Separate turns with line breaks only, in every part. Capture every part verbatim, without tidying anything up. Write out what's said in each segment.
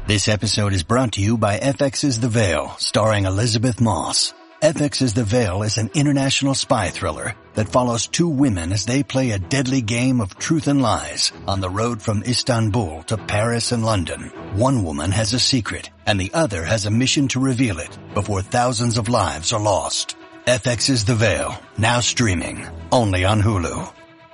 This episode is brought to you by F X's The Veil, starring Elizabeth Moss. F X's The Veil is an international spy thriller that follows two women as they play a deadly game of truth and lies on the road from Istanbul to Paris and London. One woman has a secret, and the other has a mission to reveal it before thousands of lives are lost. F X's The Veil, now streaming, only on Hulu.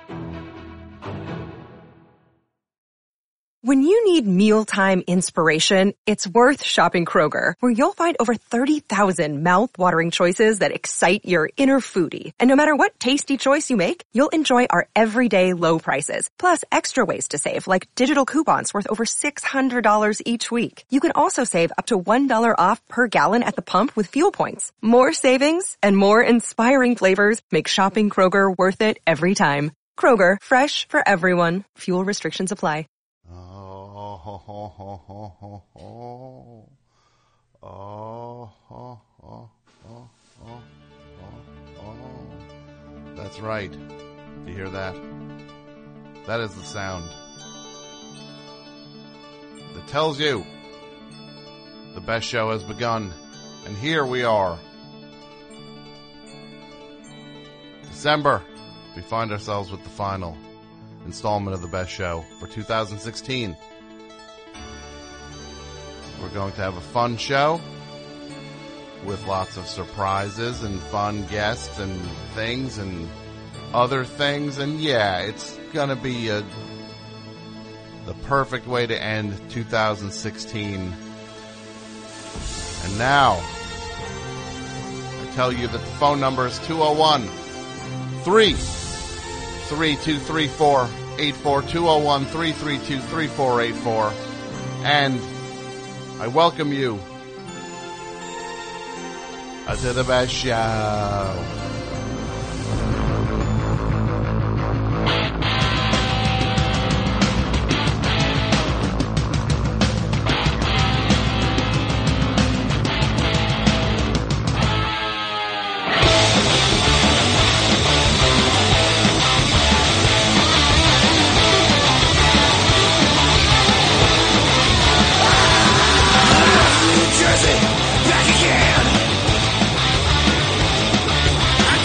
When you need mealtime inspiration, it's worth shopping Kroger, where you'll find over thirty thousand mouth-watering choices that excite your inner foodie. And no matter what tasty choice you make, you'll enjoy our everyday low prices, plus extra ways to save, like digital coupons worth over six hundred dollars each week. You can also save up to one dollar off per gallon at the pump with fuel points. More savings and more inspiring flavors make shopping Kroger worth it every time. Kroger, fresh for everyone. Fuel restrictions apply.
Oh, oh, oh, oh, oh, oh, oh, oh, oh, oh, oh, oh. That's right. Do you hear that? That is the sound that tells you the best show has begun. And here we are. December. We find ourselves with the final installment of the best show for two thousand sixteen. We're going to have a fun show with lots of surprises and fun guests and things and other things. And yeah, it's going to be a, the perfect way to end two thousand sixteen. And now, I tell you that the phone number is two oh one, three three two three four eight four, two oh one, three three two, three four eight four. And I welcome you to the best show.
Back again. I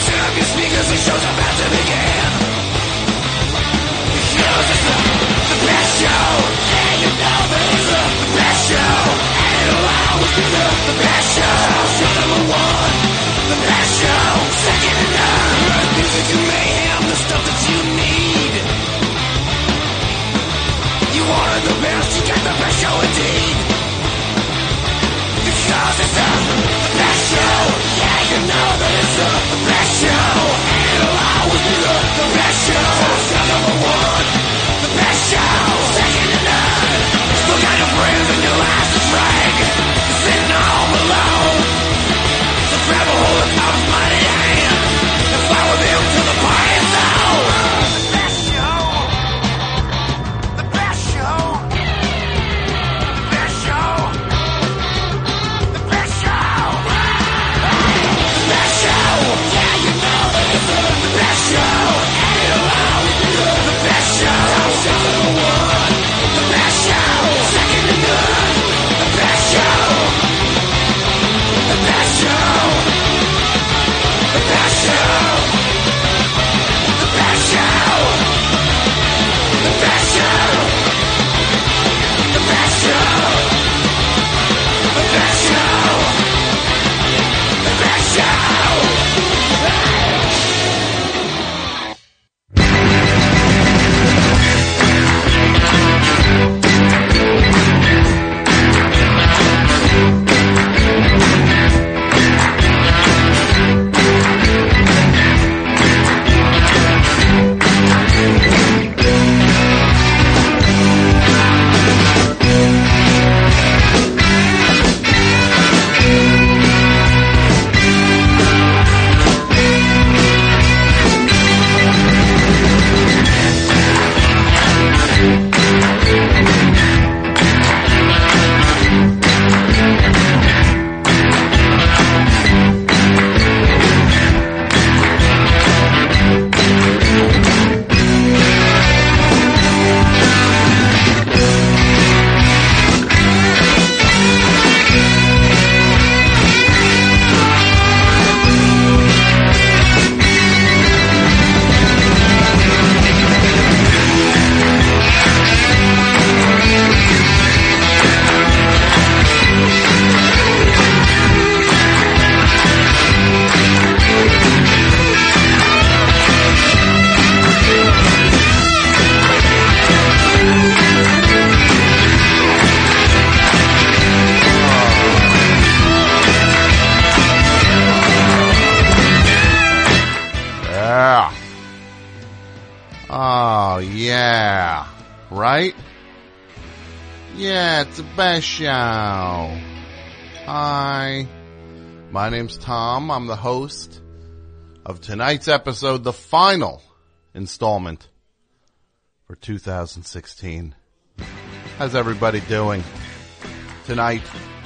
Yeah, it's the best show. Hi. My name's Tom. I'm the host of tonight's episode, the final installment for two thousand sixteen. How's everybody doing tonight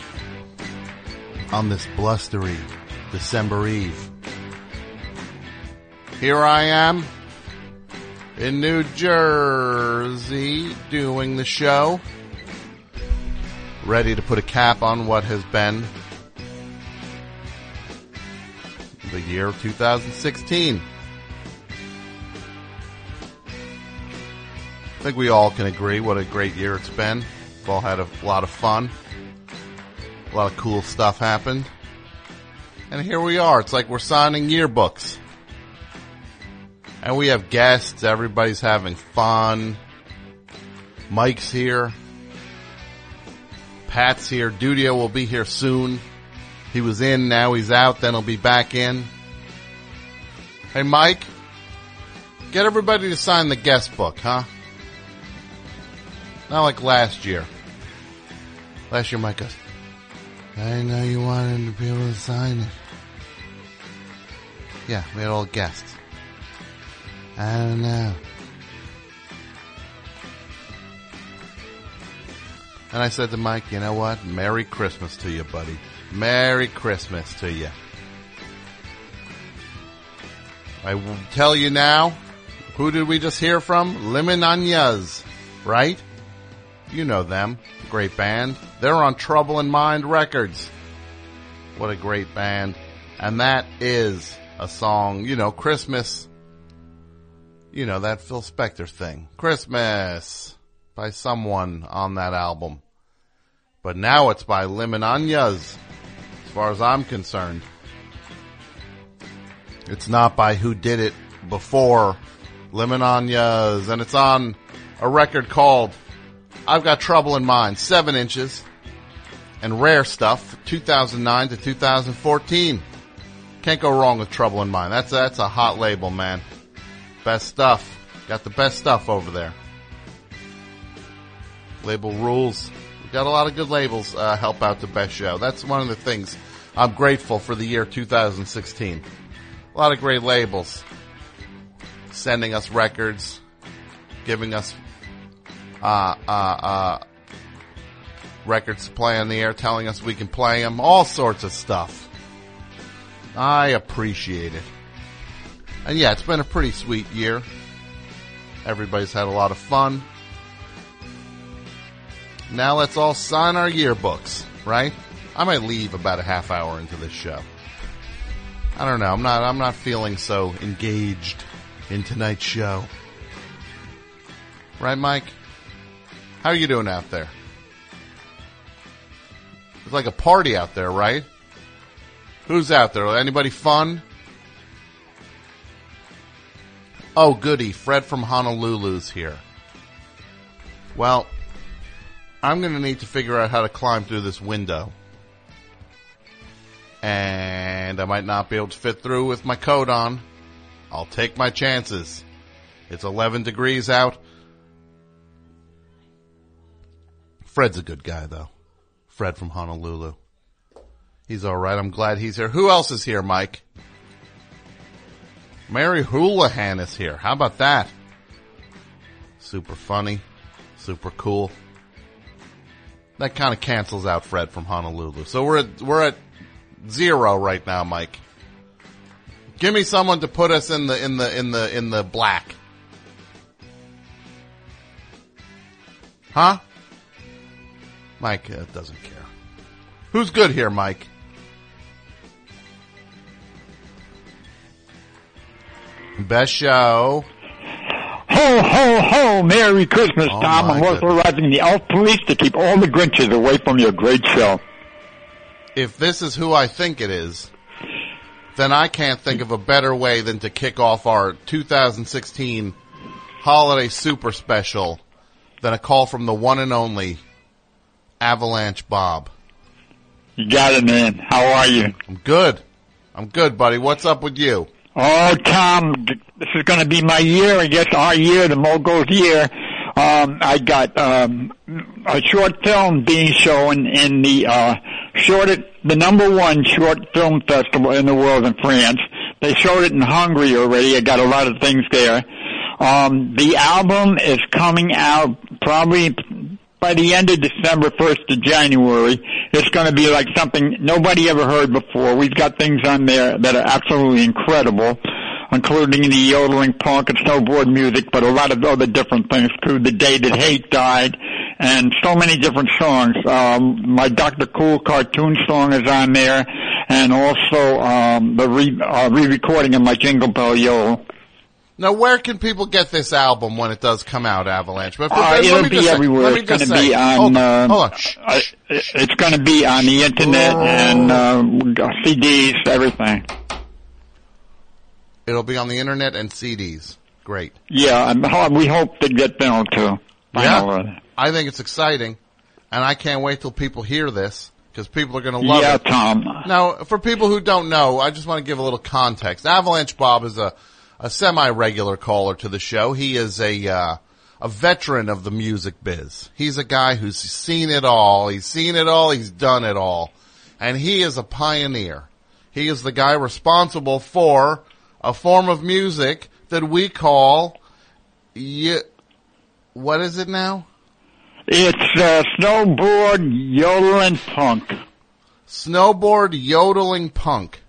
on this blustery December Eve? Here I am in New Jersey doing the show, ready to put a cap on what has been the year of two thousand sixteen. I think we all can agree what a great year it's been. We've all had a lot of fun. A lot of cool stuff happened. And here we are. It's like we're signing yearbooks. And we have guests. Everybody's having fun. Mike's here. Pat's here. Dudio will be here soon. He was in, now he's out, then he'll be back in. Hey, Mike, get everybody to sign the guest book, huh? Not like last year. Last year, Mike goes, I didn't know you wanted to be able to sign it. Yeah, we had all guests. I don't know. And I said to Mike, you know what? Merry Christmas to you, buddy. Merry Christmas to you. I will tell you now, who did we just hear from? Lemon Onias, right? You know them. Great band. They're on Trouble in Mind Records. What a great band. And that is a song, you know, Christmas. You know, that Phil Spector thing. Christmas by someone on that album. But now it's by Lemon Onias, as far as I'm concerned. It's not by who did it before Lemon Onias. And it's on a record called I've Got Trouble in Mind, seven inches, and Rare Stuff, two thousand nine to two thousand fourteen. Can't go wrong with Trouble in Mind. That's, that's a hot label, man. Best stuff. Got the best stuff over there. Label rules. We've got a lot of good labels uh, help out the best show. That's one of the things I'm grateful for the year two thousand sixteen. A lot of great labels sending us records, giving us uh, uh, uh, records to play on the air, telling us we can play them, all sorts of stuff. I appreciate it. And yeah, it's been a pretty sweet year. Everybody's had a lot of fun. Now let's all sign our yearbooks, right? I might leave about a half hour into this show. I don't know. I'm not, I'm not feeling so engaged in tonight's show. Right, Mike? How are you doing out there? It's like a party out there, right? Who's out there? Anybody fun? Oh, goody. Fred from Honolulu's here. Well, I'm going to need to figure out how to climb through this window. And I might not be able to fit through with my coat on. I'll take my chances. It's eleven degrees out. Fred's a good guy, though. Fred from Honolulu. He's all right. I'm glad he's here. Who else is here, Mike? Mary Houlihan is here. How about that? Super funny. Super cool. That kind of cancels out Fred from Honolulu. So we're at, we're at zero right now, Mike. Give me someone to put us in the in the in the in the black. Huh? Mike uh, doesn't care. Who's good here, Mike? Best show.
Ho, ho, ho! Merry Christmas,
oh
Tom. I'm authorizing the elf police to keep all the Grinches away from your great show.
If this is who I think it is, then I can't think of a better way than to kick off our two thousand sixteen holiday super special than a call from the one and only Avalanche Bob.
You got it, man. How are you?
I'm good. I'm good, buddy. What's up with you?
Oh, Tom, this is going to be my year, I guess our year, the Moguls' year. Um, I got um, a short film being shown in the uh, short, the number one short film festival in the world in France. They showed it in Hungary already. I got a lot of things there. Um, the album is coming out probably by the end of December, first of January. It's going to be like something nobody ever heard before. We've got things on there that are absolutely incredible, including the yodeling punk and snowboard music, but a lot of other different things too. The Day That Hate Died, and so many different songs. Um, my Doctor Cool cartoon song is on there, and also um, the re- uh, re-recording of my Jingle Bell Yodel.
Now, where can people get this album when it does come out, Avalanche? But, but
uh,
let
it'll
me
be
just
everywhere.
Say, let me
it's going to
say,
be on.
Hold on.
Uh,
Hold on. Shh,
uh,
shh.
It's going to be on the internet
oh.
and uh, C Ds, everything.
It'll be on the internet and C Ds. Great.
Yeah, and we hope to get them too.
Yeah, I think it's exciting, and I can't wait till people hear this because people are going to love
yeah,
it.
Yeah, Tom.
Now, for people who don't know, I just want to give a little context. Avalanche Bob is a a semi-regular caller to the show. He is a uh, a veteran of the music biz. He's a guy who's seen it all. He's seen it all. He's done it all, and he is a pioneer. He is the guy responsible for a form of music that we call, y- what is it now?
It's uh, snowboard yodeling punk.
Snowboard yodeling punk.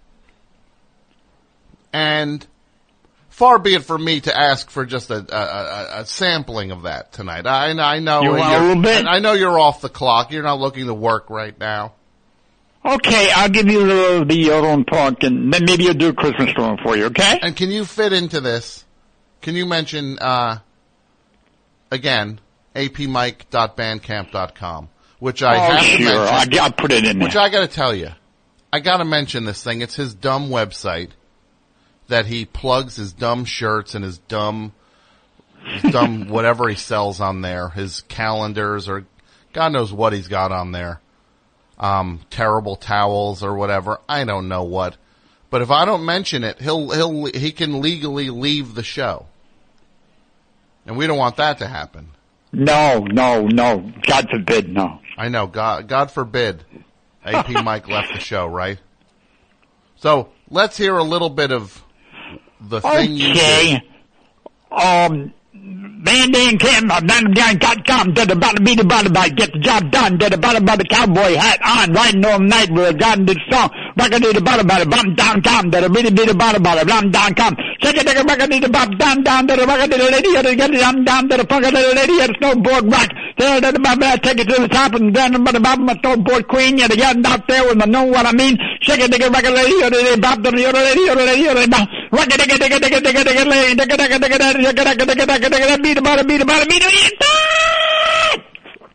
And far be it from me to ask for just a, a, a, a sampling of that tonight. I, I know
you want a little bit?
I know you're off the clock. You're not looking to work right now.
Okay, I'll give you a little of the yodeling punk, and then maybe I'll do a Christmas song for you, okay?
And can you fit into this? Can you mention, uh, again, a p mike dot bandcamp dot com, which I
oh,
have
sure.
to mention.
I'll, I'll put it in there.
Which I gotta tell you, I gotta mention this thing. It's his dumb website that he plugs his dumb shirts and his dumb, his dumb whatever he sells on there, his calendars or God knows what he's got on there. Um, terrible towels or whatever. I don't know what. But if I don't mention it, he'll, he'll, he can legally leave the show. And we don't want that to happen.
No, no, no. God forbid, no.
I know. God, God forbid A P Mike left the show, right? So let's hear a little bit of the thing you
Okay. Um, bandcamp dot com, did the bottom beat the bottom by get the job done, did the bottom by the cowboy hat on, riding all night with a garden did song, rocket did the bottom by the bum down com, did the beat the beat the bottom by the rum down com, shake it, take a rocket did the bop down down, did the rocket did the lady, did the get it down down, did the punk did the lady, had a snowboard rock, did the bottom, take it to the top, and then by the bottom, a snowboard queen, you had a garden out there with the know what I mean, shake it, take a rocket lady, did the bop, did the other lady, other lady, other lady, rocket, take it, take it, take it, take it, take it, lady, take it, take it, take it, take it, take it, take it, take it, beat the bottom, beat the bottom, beat the bottom.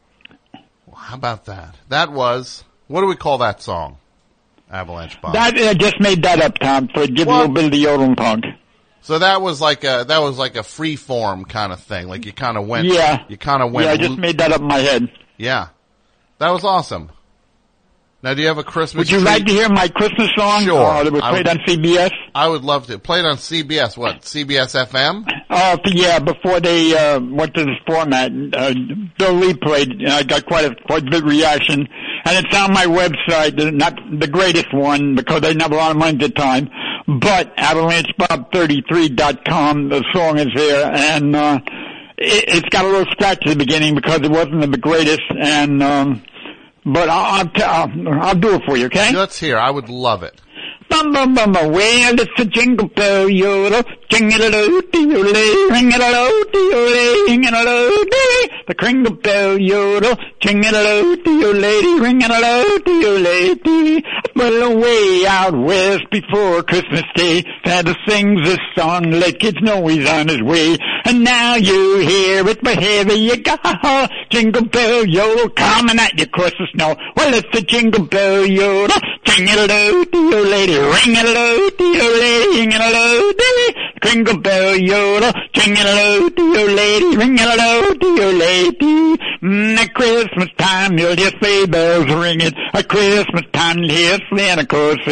How about that? That was, what do we call that song? Avalanche Bob.
That, I just made that up, Tom, to give you a little bit of the yodeling punk.
So that was like a, that was like a free form kind of thing. Like you kind of went,
yeah.
you kind of went.
Yeah, I just made that up in my head.
Yeah. That was awesome. Now, do you have a Christmas
Would you
treat?
like to hear my Christmas song?
Sure.
Uh, that was played
would,
on C B S?
I would love to. Played on C B S, what? C B S F M?
Uh, yeah, before they, uh, went to this format, uh, Bill Lee played, and I got quite a, quite a big reaction. And it's on my website, not the greatest one, because I didn't have a lot of money at the time, but avalanche bob thirty-three dot com, the song is there, and, uh, it, it's got a little scratch at the beginning because it wasn't the greatest, and, um, but I'll, I'll, I'll, I'll do it for you, okay?
Let's hear. I would love it.
Bum bum bum bum, well it's a jingle bell yodel, jingle-a-lo, dee-o-lay, ring-a-lo, dee-o-lay, ring-a-lo, dee. The kringle bell yodel, jingle-a-lo, dee-o-lay, ring-a-lo, dee-o-lay, dee. Well, away out west before Christmas Day, Santa sings this song, let kids know he's on his way. And now you hear it, wherever you go, jingle bell yodel, coming at you across the snow. Well, it's a jingle bell yodel, jingle-a-lo, dee-o-lay, ring-a-lo, dee-o-lay, ring-a-lo, dee. Kringle bell yodel, jingle-a-lo, dee-o-lay, ring-a-lo, dee-o-lay, dee. Mm, at Christmas time, you'll hear sleigh bells ringing. At Christmas time, you'll hear Santa Claus singing.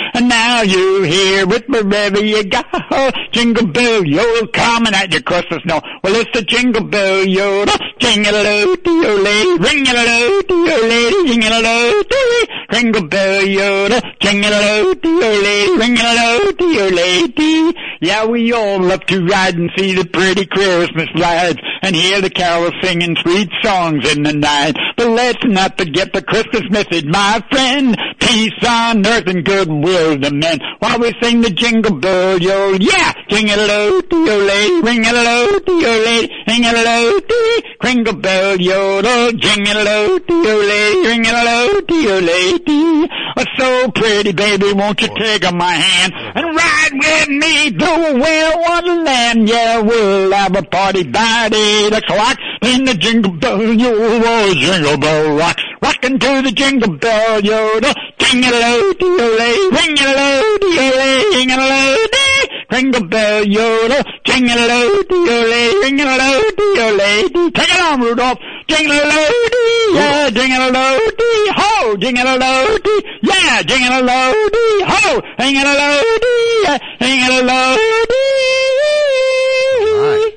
And now you hear it wherever you go. Jingle bell yodel coming at your Christmas snow. Well, it's the jingle bell yodel. Jingle-o-dee-o-lady, ring-a-lo-dee-o-lady, jingle-o-dee, jingle bell yodel, jingle-o-dee-o-lady, ring-a-lo-dee-o-lady. Yeah, we all love to ride and see the pretty Christmas lights and hear the carols singing sweet songs in the night. But let's not forget the Christmas message, my friend. Peace on earth and goodwill to men. While we sing the jingle bell yodel, yeah, jingle-o-dee-o-lady, ring-a-lo-dee-o-lady, ring-a-lo-dee, jingle bell yodel, jingle-o-dee-o-lady, ring-a-lo-dee-o-lady. Oh, so pretty, baby, won't you take my hand and ride with me to a winter wonderland? Yeah, we'll have a party by eight o'clock in the jingle bell yodel, jingle bell rock, rockin' to the jingle bell yodel, jingle-o-dee-o-lady, ring-a-lo-dee-o-lady, ring-a-lo-dee, jingle bell yodel, jingle-o-dee-o-lady, ring-a-lo-dee-o-lady. Take it on, Rudolph. Jingle-o-dee, yeah, jingle-o-dee, ho, jingle-o-dee, yeah, jingle-o-dee, ho, jingle-o-dee, yeah, jingle-o-dee.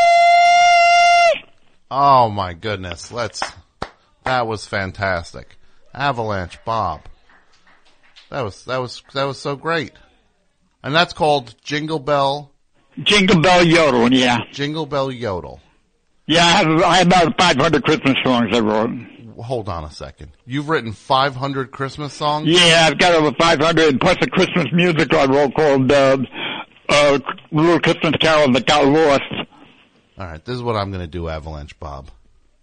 Oh my goodness, let's, that was fantastic. Avalanche Bob. That was, that was, that was so great. And that's called Jingle Bell.
Jingle Bell Yodel, yeah.
Jingle Bell Yodel.
Yeah, I have, I have about five hundred Christmas songs I wrote.
Hold on a second. You've written five hundred Christmas songs?
Yeah, I've got over five hundred, plus a Christmas music I wrote called, uh, uh, Little Christmas Carol That Got Lost.
Alright, this is what I'm gonna do, Avalanche Bob.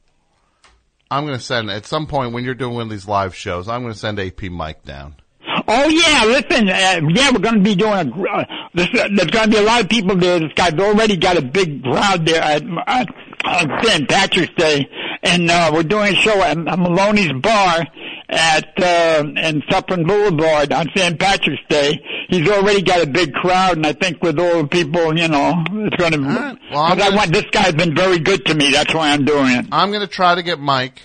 I'm gonna send, at some point when you're doing one of these live shows, I'm gonna send A P Mike down.
Oh yeah, listen, uh, yeah, we're going to be doing a, uh, this, uh, there's going to be a lot of people there. This guy's already got a big crowd there at, at, at Saint Patrick's Day, and, uh, we're doing a show at, at Maloney's Bar at, uh, in Suffern Boulevard on Saint Patrick's Day. He's already got a big crowd, and I think with all the people, you know, it's going to,
right. Well,
I gonna, want, this guy's been very good to me, that's why I'm doing it.
I'm going to try to get Mike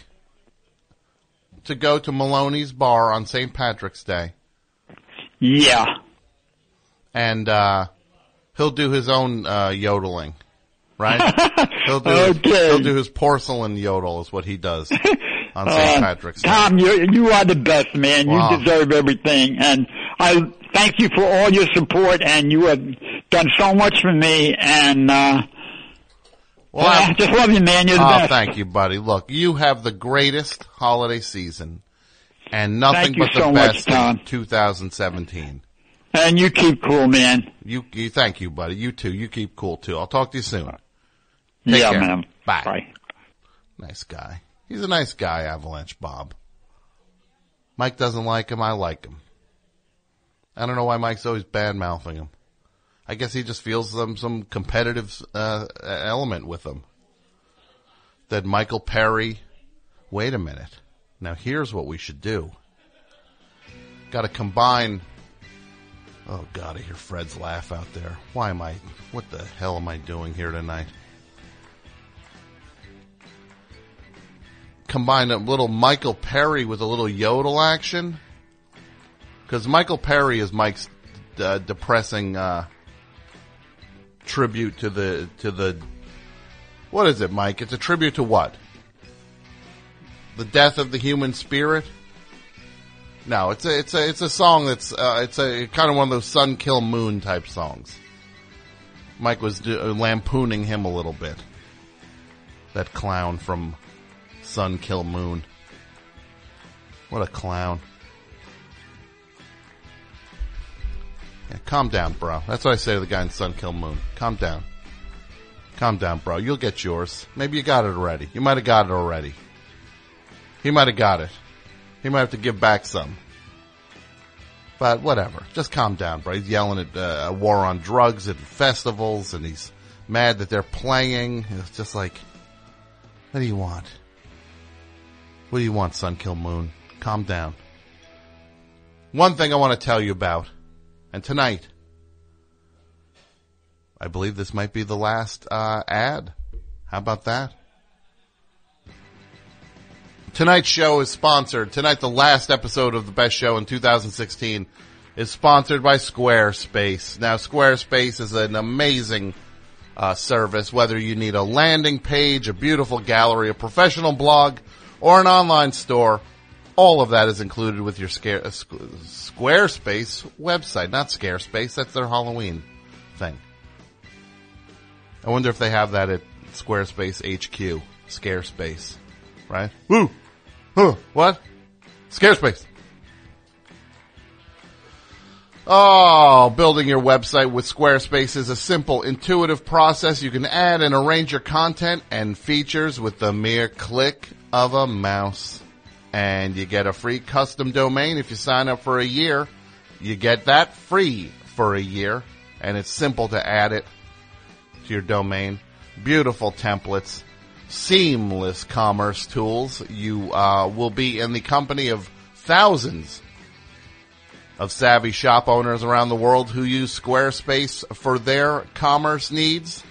to go to Maloney's Bar on Saint Patrick's Day.
Yeah.
And, uh, he'll do his own, uh, yodeling, right? He'll do,
okay.
his, he'll do his porcelain yodel is what he does on Saint
Uh,
Patrick's Day.
Tom, you, you are the best, man.
Wow.
You deserve everything. And I thank you for all your support, and you have done so much for me, and, uh, well, I just love you, man. You're the
oh,
best.
Thank you, buddy. Look, you have the greatest holiday season. And nothing
Thank you
but the
so
best
much, Tom.
in two thousand seventeen.
And you keep cool, man.
You, you, thank you, buddy. You too. You keep cool too. I'll talk to you soon. Take
yeah,
care.
man.
Bye.
Bye.
Nice guy. He's a nice guy, Avalanche Bob. Mike doesn't like him. I like him. I don't know why Mike's always bad-mouthing him. I guess he just feels some, some competitive, uh, element with him. That Michael Perry, wait a minute. Now here's what we should do. Got to combine. Oh God, I hear Fred's laugh out there. Why am I, what the hell am I doing here tonight? Combine a little Michael Perry with a little yodel action. Because Michael Perry is Mike's uh, depressing uh, tribute to the, to the, what is it, Mike? It's a tribute to what? The death of the human spirit? No, it's a, it's a, it's a song that's, uh, it's a kind of one of those Sun Kill Moon type songs. Mike was do, uh, lampooning him a little bit. That clown from Sun Kill Moon. What a clown. Yeah, calm down, bro. That's what I say to the guy in Sun Kill Moon. Calm down. Calm down, bro. You'll get yours. Maybe you got it already. You might have got it already. He might have got it. He might have to give back some. But whatever. Just calm down, bro. He's yelling at uh, a war on drugs at festivals, and he's mad that they're playing. It's just like, what do you want? What do you want, Sun Kill Moon? Calm down. One thing I want to tell you about, and tonight, I believe this might be the last uh, ad. How about that? Tonight's show is sponsored. Tonight, the last episode of the best show in two thousand sixteen is sponsored by Squarespace. Now, Squarespace is an amazing uh, service, whether you need a landing page, a beautiful gallery, a professional blog, or an online store. All of that is included with your scare, uh, Squarespace website. Not Scarespace, that's their Halloween thing. I wonder if they have that at Squarespace H Q. Scarespace. Right? Woo! Huh. What? Scarespace. Oh, building your website with Squarespace is a simple, intuitive process. You can add and arrange your content and features with the mere click of a mouse. And you get a free custom domain if you sign up for a year. You get that free for a year. And it's simple to add it to your domain. Beautiful templates. Seamless commerce tools. You uh, will be in the company of thousands of savvy shop owners around the world who use Squarespace for their commerce needs.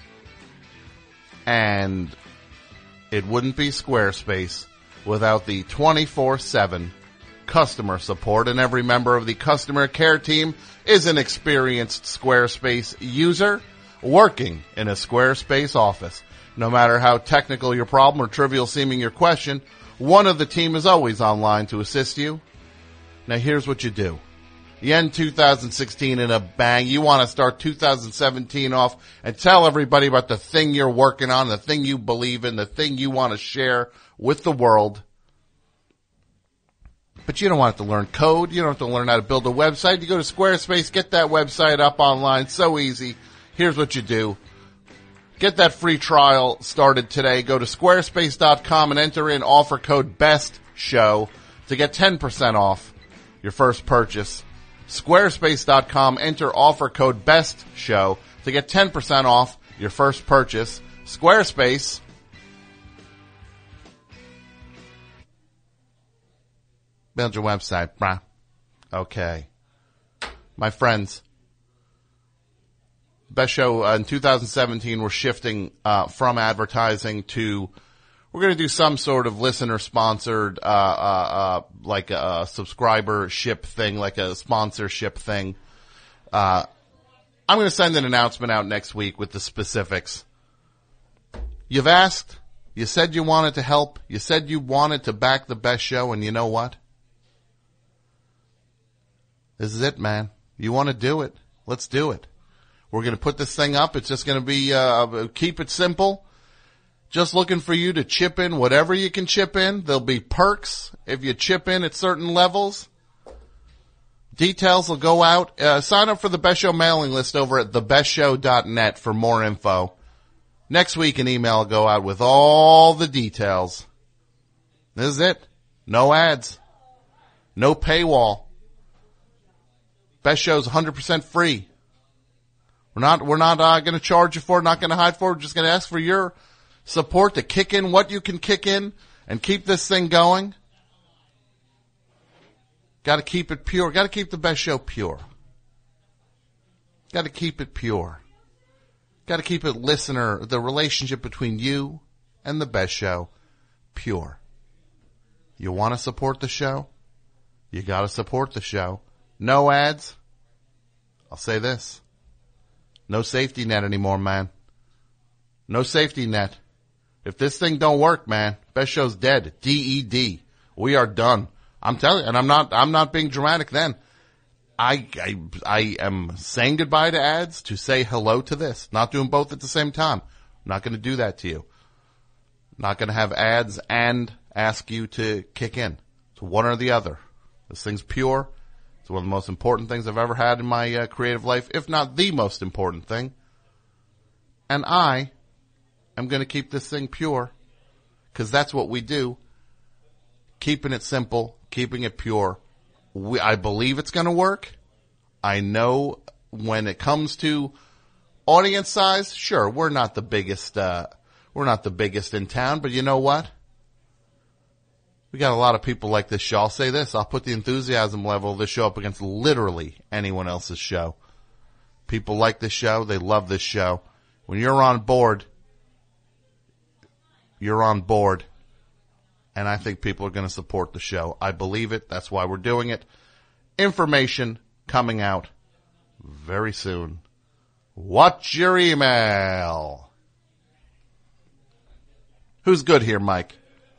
And it wouldn't be Squarespace without the twenty-four seven customer support. And every member of the customer care team is an experienced Squarespace user working in a Squarespace office. No matter how technical your problem or trivial seeming your question, one of the team is always online to assist you. Now here's what you do. You end two thousand sixteen in a bang. You want to start two thousand seventeen off and tell everybody about the thing you're working on, the thing you believe in, the thing you want to share with the world. But you don't want to learn code. You don't have to learn how to build a website. You go to Squarespace, get that website up online. So easy. Here's what you do. Get that free trial started today. Go to squarespace dot com and enter in offer code BESTSHOW to get ten percent off your first purchase. Squarespace dot com, enter offer code BESTSHOW to get ten percent off your first purchase. Squarespace. Build your website, bruh. Okay. My friends, Best Show uh, in two thousand seventeen, we're shifting uh, from advertising to, we're going to do some sort of listener-sponsored, uh, uh, uh, like a subscribership thing, like a sponsorship thing. Uh, I'm going to send an announcement out next week with the specifics. You've asked, you said you wanted to help, you said you wanted to back the Best Show, and you know what? This is it, man. You want to do it? Let's do it. We're going to put this thing up. It's just going to be, uh, keep it simple. Just looking for you to chip in whatever you can chip in. There'll be perks if you chip in at certain levels. Details will go out. Uh, sign up for the Best Show mailing list over at the best show dot net for more info. Next week, an email will go out with all the details. This is it. No ads. No paywall. Best Show's one hundred percent free. We're not, we're not, uh, gonna charge you for it, not gonna hide for it, we're just gonna ask for your support to kick in what you can kick in and keep this thing going. Gotta keep it pure, gotta keep the Best Show pure. Gotta keep it pure. Gotta keep it listener, the relationship between you and the Best Show, pure. You wanna support the show? You gotta support the show. No ads. I'll say this. No safety net anymore, man. No safety net. If this thing don't work, man, Best Show's dead. D E D. We are done. I'm telling you, and I'm not, I'm not being dramatic then. I, I, I am saying goodbye to ads to say hello to this. Not doing both at the same time. I'm not going to do that to you. Not going to have ads and ask you to kick in. It's one or the other. This thing's pure. It's one of the most important things I've ever had in my uh, creative life, if not the most important thing. And I am going to keep this thing pure because that's what we do. Keeping it simple, keeping it pure. We, I believe it's going to work. I know when it comes to audience size, sure, we're not the biggest, uh, we're not the biggest in town, but you know what? We got a lot of people like this show. I'll say this. I'll put the enthusiasm level of this show up against literally anyone else's show. People like this show. They love this show. When you're on board, you're on board. And I think people are going to support the show. I believe it. That's why we're doing it. Information coming out very soon. What's your email? Who's good here, Mike?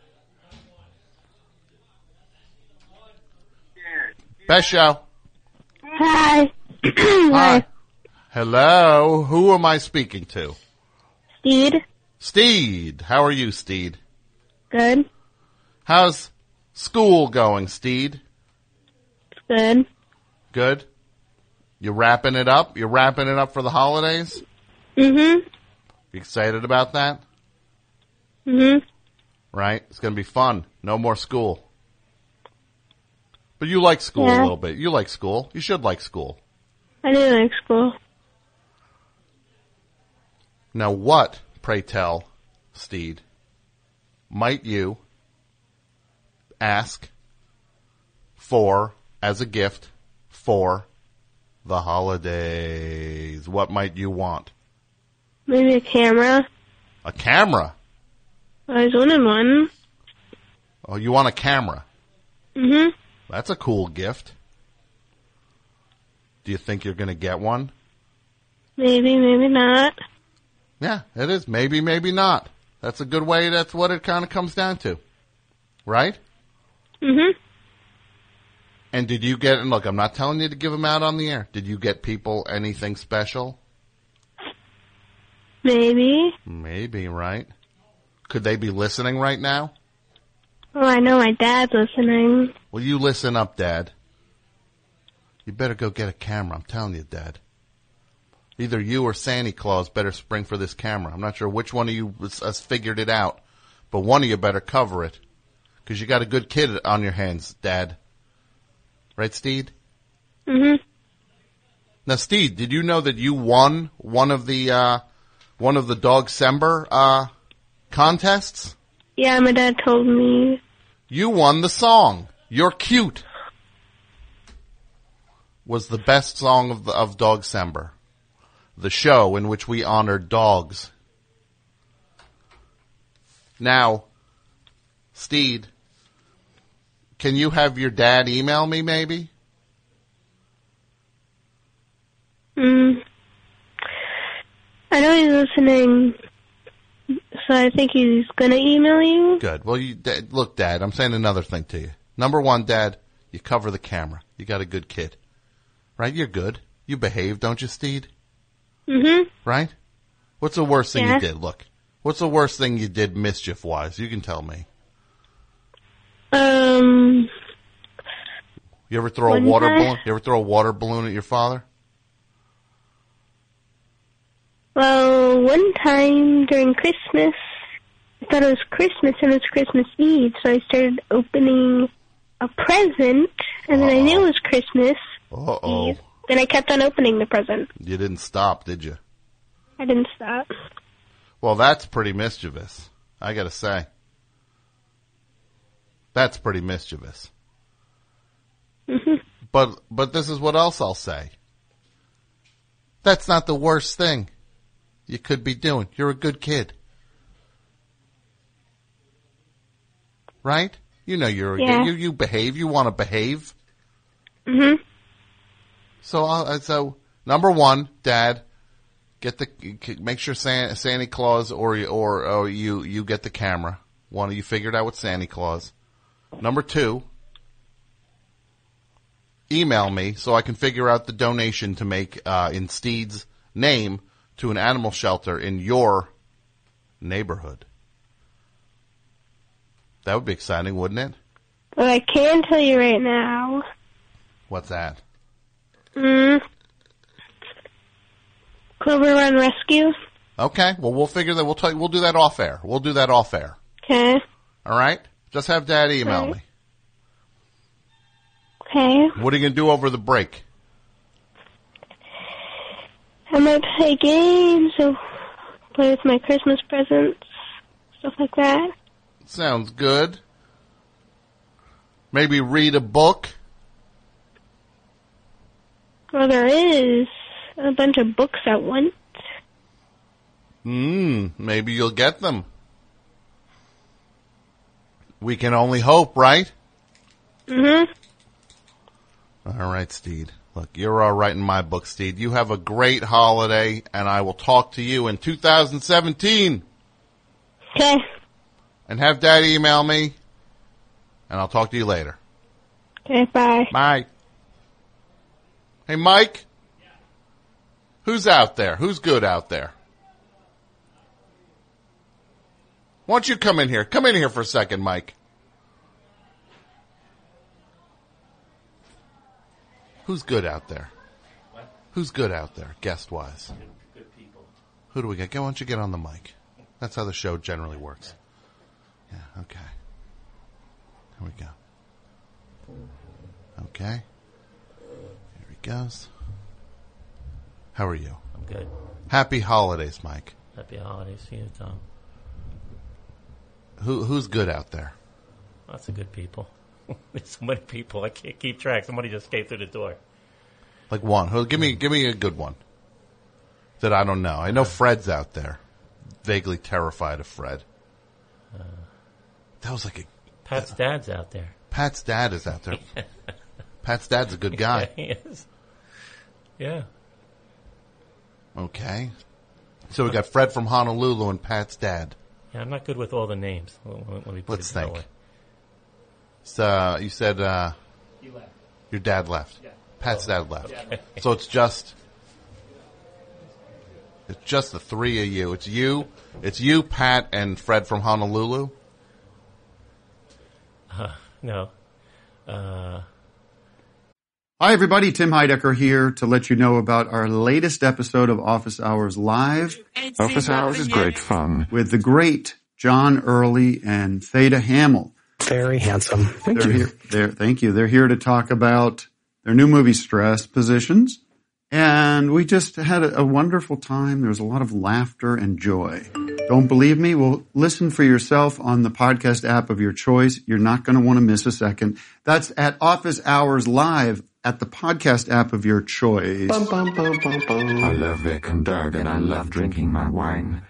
Best show.
Hi.
Hi. Hello. Who am I speaking to?
Steed.
Steed. How are you, Steed?
Good.
How's school going, Steed?
It's good.
Good. You wrapping it up? You're wrapping it up for the holidays?
Mm-hmm.
You excited about that?
Mm-hmm.
Right? It's going to be fun. No more school. But you like school
Yeah.
a little bit. You like school. You should like school.
I do like school.
Now what, pray tell, Steed, might you ask for as a gift for the holidays? What might you want?
Maybe a camera.
A camera?
I was wanting one.
Oh, you want a camera?
Mm-hmm.
That's a cool gift. Do you think you're going to get one?
Maybe, maybe not.
Yeah, it is. Maybe, maybe not. That's a good way. That's what it kind of comes down to. Right?
Mm-hmm.
And did you get, and look, I'm not telling you to give them out on the air. Did you get people anything special?
Maybe.
Maybe, right? Could they be listening right now?
Oh, I know my dad's listening.
Well, you listen up, Dad. You better go get a camera. I'm telling you, Dad. Either you or Santa Claus better spring for this camera. I'm not sure which one of you has figured it out, but one of you better cover it. Because you got a good kid on your hands, Dad. Right, Steed?
Mm-hmm.
Now, Steed, did you know that you won one of the, uh, one of the Dogcember, uh, contests?
Yeah, my dad told me.
You won the song. You're Cute. Was the best song of the, of Dogcember. The show in which we honored dogs. Now, Steed, can you have your dad email me maybe?
Mm. I know he's listening, so I think he's gonna email you.
Good. Well, you, Dad, look, Dad, I'm saying another thing to you. Number one, Dad, you cover the camera. You got a good kid. Right? You're good. You behave, don't you, Steed?
Mm-hmm.
Right? What's the worst thing
Yeah.
you did? Look. What's the worst thing you did mischief-wise? You can tell me.
Um,
You ever throw a
One
water
time-
balloon? You ever throw a water balloon at your father?
well, one time during Christmas, I thought it was Christmas and it was Christmas Eve, so I started opening a present, and then I knew it was Christmas
Uh-oh.
Eve. Then I kept on opening the present.
You didn't stop, did you?
I didn't stop.
Well, that's pretty mischievous. I gotta say. That's pretty mischievous.
Mm-hmm.
But, but this is what else I'll say. That's not the worst thing you could be doing. You're a good kid. Right? You know you're,
Yeah.
you, you behave, you want to behave.
Mm-hmm.
So, uh, so number one, Dad, get the make sure Santa, Santa Claus or you- or or you you get the camera. One of you figured out with Santa Claus. Number two, email me so I can figure out the donation to make uh, in Steed's name to an animal shelter in your neighborhood. That would be exciting, wouldn't it?
But I can tell you right now.
What's that?
Mm. Clover Run Rescue.
Okay, well we'll figure that. We'll tell you. We'll do that off air. We'll do that off air.
Okay.
All right. Just have Dad email
Right.
me.
Okay.
What are you gonna do over the break?
I might play games or play with my Christmas presents, stuff like that.
Sounds good. Maybe read a book.
Well, there is a bunch of books at once.
Hmm. Maybe you'll get them. We can only hope, right?
Mm-hmm.
All right, Steed. Look, you're all right in my book, Steve. You have a great holiday, and I will talk to you in two thousand seventeen.
Okay.
And have Dad email me, and I'll talk to you later.
Okay, bye.
Bye. Hey, Mike? Who's out there? Who's good out there? Why don't you come in here? Come in here for a second, Mike. Who's good out there?
What?
Who's good out there, guest-wise?
Good, good people.
Who do we get? Why don't you get on the mic? That's how the show generally works. Yeah, okay. Here we go. Okay. Here he goes. How are you?
I'm good.
Happy holidays, Mike.
Happy holidays to you, Tom.
Who Who's good out there?
Lots of good people. There's so many people. I can't keep track. Somebody just came through the door.
Like one. Who? Give me, give me a good one that I don't know. I know Fred's out there. Vaguely terrified of Fred.
Uh,
that was like a...
Pat's dad's out there.
Pat's dad is out there. Pat's dad's a good guy.
Yeah, he is. Yeah.
Okay. So we got Fred from Honolulu and Pat's dad.
Yeah, I'm not good with all the names. Let, let me put
Let's
it that
think.
way.
So uh, you said uh,
You left.
your dad left.
Yeah.
Pat's dad left.
Okay.
So it's just it's just the three of you. It's you, it's you, Pat, and Fred from Honolulu.
Uh, no. Uh,
Hi, everybody. Tim Heidecker here to let you know about our latest episode of Office Hours Live.
Office Hours is great fun.
With the great John Early and Theda Hamill.
Very handsome. Thank
they're
you.
Here, they're, thank you. They're here to talk about their new movie, Stress Positions. And we just had a, a wonderful time. There was a lot of laughter and joy. Don't believe me? Well, listen for yourself on the podcast app of your choice. You're not going to want to miss a second. That's at Office Hours Live at the podcast app of your choice.
Bum, bum, bum, bum, bum.
I love Vic and Doug and I love drinking my wine.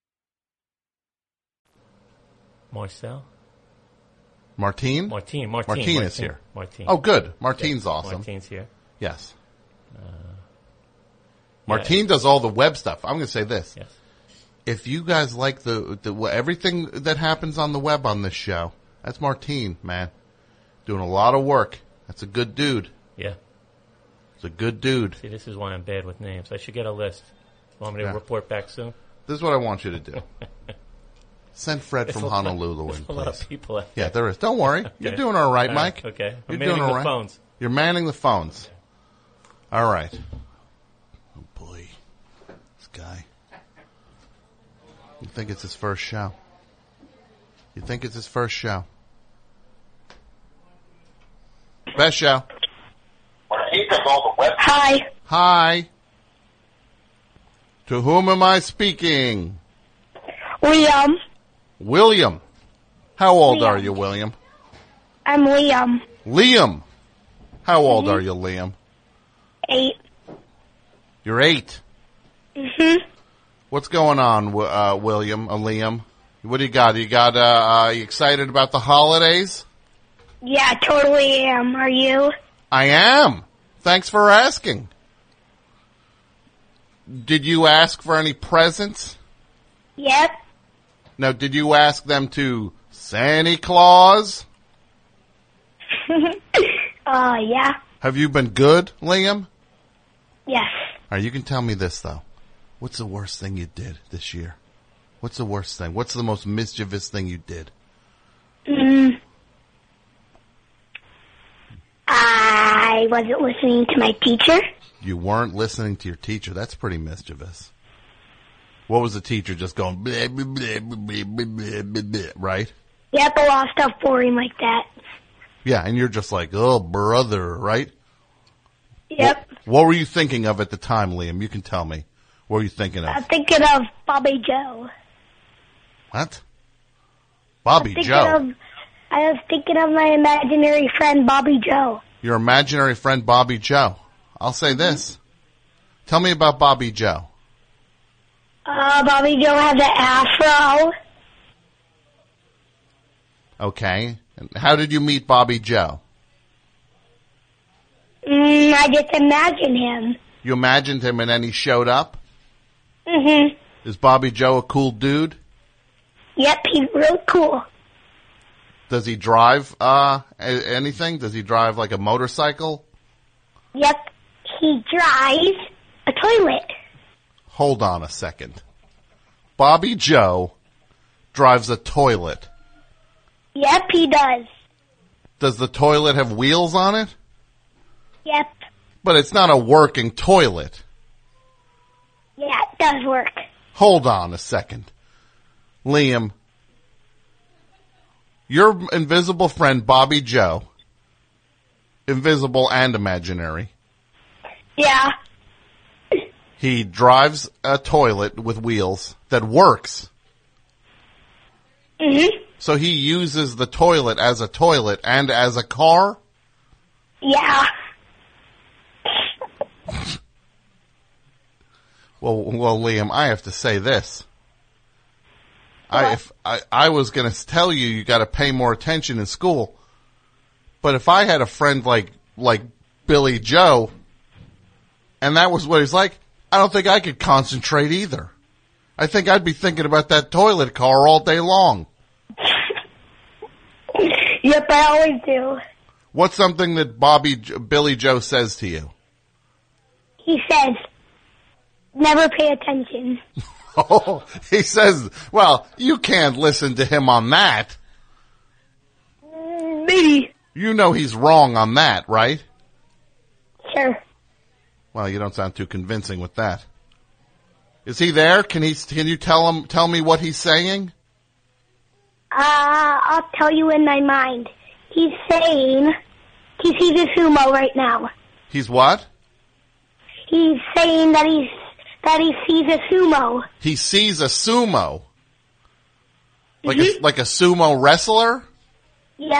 Marcel?
Martine?
Martine. Martine.
Martine is here.
Martine.
Oh, good. Martine's
Yeah,
awesome.
Martine's here.
Yes.
Uh,
Martine
yeah.
does all the web stuff. I'm going to say this.
Yes.
If you guys like the, the everything that happens on the web on this show, that's Martine, man. Doing a lot of work. That's a good dude.
Yeah.
It's a good dude.
See, this is why I'm bad with names. I should get a list. Want me to
Yeah.
report back soon?
This is what I want you to do. Send Fred
There's
from
a lot-
Honolulu
there's
in,
a lot
please.
of people out
Yeah,
there.
there is. Don't worry.
Okay.
You're doing all right,
All
Mike.
right, okay. I'm
You're
manning
doing all
the
right.
phones.
You're manning the phones. All right. Oh, boy. This guy. You think it's his first show? You think it's his first show? Best show.
Hi.
Hi. To whom am I speaking?
Liam.
William. How old
Liam.
are you, William?
I'm Liam.
Liam. How old are you, Liam?
Eight.
You're eight.
Mm-hmm.
What's going on, Wi- uh, William, uh, Liam? What do you got? You got, uh, uh, you excited about the holidays?
Yeah, totally am. Are you?
I am. Thanks for asking. Did you ask for any presents?
Yep.
Now, did you ask them to Santa Claus?
uh, yeah.
Have you been good, Liam?
Yes.
All right, you can tell me this, though. What's the worst thing you did this year? What's the worst thing? What's the most mischievous thing you did?
Mm. I wasn't listening to my teacher.
You weren't listening to your teacher. That's pretty mischievous. What was the teacher just going, bleh, bleh, bleh, bleh, bleh, bleh, bleh, right?
Yep, a lot of stuff boring like that.
Yeah, and you're just like, oh, brother, right?
Yep.
What, what were you thinking of at the time, Liam? You can tell me. What were you thinking of?
I'm thinking of Bobby Joe.
What? Bobby
I'm thinking
Joe.
Of, I was thinking of my imaginary friend Bobby Joe.
Your imaginary friend Bobby Joe. I'll say this. Tell me about Bobby Joe.
Uh, Bobby Joe has an afro.
Okay. And how did you meet Bobby Joe?
Mm, Mm, I just imagine him.
You imagined him and then he showed up?
Mm-hmm.
Is Bobby Joe a cool dude?
Yep, he's real cool.
Does he drive uh, a- anything? Does he drive like a motorcycle?
Yep, he drives a toilet.
Hold on a second. Bobby Joe drives a toilet.
Yep, he does.
Does the toilet have wheels on it?
Yep.
But it's not a working toilet.
Yeah, it does work.
Hold on a second. Liam, your invisible friend Bobby Joe, invisible and imaginary,
Yeah.
he drives a toilet with wheels that works.
Mm-hmm.
So he uses the toilet as a toilet and as a car?
Yeah.
Well, well, Liam, I have to say this. I, if I, I was going to tell you, you got to pay more attention in school. But if I had a friend like like Billy Joe, and that was what he's like, I don't think I could concentrate either. I think I'd be thinking about that toilet car all day long.
Yep, I always do.
What's something that Bobby Billy Joe says to you?
He says, never pay attention.
Oh, he says, well, you can't listen to him on that.
Maybe.
You know he's wrong on that, right?
Sure.
Well, you don't sound too convincing with that. Is he there? Can he? Can you tell him? Tell me what he's saying?
Uh, I'll tell you in my mind. He's saying he sees a sumo right now.
He's what?
He's saying that he's that he sees a sumo.
He sees a sumo. Like mm-hmm. a like a sumo wrestler?
Yep.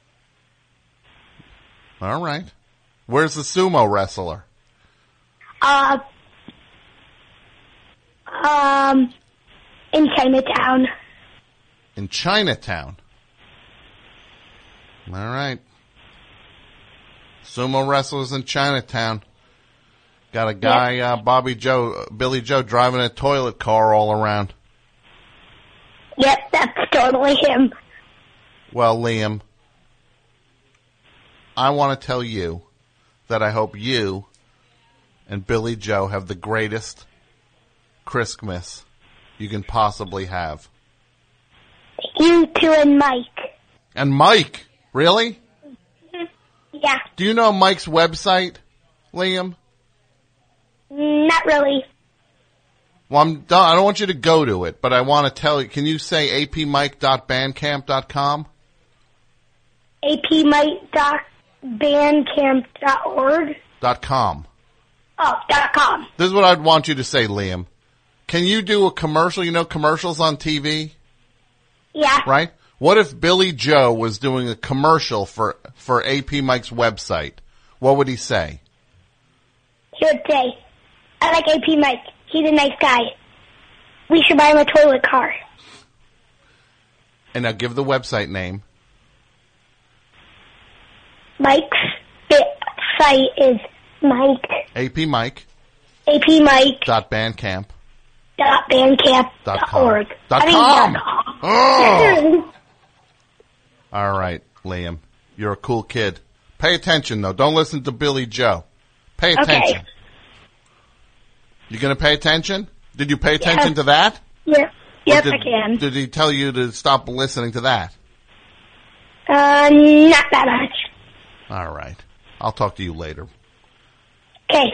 All right. Where's the sumo wrestler?
Uh, um, in Chinatown.
In Chinatown. All right. Sumo wrestlers in Chinatown. Got a guy, yep. uh, Bobby Joe, Billy Joe, driving a toilet car all around.
Yep, that's totally him.
Well, Liam, I want to tell you that I hope you and Billy Joe have the greatest Christmas you can possibly have.
You too and Mike.
And Mike? Really?
Yeah.
Do you know Mike's website, Liam?
Not really.
Well, I'm done. I don't want you to go to it, but I want to tell you. Can you say a p mike dot bandcamp dot com?
a p mike dot bandcamp dot org?
Dot com.
Oh, dot com.
This is what I'd want you to say, Liam. Can you do a commercial? You know commercials on T V?
Yeah.
Right? What if Billy Joe was doing a commercial for, for A P Mike's website? What would he say?
He would say, I like A P Mike. He's a nice guy. We should buy him a toilet car.
And now give the website name.
Mike's site is Mike.
A P Mike.
A P Mike.
Dot Bandcamp.
Dot Bandcamp.
Dot
dot
com.
org.
Dot
I mean,
com.
dot com.
Oh. All right, Liam. You're a cool kid. Pay attention, though. Don't listen to Billy Joe. Pay attention.
Okay.
You going to pay attention? Did you pay attention
yeah.
to that?
Yeah. Yep,
did,
I can.
Did he tell you to stop listening to that?
Uh, not that much.
All right. I'll talk to you later.
Okay.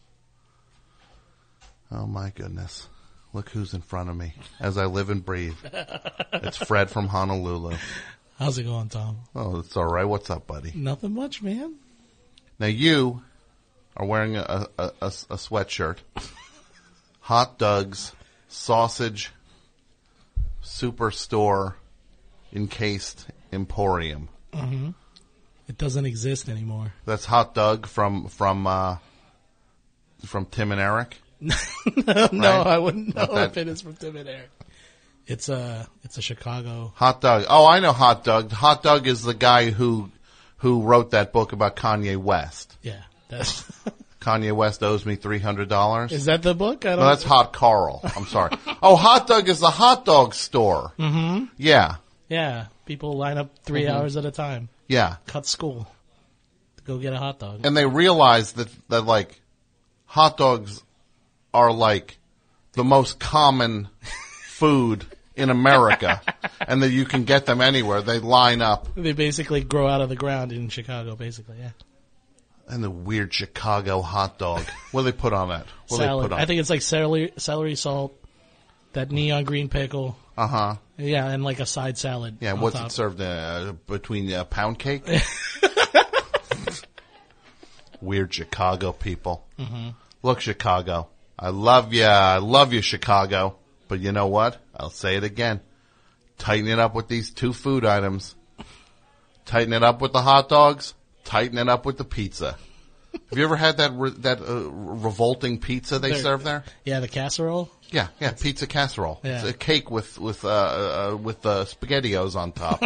Oh, my goodness. Look who's in front of me as I live and breathe. It's Fred from Honolulu.
How's it going, Tom?
Oh, it's all right. What's up, buddy?
Nothing much, man.
Now, you are wearing a, a, a, a sweatshirt. Hot Doug's Sausage Superstore Encased Emporium.
Mm-hmm. It doesn't exist anymore.
That's Hot Doug from from uh, from Tim and Eric.
no, right? no, I wouldn't know
that...
if it is from Tim and Eric. It's a it's a Chicago
Hot Doug. Oh, I know Hot Doug. Hot Doug is the guy who who wrote that book about Kanye West.
Yeah. That's
Kanye West owes me three hundred dollars.
Is that the book? I don't
No, that's Hot Carl. I'm sorry. Oh, Hot Dog is the hot dog store.
Mm-hmm.
Yeah.
Yeah. People line up three
Mhm.
hours at a time.
Yeah.
Cut school to go get a hot dog.
And they realize that, that like, hot dogs are like the most common food in America and that you can get them anywhere. They line up.
They basically grow out of the ground in Chicago, basically, yeah.
And the weird Chicago hot dog. What do they put on that? What do they
Salad.
put on?
I think it's like celery, celery salt, that neon green pickle.
Uh-huh.
Yeah, and like a side salad.
Yeah,
on
what's
top.
it served uh, between uh, pound cake? Weird Chicago people.
Mhm.
Look, Chicago, I love you. I love you, Chicago. But you know what? I'll say it again. Tighten it up with these two food items. Tighten it up with the hot dogs. Tighten it up with the pizza. Have you ever had that re- that uh, revolting pizza they
They're-
serve there?
Yeah, the casserole.
Yeah, yeah, pizza casserole.
Yeah.
It's a cake with with uh, uh with uh, SpaghettiOs on top.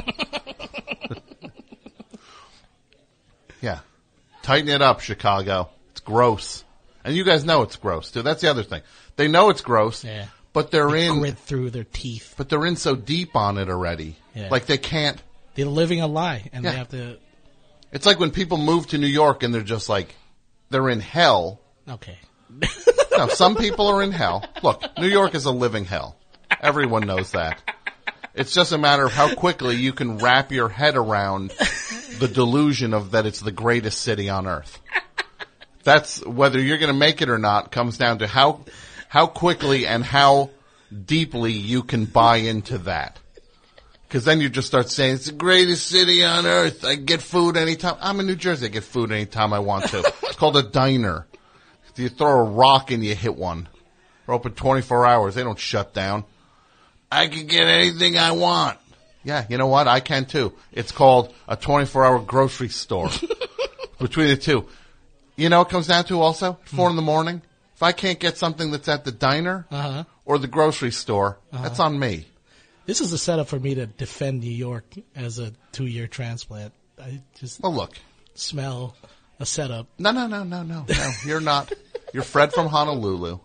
Yeah, tighten it up, Chicago. It's gross, and you guys know it's gross too. That's the other thing. They know it's gross,
Yeah.
but they're
They
in
grit through their teeth.
But they're in so deep on it already.
Yeah.
Like they can't.
They're living a lie, and
Yeah.
they have to.
It's like when people move to New York and they're just like they're in hell.
Okay.
No, some people are in hell. Look, New York is a living hell. Everyone knows that. It's just a matter of how quickly you can wrap your head around the delusion of that it's the greatest city on earth. That's whether you're going to make it or not comes down to how how quickly and how deeply you can buy into that. Because then you just start saying, it's the greatest city on earth. I get food anytime. I'm in New Jersey. I get food anytime I want to. It's called a diner. You throw a rock and you hit one. They're open twenty-four hours. They don't shut down. I can get anything I want. Yeah, you know what? I can too. It's called a twenty-four hour grocery store. Between the two. You know what it comes down to also? Four in the morning. If I can't get something that's at the diner
Uh-huh.
or the grocery store,
Uh-huh.
that's on me.
This is a setup for me to defend New York as a two-year transplant. I just
well, look,
smell a setup.
No, no, no, no, no, no. You're not. You're Fred from Honolulu.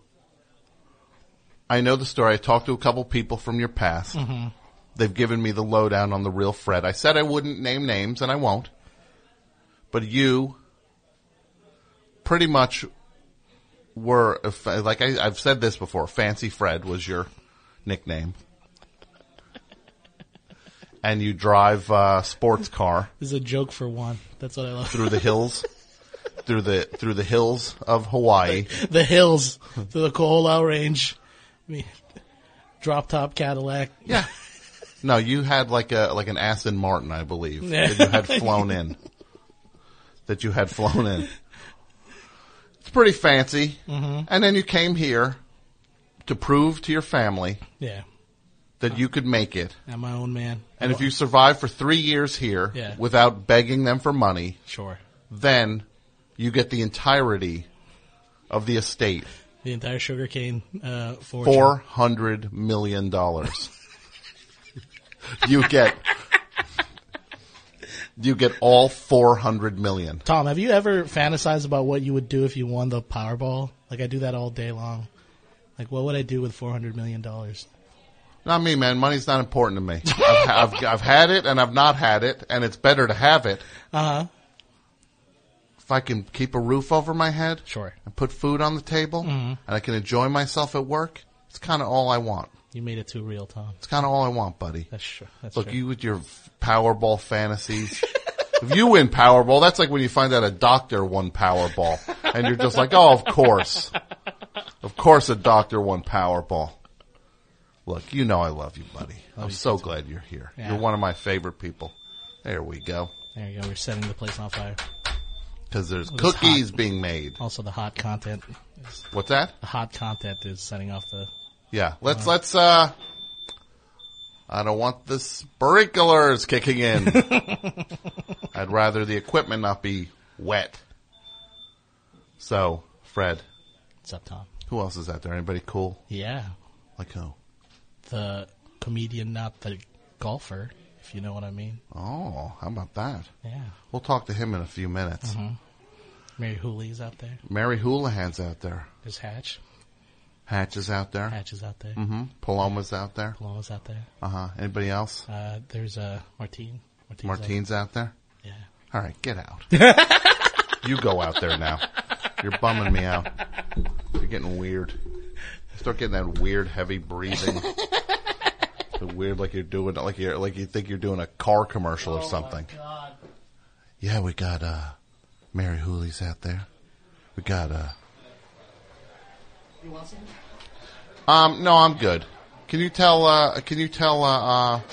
I know the story. I talked to a couple people from your past.
Mm-hmm.
They've given me the lowdown on the real Fred. I said I wouldn't name names, and I won't. But you pretty much were, like I, I've said this before, Fancy Fred was your nickname. And you drive a sports car.
This is a joke for one. That's what I love.
Through the hills. Through the through the hills of Hawaii.
The hills. Through the Koholau Range. I mean, drop top Cadillac.
Yeah. No, you had like a like an Aston Martin, I believe,
Yeah.
that you had flown in. That you had flown in. It's pretty fancy.
Mhm.
And then you came here to prove to your family
Yeah.
that you could make it.
I'm my own man.
And if you survive for three years here
Yeah.
without begging them for money,
Sure.
then you get the entirety of the estate.
The entire sugarcane uh, fortune.
Four hundred million dollars. You get, you get all four hundred million.
Tom, have you ever fantasized about what you would do if you won the Powerball? Like I do that all day long. Like what would I do with four hundred million dollars?
Not me, man. Money's not important to me. I've, I've, I've had it and I've not had it, and it's better to have it.
Uh huh.
If I can keep a roof over my head,
Sure.
and put food on the table,
Mhm.
and I can enjoy myself at work, it's kind of all I want.
You made it too real, Tom.
It's kind of all I want, buddy.
That's true. That's
Look,
true.
you with your Powerball fantasies. If you win Powerball, that's like when you find out a doctor won Powerball, and you're just like, oh, of course. Of course a doctor won Powerball. Look, you know I love you, buddy.
Love
I'm
you
so
too.
glad you're here.
Yeah.
You're one of my favorite people. There we go.
There you go. We're setting the place on fire.
Because there's
It was
cookies
hot.
being made.
Also, the hot content. Is,
What's that?
the hot content is setting off the.
Yeah, let's, let's, uh, I don't want the sprinklers kicking in. I'd rather the equipment not be wet. So, Fred.
What's up, Tom?
Who else is out there? Anybody cool?
Yeah.
Like who?
The comedian, not the golfer, if you know what I mean.
Oh, how about that?
Yeah.
We'll talk to him in a few minutes.
Mhm. Mary Hooley's out there.
Mary Houlihan's out there.
There's Hatch.
Hatch is out there.
Hatch is out there.
Mm-hmm. Paloma's out there.
Paloma's out there.
Uh-huh. Anybody else?
Uh, there's uh, Martine. Martine's,
Martine's out there?
Yeah.
All right, get out. You go out there now. You're bumming me out. You're getting weird. Start getting that weird, heavy breathing. The weird, like you're doing, like you're, like you think you're doing a car commercial or something.
Oh my God.
Yeah, we got uh, Mary Hooley's out there. We got uh.
You want some?
Um, no, I'm good. Can you tell? Uh, can you tell? Uh, uh,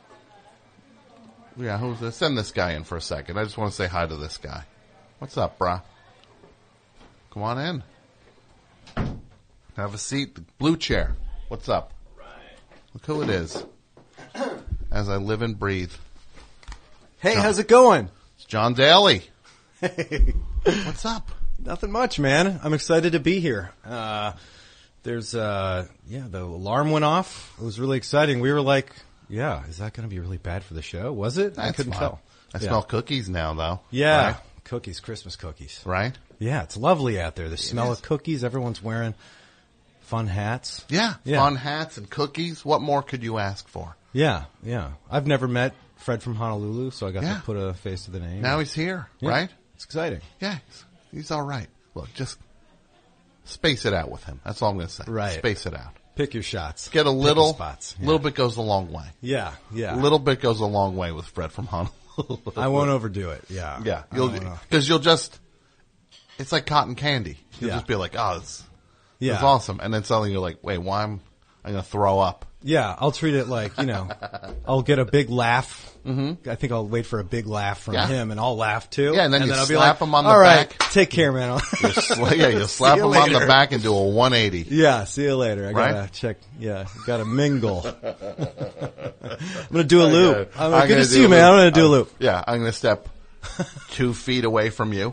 yeah, who's this? Send this guy in for a second. I just want to say hi to this guy. What's up, brah? Come on in. Have a seat. The blue chair. What's up? Look who it is. As I live and breathe.
Hey,
John.
how's it going?
It's John Daly.
Hey.
What's up?
Nothing much, man. I'm excited to be here. Uh, there's, uh, yeah, the alarm went off. It was really exciting. We were like, yeah, is that going to be really bad for the show? Was it?
That's
I couldn't
fine.
tell.
I
yeah.
smell cookies now, though.
Yeah.
Right?
Cookies, Christmas cookies.
Right?
Yeah, it's lovely out there. The smell
is.
of cookies. Everyone's wearing fun hats.
Yeah,
Yeah.
fun hats and cookies. What more could you ask for?
Yeah, yeah. I've never met Fred from Honolulu, so I got
Yeah.
to put a face to the name.
Now he's here,
Yeah.
right?
It's exciting.
Yeah, he's, he's all right. Look, just space it out with him. That's all I'm going to say.
Right.
Space it out.
Pick your shots.
Get a
Pick the
little,
spots. Yeah.
little bit goes a long way.
Yeah, yeah.
A little bit goes a long way with Fred from Honolulu.
I won't overdo it. Yeah,
Yeah,
I
you'll
don't know.
because you'll just. It's like cotton candy. You'll
Yeah.
just be like, oh, this,
Yeah.
this is awesome, and then suddenly you're like, wait, why am I going to throw up?
Yeah, I'll treat it like, you know, I'll get a big laugh. Mm-hmm. I think I'll wait for a big laugh from
Yeah.
him, and I'll laugh too.
Yeah, and then you
I'll
slap
be like,
him on the
all right,
back."
take care, man. I'll-
You sla- yeah, you slap
See
him
you
on the
later.
back and do a one eighty.
Yeah, see you later. I
Right?
gotta check. Yeah, gotta mingle. I'm gonna do a loop. I'm,
I'm
good
gonna
to
do
see you,
a
man.
loop.
I'm gonna do a
Um,
loop.
Yeah, I'm going to step two feet away from you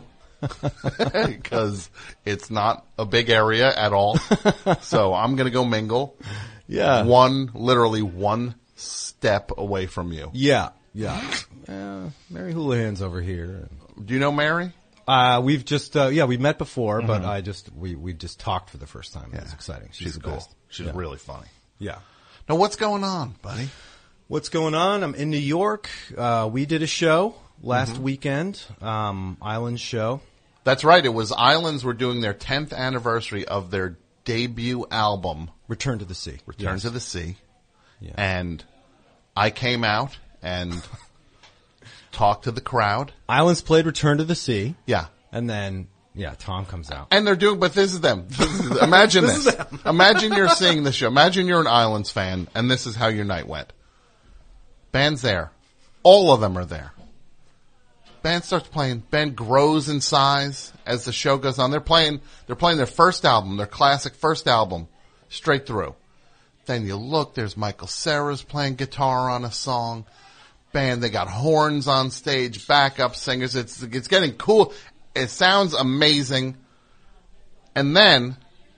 because it's not a big area at all. So I'm going to go mingle.
Yeah.
One, literally one step away from you.
Yeah, yeah. Uh, Mary Houlihan's over here.
Do you know Mary?
Uh, we've just, uh, yeah, we met before, but I just, we, we just talked for the first time. It was exciting. She's,
She's
the
cool.
best.
She's
Yeah.
really funny.
Yeah.
Now, what's going on, buddy?
What's going on? I'm in New York. Uh, we did a show last
Mm-hmm.
weekend, um, Island show.
That's right. It was Islands were doing their tenth anniversary of their debut album,
Return to the Sea.
Return
Yes.
to the Sea.
Yeah.
And I came out and talked to the crowd.
Islands played Return to the Sea.
Yeah.
And then, yeah, Tom comes out.
And they're doing, but this is them. Imagine this. Imagine you're seeing the show. Imagine you're an Islands fan, and this is how your night went. Band's there. All of them are there. Band starts playing. Band grows in size as the show goes on. They're playing. They're playing their first album, their classic first album, straight through. Then you look. There's Michael Cera's playing guitar on a song. Band. They got horns on stage, backup singers. It's it's getting cool. It sounds amazing. And then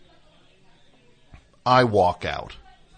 I walk out.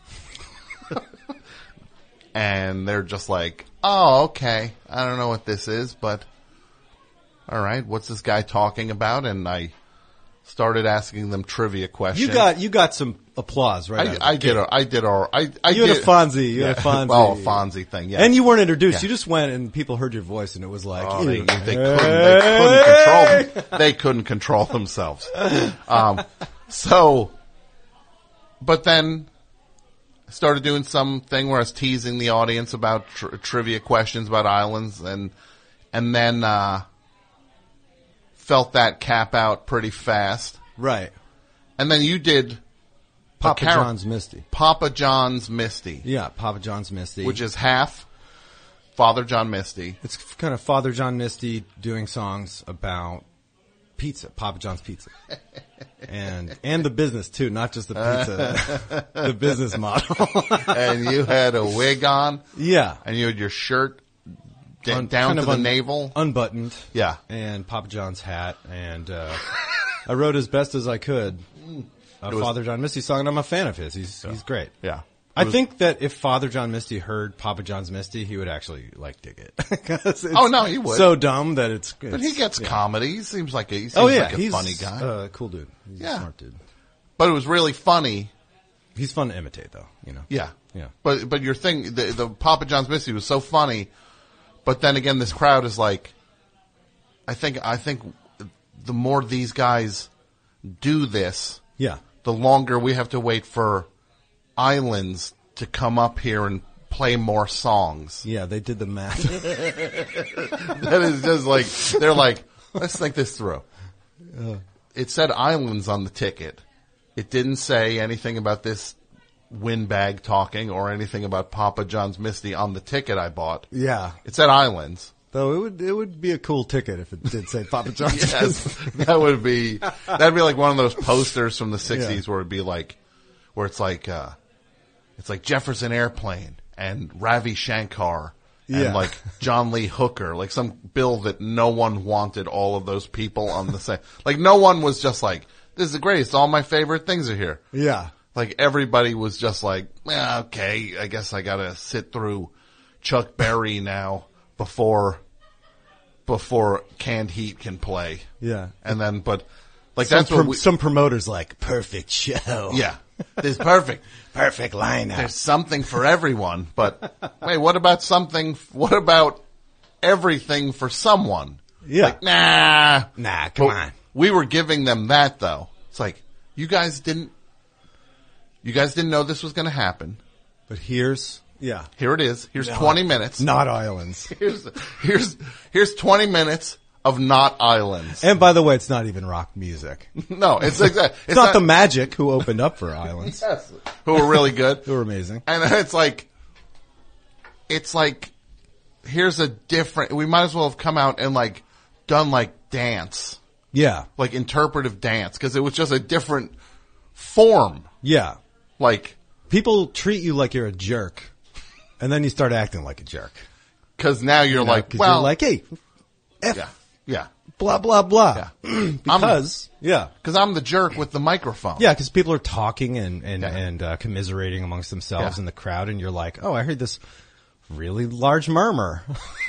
And they're just like, oh, okay. I don't know what this is, but all right. What's this guy talking about? And I started asking them trivia questions.
You got, you got some applause, right? out of
I, I
the
did.
gate.
A, I did. A, I, I
You
did,
had a Fonzie. You
yeah,
had a Fonzie.
Oh, a Fonzie thing. Yeah.
And you weren't introduced.
Yeah.
You just went and people heard your voice and it was like,
Oh, they,
ew.
they couldn't. They couldn't control. They couldn't control themselves. Um, so, but then I started doing something where I was teasing the audience about tri- trivia questions about islands, and and then uh, felt that cap out pretty fast.
Right.
And then you did
Papa
char-
John's Misty.
Papa John's Misty,
Yeah, Papa John's Misty.
which is half Father John Misty.
It's kind of Father John Misty doing songs about pizza, Papa John's Pizza. And and the business too, not just the pizza, the business model.
And you had a wig on,
Yeah.
and you had your shirt d-
Un-
down
kind
to
of
the
un-
navel.
Unbuttoned.
Yeah.
And Papa John's hat. And uh, I wrote as best as I could a
It was-
Father John Misty song, and I'm a fan of his. He's he's great.
Yeah.
I think that if Father John Misty heard Papa John's Misty, he would actually like dig it. 'Cause it's
Oh, no, he would.
So dumb that it's.
But
it's
he gets
yeah.
comedy. He seems like a, he seems
Oh yeah,
like a
he's
funny guy.
Uh, cool dude. He's
Yeah.
a smart dude.
But it was really funny.
He's fun to imitate, though. You know.
Yeah.
Yeah.
But but your thing, the, the Papa John's Misty was so funny, but then again, this crowd is like, I think I think the more these guys do this,
Yeah.
the longer we have to wait for Islands to come up here and play more songs.
Yeah, they did the math.
That is just like, they're like, let's think this through.
Uh,
It said Islands on the ticket. It didn't say anything about this windbag talking or anything about Papa John's Misty on the ticket I bought.
yeah.
It said Islands.
Though it would it would be a cool ticket if it did say Papa John's.
Yes, that would be, that'd be like one of those posters from the sixties where it'd be like, where it's like, uh, it's like Jefferson Airplane and Ravi Shankar and
Yeah.
like John Lee Hooker, like some bill that no one wanted all of those people on the same, like no one was just like, this is the greatest, all my favorite things are here.
Yeah.
Like everybody was just like, eh, okay, I guess I gotta sit through Chuck Berry now before, before Canned Heat can play.
Yeah.
And then, but like
Some,
that's what
prom-
we,
some promoters like perfect show.
yeah, this is perfect.
Perfect lineup.
There's something for everyone, but wait, what about something, what about everything for someone?
Yeah.
Like, nah.
Nah, come
But
on.
We were giving them that though. It's like, you guys didn't, you guys didn't know this was going to happen.
But here's yeah.
Here it is. Here's
Not-
twenty minutes.
Not Islands.
Here's, here's, here's twenty minutes of not Islands.
And by the way, it's not even rock music.
No, it's exactly.
It's, not, the Magic who opened up for Islands.
Yes, who were really good.
Who were amazing.
And it's like, it's like, here's a different, we might as well have come out and like done like dance,
Yeah.
like interpretive dance, because it was just a different form.
Yeah.
Like,
People treat you like you're a jerk, and then you start acting like a jerk.
because now you're
You know,
like,
'cause
well,
you're like, hey, F,
yeah, yeah.
blah, blah, blah.
Yeah.
because, yeah.
Because I'm the jerk with the microphone.
Yeah, because people are talking and, and,
Yeah.
and uh, commiserating amongst themselves
Yeah.
in the crowd, and you're like, oh, I heard this really large murmur.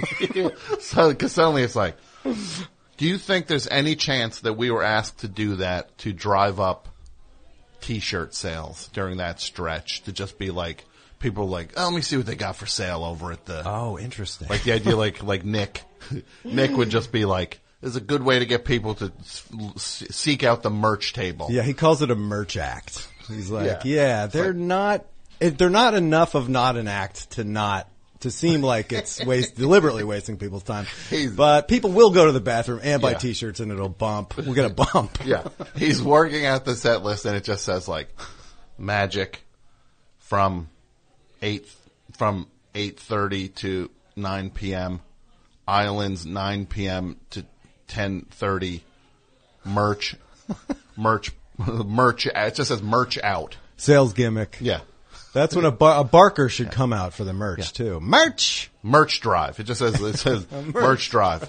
So, because suddenly it's like, do you think there's any chance that we were asked to do that to drive up T-shirt sales during that stretch? To just be like, people like, oh, let me see what they got for sale over at the.
Oh, interesting.
Like the idea, like like Nick, Nick would just be like, "This is a good way to get people to s- seek out the merch table."
Yeah, he calls it a merch act. He's like,
Yeah.
yeah, they're not, it, they're not enough of not an act to not, to seem like it's waste, deliberately wasting people's time.
He's-
But people will go to the bathroom and buy
Yeah.
t-shirts and it'll bump. We'll get a bump.
Yeah, he's working out the set list, and it just says like, Magic from eight from eight thirty to nine p.m. Islands nine p.m. to ten thirty. Merch, merch, merch. It just says merch out.
Sales gimmick.
Yeah.
That's when a, bar, a barker should come out for the merch too. Merch!
Merch drive. It just says, it says merch drive.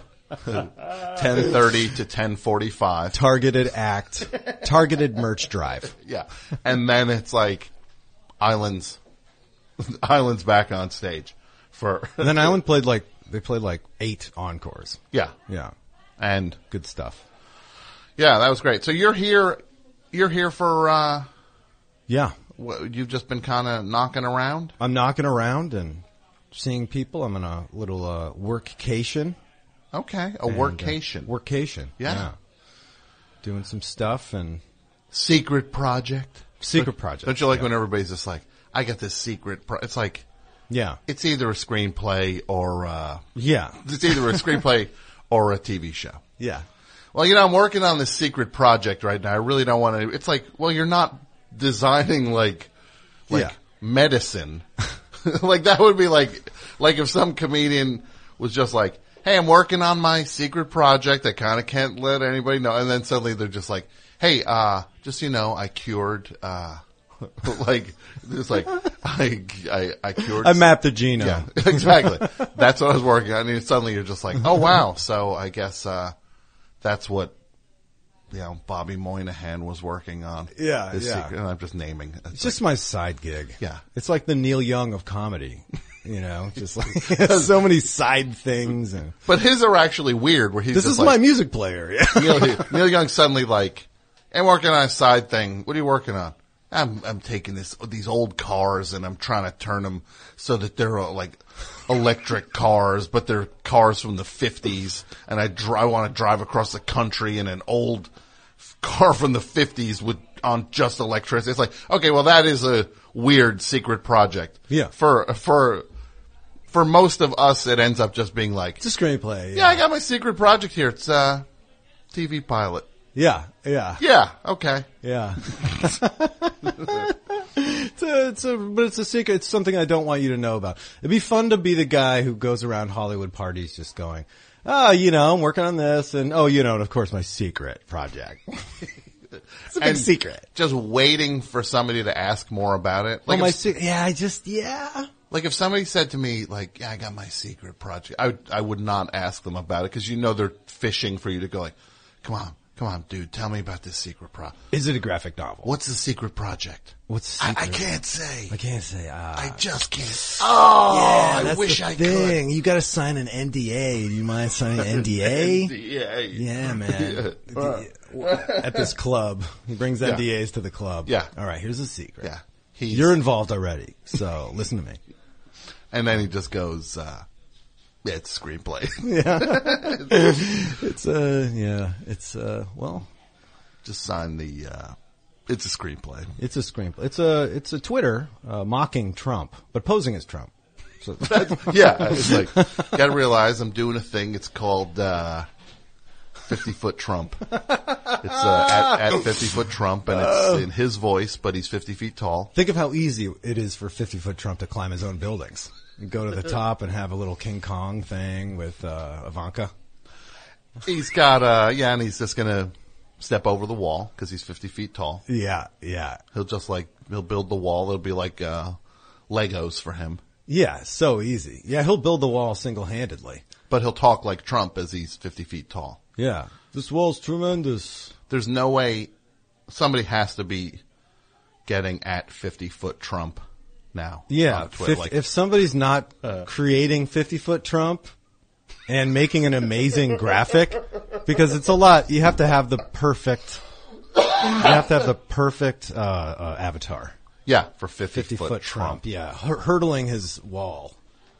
ten thirty to ten forty-five.
Targeted act. Targeted merch drive.
Yeah. And then it's like Islands, Islands back on stage for,
And then Island played like, they played like eight encores.
yeah.
Yeah.
And
Good stuff.
yeah, that was great. So you're here, you're here for, uh,
Yeah.
what, you've just been kind of knocking around?
I'm knocking around and seeing people. I'm in a little uh, workcation.
Okay. A
And,
workcation.
Uh, workcation.
Yeah.
Doing some stuff and
Secret project.
secret project.
Don't you like
yeah.
when everybody's just like, I got this secret pro-. It's like,
Yeah.
it's either a screenplay or, uh,
Yeah.
it's either a screenplay or a T V show.
Yeah.
Well, you know, I'm working on this secret project right now. I really don't want to. It's like, well, you're not designing like, like
Yeah.
medicine. Like that would be like, like if some comedian was just like, hey, I'm working on my secret project. I kind of can't let anybody know. And then suddenly they're just like, hey, uh, just so you know, I cured, uh, like, it's like, I, I, I cured.
I mapped the genome.
Yeah, exactly. That's what I was working on. And suddenly you're just like, oh wow. So I guess, uh, that's what you know, Bobby Moynihan was working on.
Yeah,
his
yeah.
secret, and I'm just naming. It's,
It's just my side gig.
Yeah.
It's like the Neil Young of comedy. You know, just like so many side things. And
But his are actually weird. Where he's
this
just
is
like,
my music player. Yeah.
Neil, Neil Young suddenly like, I'm working on a side thing. What are you working on? I'm I'm taking this these old cars and I'm trying to turn them so that they're uh, like electric cars, but they're cars from the fifties. And I dri- I want to drive across the country in an old car from the fifties with on just electricity. It's like, okay, well that is a weird secret project.
Yeah.
For for. For most of us, it ends up just being like,
It's a screenplay. Yeah,
yeah, I got my secret project here. It's uh T V pilot.
yeah, yeah.
Yeah, okay.
Yeah. it's a, it's a, but it's a secret. It's something I don't want you to know about. It'd be fun to be the guy who goes around Hollywood parties just going, oh, you know, I'm working on this, and oh, you know, and of course my secret project. It's a big
And
secret.
Just waiting for somebody to ask more about it.
Like
Like,
oh, my
if,
se- yeah, I just, yeah.
like if somebody said to me, like, yeah, I got my secret project, I would, I would not ask them about it because you know they're fishing for you to go like, come on, come on, dude, tell me about this secret project.
Is it a graphic novel?
What's the secret project?
What's the
I,
secret?
I can't say.
I can't say. Uh,
I just can't. Oh,
yeah,
I
that's
wish
the
I
thing. You got to sign an N D A. Do you mind signing an N D A?
N D A.
Yeah, man. At this club, he brings
Yeah.
N D As to the club.
Yeah.
All right. Here's a secret.
Yeah. He's,
You're involved already, so listen to me.
And then he just goes, uh, yeah, it's a screenplay.
Yeah. It's uh, yeah. It's uh, well,
Just sign the, uh, it's a screenplay.
it's a screenplay. It's a it's a Twitter uh, mocking Trump, but posing as Trump. So
Yeah, it's like, gotta realize I'm doing a thing. It's called, uh, fifty foot Trump. It's, uh, at, at fifty foot Trump and it's in his voice, but he's fifty feet tall.
think of how easy it is for fifty foot Trump to climb his own buildings. You go to the top and have a little King Kong thing with uh, Ivanka.
He's got, uh, yeah, and he's just gonna step over the wall because he's fifty feet tall.
Yeah, yeah.
He'll just like, he'll build the wall. It'll be like, uh, Legos for him.
Yeah, so easy. Yeah, he'll build the wall single-handedly.
But he'll talk like Trump as he's fifty feet tall.
Yeah. This wall's tremendous.
There's no way somebody has to be getting at fifty foot Trump now.
Yeah.
on Twitter.
Fif-
Like,
if somebody's not uh, creating fifty foot Trump and making an amazing graphic, because it's a lot, you have to have the perfect, you have to have the perfect uh, uh, avatar.
yeah, for fifty,
fifty
foot,
foot Trump. Yeah. Hur- hurdling his wall.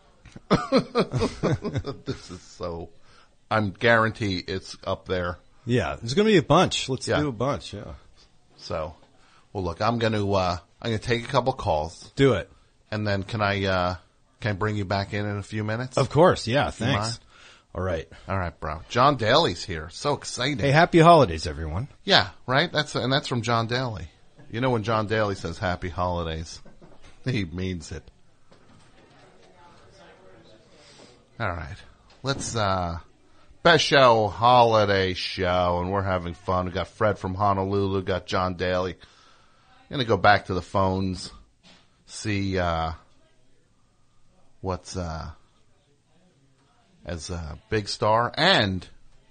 This is so, I'm guarantee it's up there.
Yeah. There's going to be a bunch. Let's
Yeah.
do a bunch. Yeah.
So, well, look, I'm going to, uh, I'm going to take a couple calls
Do it.
and then can I, uh, can I bring you back in in a few minutes?
Of course. Yeah.
you
Thanks.
mind?
All right.
All right, bro. John Daly's here. So exciting.
Hey, happy holidays, everyone.
Yeah, right? That's, and that's from John Daly. You know when John Daly says happy holidays, he means it. All right. Let's, uh, best show, holiday show, and we're having fun. We got Fred from Honolulu, got John Daly. I'm gonna go back to the phones, see, uh, what's, uh, as a big star and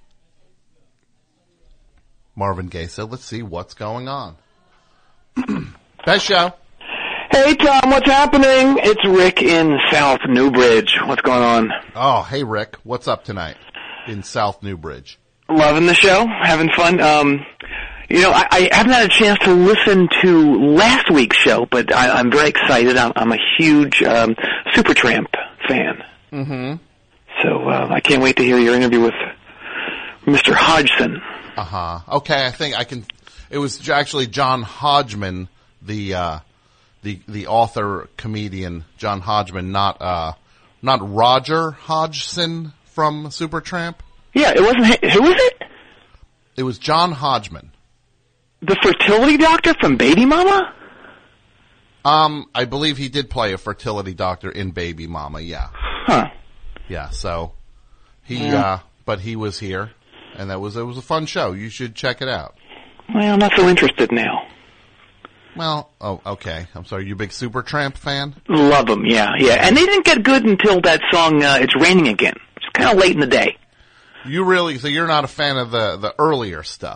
Marvin Gaye said, let's see what's going on. Best show.
Hey, Tom, what's happening? It's Rick in South Newbridge. What's going on?
Oh, hey, Rick. What's up tonight in South Newbridge?
Loving the show, having fun. Um, you know, I, I haven't had a chance to listen to last week's show, but I, I'm very excited. I'm, I'm a huge um, Supertramp fan.
Mm-hmm.
So uh, I can't wait to hear your interview with Mister Hodgson.
Uh-huh. Okay, I think I can. It was actually John Hodgman, the uh, the the author comedian John Hodgman, not uh, not Roger Hodgson from Supertramp.
Yeah, it wasn't. Who was it?
It was John Hodgman.
The fertility doctor from Baby Mama?
Um, I believe he did play a fertility doctor in Baby Mama. Yeah.
Huh.
Yeah. So he,
Yeah.
uh, but he was here, and that was it was a fun show. You should check it out.
Well, I'm not so interested now.
Well, oh, okay. I'm sorry. You a big Supertramp fan?
Love them, yeah, yeah. And they didn't get good until that song, uh, It's Raining Again. It's kind of late in the day.
You really, so you're not a fan of the, the earlier stuff?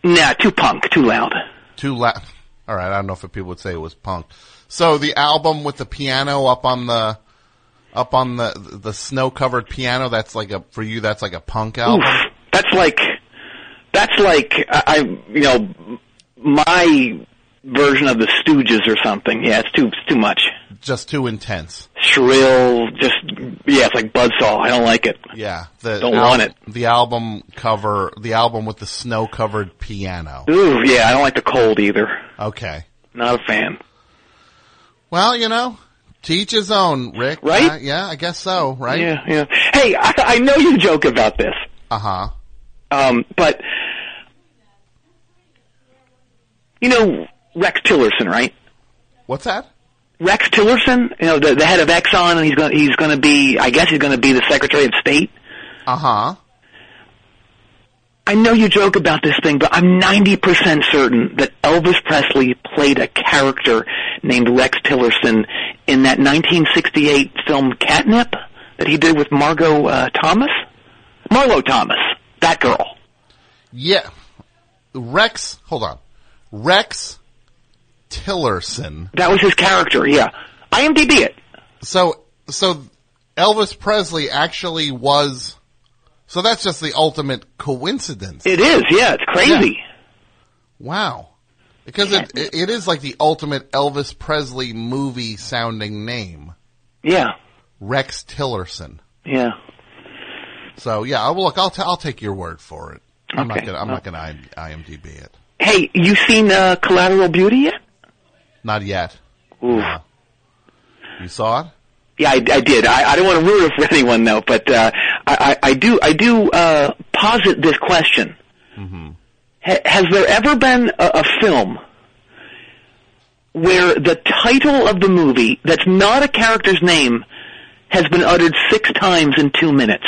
Nah, too punk, too loud.
Too loud. All right, I don't know if people would say it was punk. So the album with the piano up on the up on the the snow-covered piano, that's like a for you. That's like a punk album.
Oof, that's like that's like I, I you know my version of the Stooges or something. Yeah, it's too it's too much.
Just too intense.
Shrill, just yeah, it's like Buzzsaw. I don't like it.
Yeah, the
don't
al-
want it.
The album cover, the album with the snow-covered piano.
Ooh, yeah, I don't like the cold either.
Okay,
not a fan.
Well, you know, to each his own, Rick.
Right?
Uh, yeah, I guess so. Right?
Yeah, yeah. Hey, I, I know you joke about this.
Uh huh.
Um, but you know Rex Tillerson, right?
What's that?
Rex Tillerson, you know, the, the head of Exxon, and he's going he's going to be, I guess he's going to be the Secretary of State.
Uh huh.
I know you joke about this thing, but I'm ninety percent certain that Elvis Presley played a character named Rex Tillerson in that nineteen sixty-eight film Catnip that he did with Margot uh, Thomas. Marlo Thomas, that girl.
Yeah. Rex, hold on. Rex Tillerson.
That was his character, yeah. I M D B it.
So, so Elvis Presley actually was... So that's just the ultimate coincidence.
It is, yeah. It's crazy.
Yeah. Wow. Because it, it it is like the ultimate Elvis Presley movie sounding name.
Yeah.
Rex Tillerson.
Yeah.
So yeah, I will look. I'll t- I'll take your word for it. I'm
Okay.
not gonna I'm
Oh.
not gonna I M D B it.
Hey, you seen uh, Collateral Beauty yet?
Not yet.
Ooh.
No. You saw it?
Yeah, I, I did. I, I don't want to ruin it for anyone, though, but uh, I, I, I do. I do uh, posit this question:
mm-hmm.
ha- Has there ever been a, a film where the title of the movie, that's not a character's name, has been uttered six times in two minutes?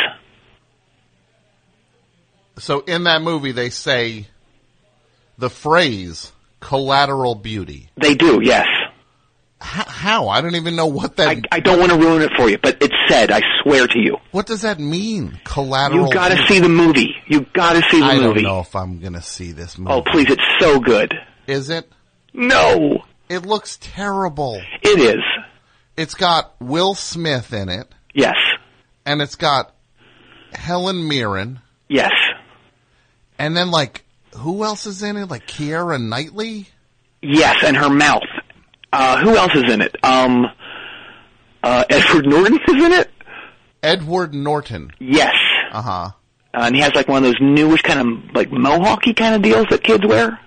So in that movie, they say the phrase "collateral beauty."
They do, yes.
H- how? I don't even know what that.
I, I don't want to ruin it for you, but it's said. I swear to you.
What does that mean? Collateral.
You got to
beauty?
see the movie. You got to see the
I
movie.
don't know if I'm gonna see this movie.
Oh, please! It's so good.
Is it?
No.
It looks terrible.
It is.
It's got Will Smith in it.
Yes.
And it's got Helen Mirren.
Yes.
And then, like, who else is in it? Like Keira Knightley?
Yes, and her mouth. Uh, who else is in it? Um, uh, Edward Norton is in it?
Edward Norton.
Yes.
Uh-huh.
Uh, and he has like one of those newish kind of, like, mohawky kind of deals that kids wear.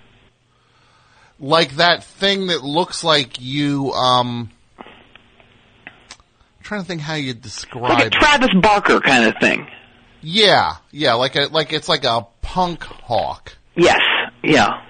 Like that thing that looks like you, um... I'm trying to think how you describe
Like a Travis Barker kind of thing.
Yeah, yeah, like a, like it's like a punk hawk.
Yes, yeah.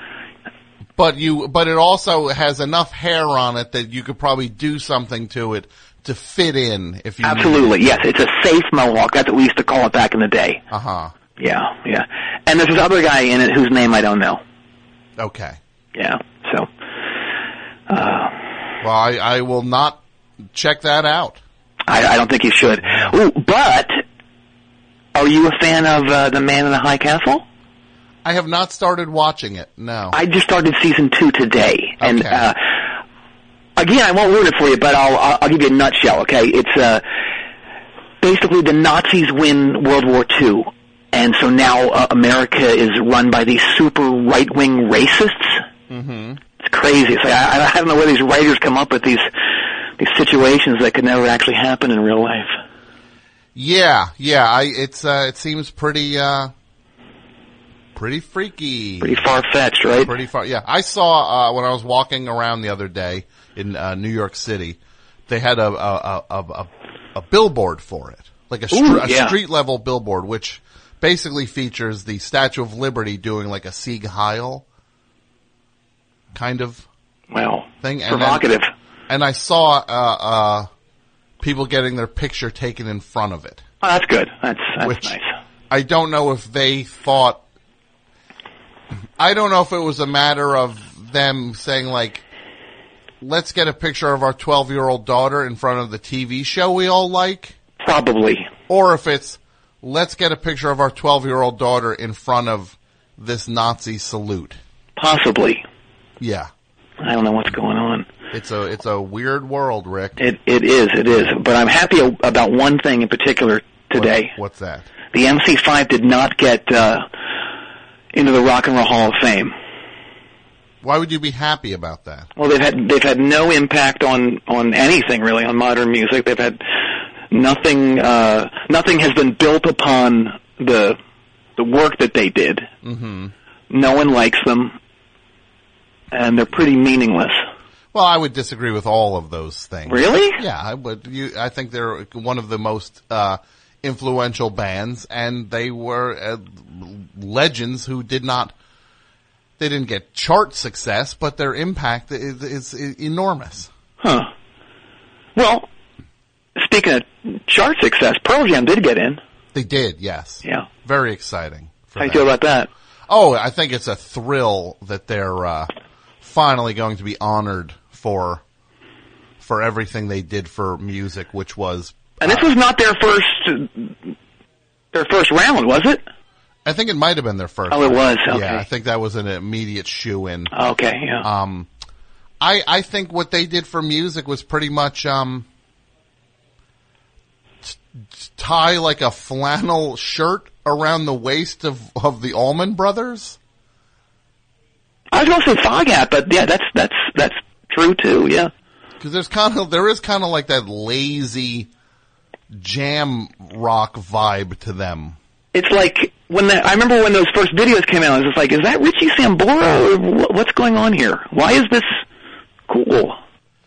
But you, but it also has enough hair on it that you could probably do something to it to fit in if you
Absolutely, yes. It's a safe mohawk. That's what we used to call it back in the day.
Uh-huh.
Yeah, yeah. And there's this other guy in it whose name I don't know.
Okay.
Yeah, so. Uh,
well, I, I will not check that out.
I, I don't think you should. Ooh, but are you a fan of uh, The Man in the High Castle?
I have not started watching it, no.
I just started season two today.
Okay.
And, uh, again, I won't ruin it for you, but I'll, I'll, I'll give you a nutshell, okay? It's, uh, basically the Nazis win World War Two, and so now uh, America is run by these super right-wing racists.
Mm-hmm.
It's crazy. It's like, I, I don't know where these writers come up with these, these situations that could never actually happen in real life.
Yeah, yeah, I, it's, uh, it seems pretty, uh, pretty freaky.
Pretty far-fetched, right?
Pretty far, yeah. I saw, uh, when I was walking around the other day in, uh, New York City, they had a, a, a, a, a billboard for it. Like a, str-
Ooh,
a
yeah.
street level billboard, which basically features the Statue of Liberty doing like a Sieg Heil kind of
well,
thing. And
provocative.
Then, and I saw, uh, uh, people getting their picture taken in front of it.
Oh, that's good. That's, that's
which
nice.
I don't know if they thought, I don't know if it was a matter of them saying like, let's get a picture of our twelve-year-old daughter in front of the T V show we all like.
Probably.
Or if it's, let's get a picture of our twelve-year-old daughter in front of this Nazi salute.
Possibly.
Yeah.
I don't know what's going on.
It's a it's a weird world, Rick.
It it is, it is. But I'm happy about one thing in particular today.
What, what's that?
The M C five did not get uh, into the Rock and Roll Hall of Fame.
Why would you be happy about that?
Well, they've had they've had no impact on, on anything really on modern music. They've had nothing. Uh, nothing has been built upon the the work that they did.
Mm-hmm.
No one likes them, and they're pretty meaningless.
Well, I would disagree with all of those things.
Really?
Yeah, I would. You, I think they're one of the most uh, influential bands, and they were uh, legends who did not. They didn't get chart success, but their impact is, is, is enormous.
Huh. Well, speaking of chart success, Pearl Jam did get in.
They did, yes.
Yeah.
Very exciting.
How do you feel about that?
Oh, I think it's a thrill that they're uh, finally going to be honored for for everything they did for music, which was...
And this
uh,
was not their first their first round, was it?
I think it might have been their first.
Oh, it was? Okay.
Yeah, I think that was an immediate shoo-in.
Okay, yeah.
Um, I, I think what they did for music was pretty much, um, t- tie like a flannel shirt around the waist of, of the Allman Brothers.
I was going to say Foghat, but yeah, that's, that's, that's true too, yeah.
Cause there's kind of, there is kind of like that lazy jam rock vibe to them.
It's like, when the, I remember when those first videos came out, I was just like, is that Richie Sambora, or what's going on here? Why is this cool?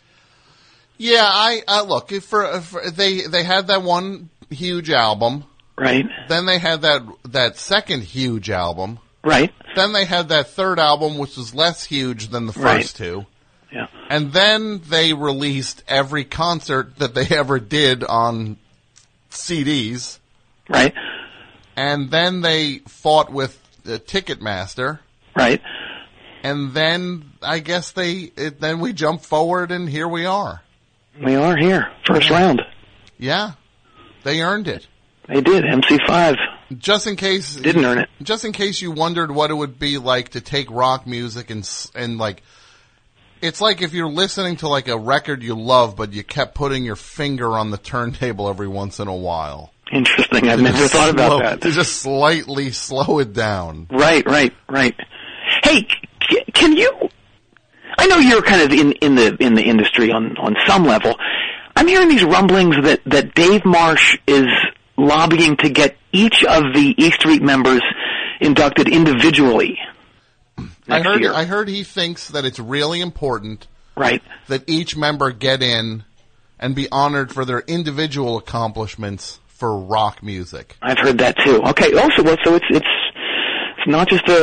Yeah, I, uh, look, if for, if they, they had that one huge album.
Right.
Then they had that, that second huge album.
Right.
Then they had that third album, which was less huge than the first
right.
two.
Yeah.
And then they released every concert that they ever did on C Ds.
Right.
And then they fought with uh, Ticketmaster.
Right.
And then I guess they, it, then we jump forward and here we are.
We are here. First round.
Yeah. They earned it.
They did. M C five.
Just in case.
Didn't earn it.
Just in case you wondered what it would be like to take rock music and, and like, it's like if you're listening to like a record you love, but you kept putting your finger on the turntable every once in a while.
Interesting. I've never thought about
slow,
that.
To just slightly slow it down.
Right, right, right. Hey, c- can you? I know you're kind of in, in the in the industry on, on some level. I'm hearing these rumblings that, that Dave Marsh is lobbying to get each of the E Street members inducted individually.
I heard.
Year.
I heard he thinks that it's really important,
right,
that each member get in and be honored for their individual accomplishments for rock music.
I've heard that too. Okay. Also, well, so it's it's it's not just a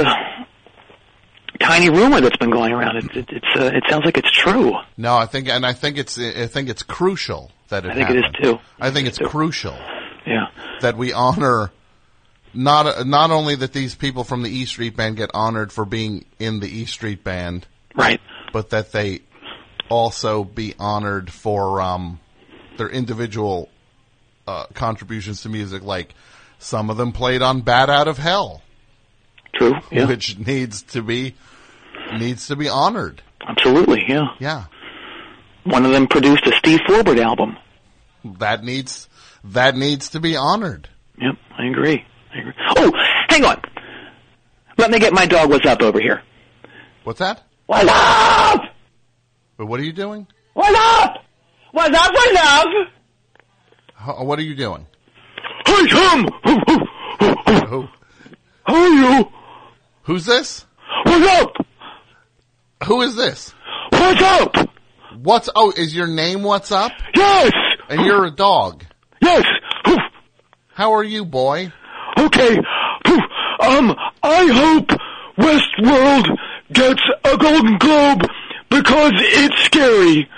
tiny rumor that's been going around. It, it, it's uh, it sounds like it's true.
No, I think, and I think it's I think it's crucial that it.
I think
happen.
it is too.
I think it's crucial.
Yeah.
That we honor not not only that these people from the E Street Band get honored for being in the E Street Band,
right?
But that they also be honored for um, their individual uh, contributions to music. Like some of them played on "Bat Out of Hell,"
true, yeah.
which needs to be needs to be honored.
Absolutely, yeah,
yeah.
One of them produced a Steve Forbert album.
That needs that needs to be honored.
Yep, I agree. I agree. Oh, hang on. Let me get my dog What's Up over here.
What's that?
What's up?
But what are you doing?
What's up? What's up? What's up?
How, what are you doing?
Hi, Tom.
Who?
How are you?
Who's this?
What's up?
Who is this?
What's up?
What's oh? Is your name What's Up?
Yes.
And you're a dog.
Yes.
How are you, boy?
Okay. Um, I hope Westworld gets a Golden Globe because it's scary.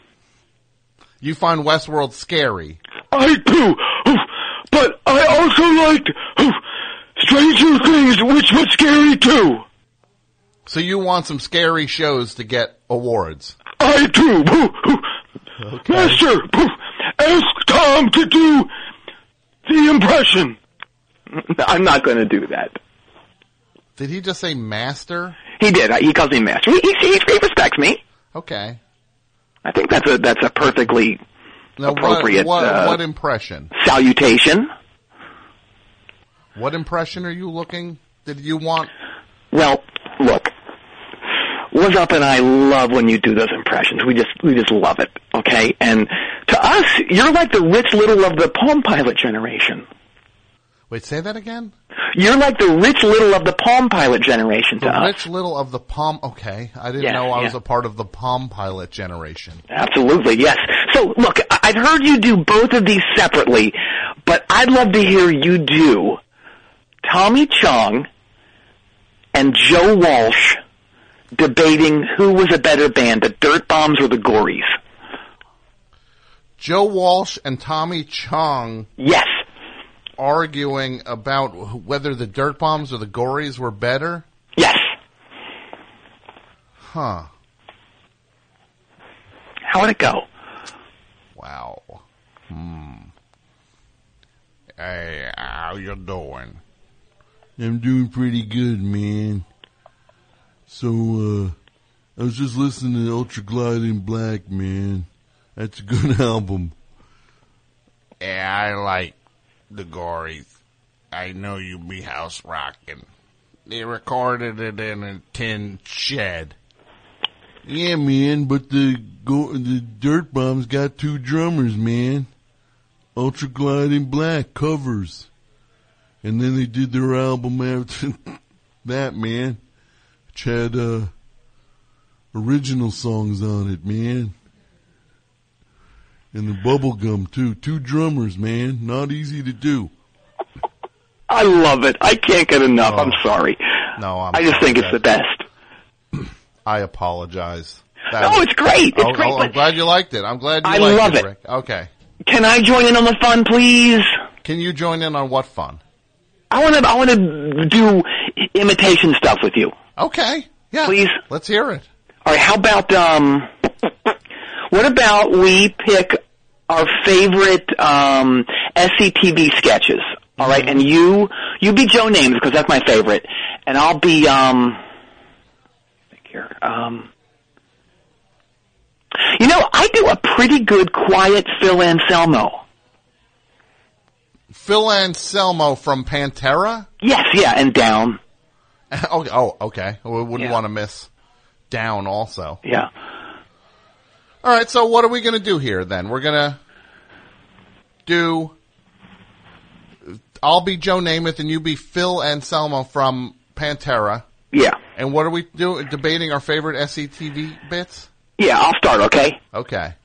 You find Westworld scary?
I do. But I also liked Stranger Things, which was scary too.
So you want some scary shows to get awards?
I do. Okay. Master, ask Tom to do the impression. I'm not going to do that.
Did he just say master?
He did. He calls me master. He, he, he respects me.
Okay.
I think that's a that's a perfectly
now,
appropriate
what, what,
uh,
what impression?
Salutation.
What impression are you looking? Did you want?
Well, look. What's up? And I love when you do those impressions. We just we just love it. Okay. And to us, you're like the Rich Little of the Palm Pilot generation.
Wait, say that again?
You're like the Rich Little of the Palm Pilot generation to
the
us.
The Rich Little of the Palm, okay. I didn't
yeah,
know I
yeah.
was a part of the Palm Pilot generation.
Absolutely, yes. So, look, I've heard you do both of these separately, but I'd love to hear you do Tommy Chong and Joe Walsh debating who was a better band, the Dirt Bombs or the Gories.
Joe Walsh and Tommy Chong.
Yes.
Arguing about whether the Dirt Bombs or the Gories were better?
Yes.
Huh.
How would it go?
Wow. Hmm. Hey, how you doing? I'm doing pretty good, man. So, uh, I was just listening to Ultra Glide in Black, man. That's a good album. Yeah, I like the Gories. I know you be house rocking. They recorded it in a tin shed. Yeah, man, but the go the Dirt Bombs got two drummers, man. Ultra Glide in Black covers. And then they did their album after that, man. Which had uh, original songs on it, man. And the bubblegum, too. Two drummers, man. Not easy to do.
I love it. I can't get enough. Oh. I'm sorry.
No, I'm
I just
sorry.
think it's the best.
I apologize.
That no, was, it's great. It's
oh,
great.
Oh, I'm glad you liked it. I'm glad you
I
liked
love
it,
it.
Rick. Okay.
Can I join in on the fun, please?
Can you join in on what fun?
I want to. I want to do imitation stuff with you.
Okay. Yeah.
Please.
Let's hear it.
All right. How about um? What about we pick our favorite um S C T V sketches? All right, and you you be Joe Names because that's my favorite, and I'll be um. Think here. Um. You know, I do a pretty good quiet Phil Anselmo.
Phil Anselmo from Pantera?
Yes, yeah, and Down.
oh, oh, okay. We wouldn't
yeah.
want to miss Down also.
Yeah.
All right, so what are we going to do here then? We're going to do... I'll be Joe Namath and you be Phil Anselmo from Pantera.
Yeah.
And what are we doing? Debating our favorite S C T V bits?
Yeah, I'll start, okay?
Okay.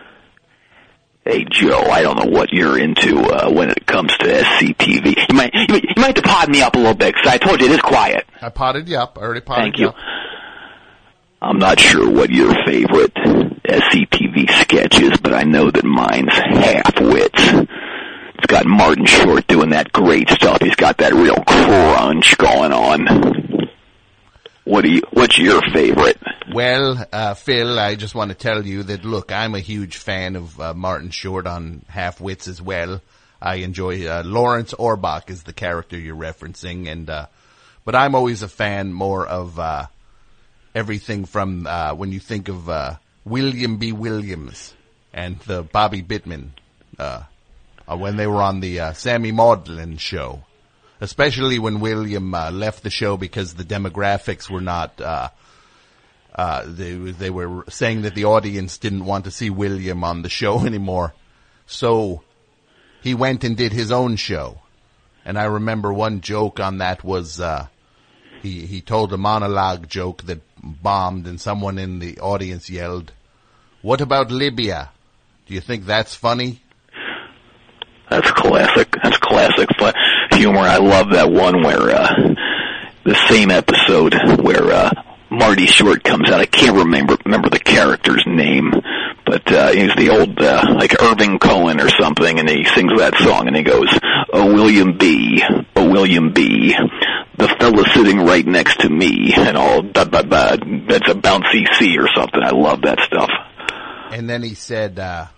Hey, Joe, I don't know what you're into uh, when it comes to S C T V. You might you, you might have to pod me up a little bit, because I told you it is quiet.
I potted you up. I already potted
Thank
you
you.
up.
I'm not sure what your favorite S C T V sketch is, but I know that mine's Half-Wits. It's got Martin Short doing that great stuff. He's got that real crunch going on. What do you? What's your favorite?
Well, uh, Phil, I just want to tell you that, look, I'm a huge fan of uh, Martin Short on Half-Wits as well. I enjoy uh, Lawrence Orbach is the character you're referencing, and uh, but I'm always a fan more of uh, everything from uh, when you think of uh, William B. Williams and the Bobby Bittman uh, uh, when they were on the uh, Sammy Maudlin show. Especially when William uh, left the show because the demographics were not, uh, uh, they, they were saying that the audience didn't want to see William on the show anymore. So he went and did his own show. And I remember one joke on that was, uh, he, he told a monologue joke that bombed and someone in the audience yelled, "What about Libya? Do you think that's funny?"
That's classic. That's classic humor. I love that one where uh, the same episode where uh, Marty Short comes out. I can't remember remember the character's name, but uh, he's the old uh, like Irving Cohen or something, and he sings that song, and he goes, "Oh William B, oh William B, the fella sitting right next to me," and all da da da. That's a bouncy C or something. I love that stuff.
And then he said, uh,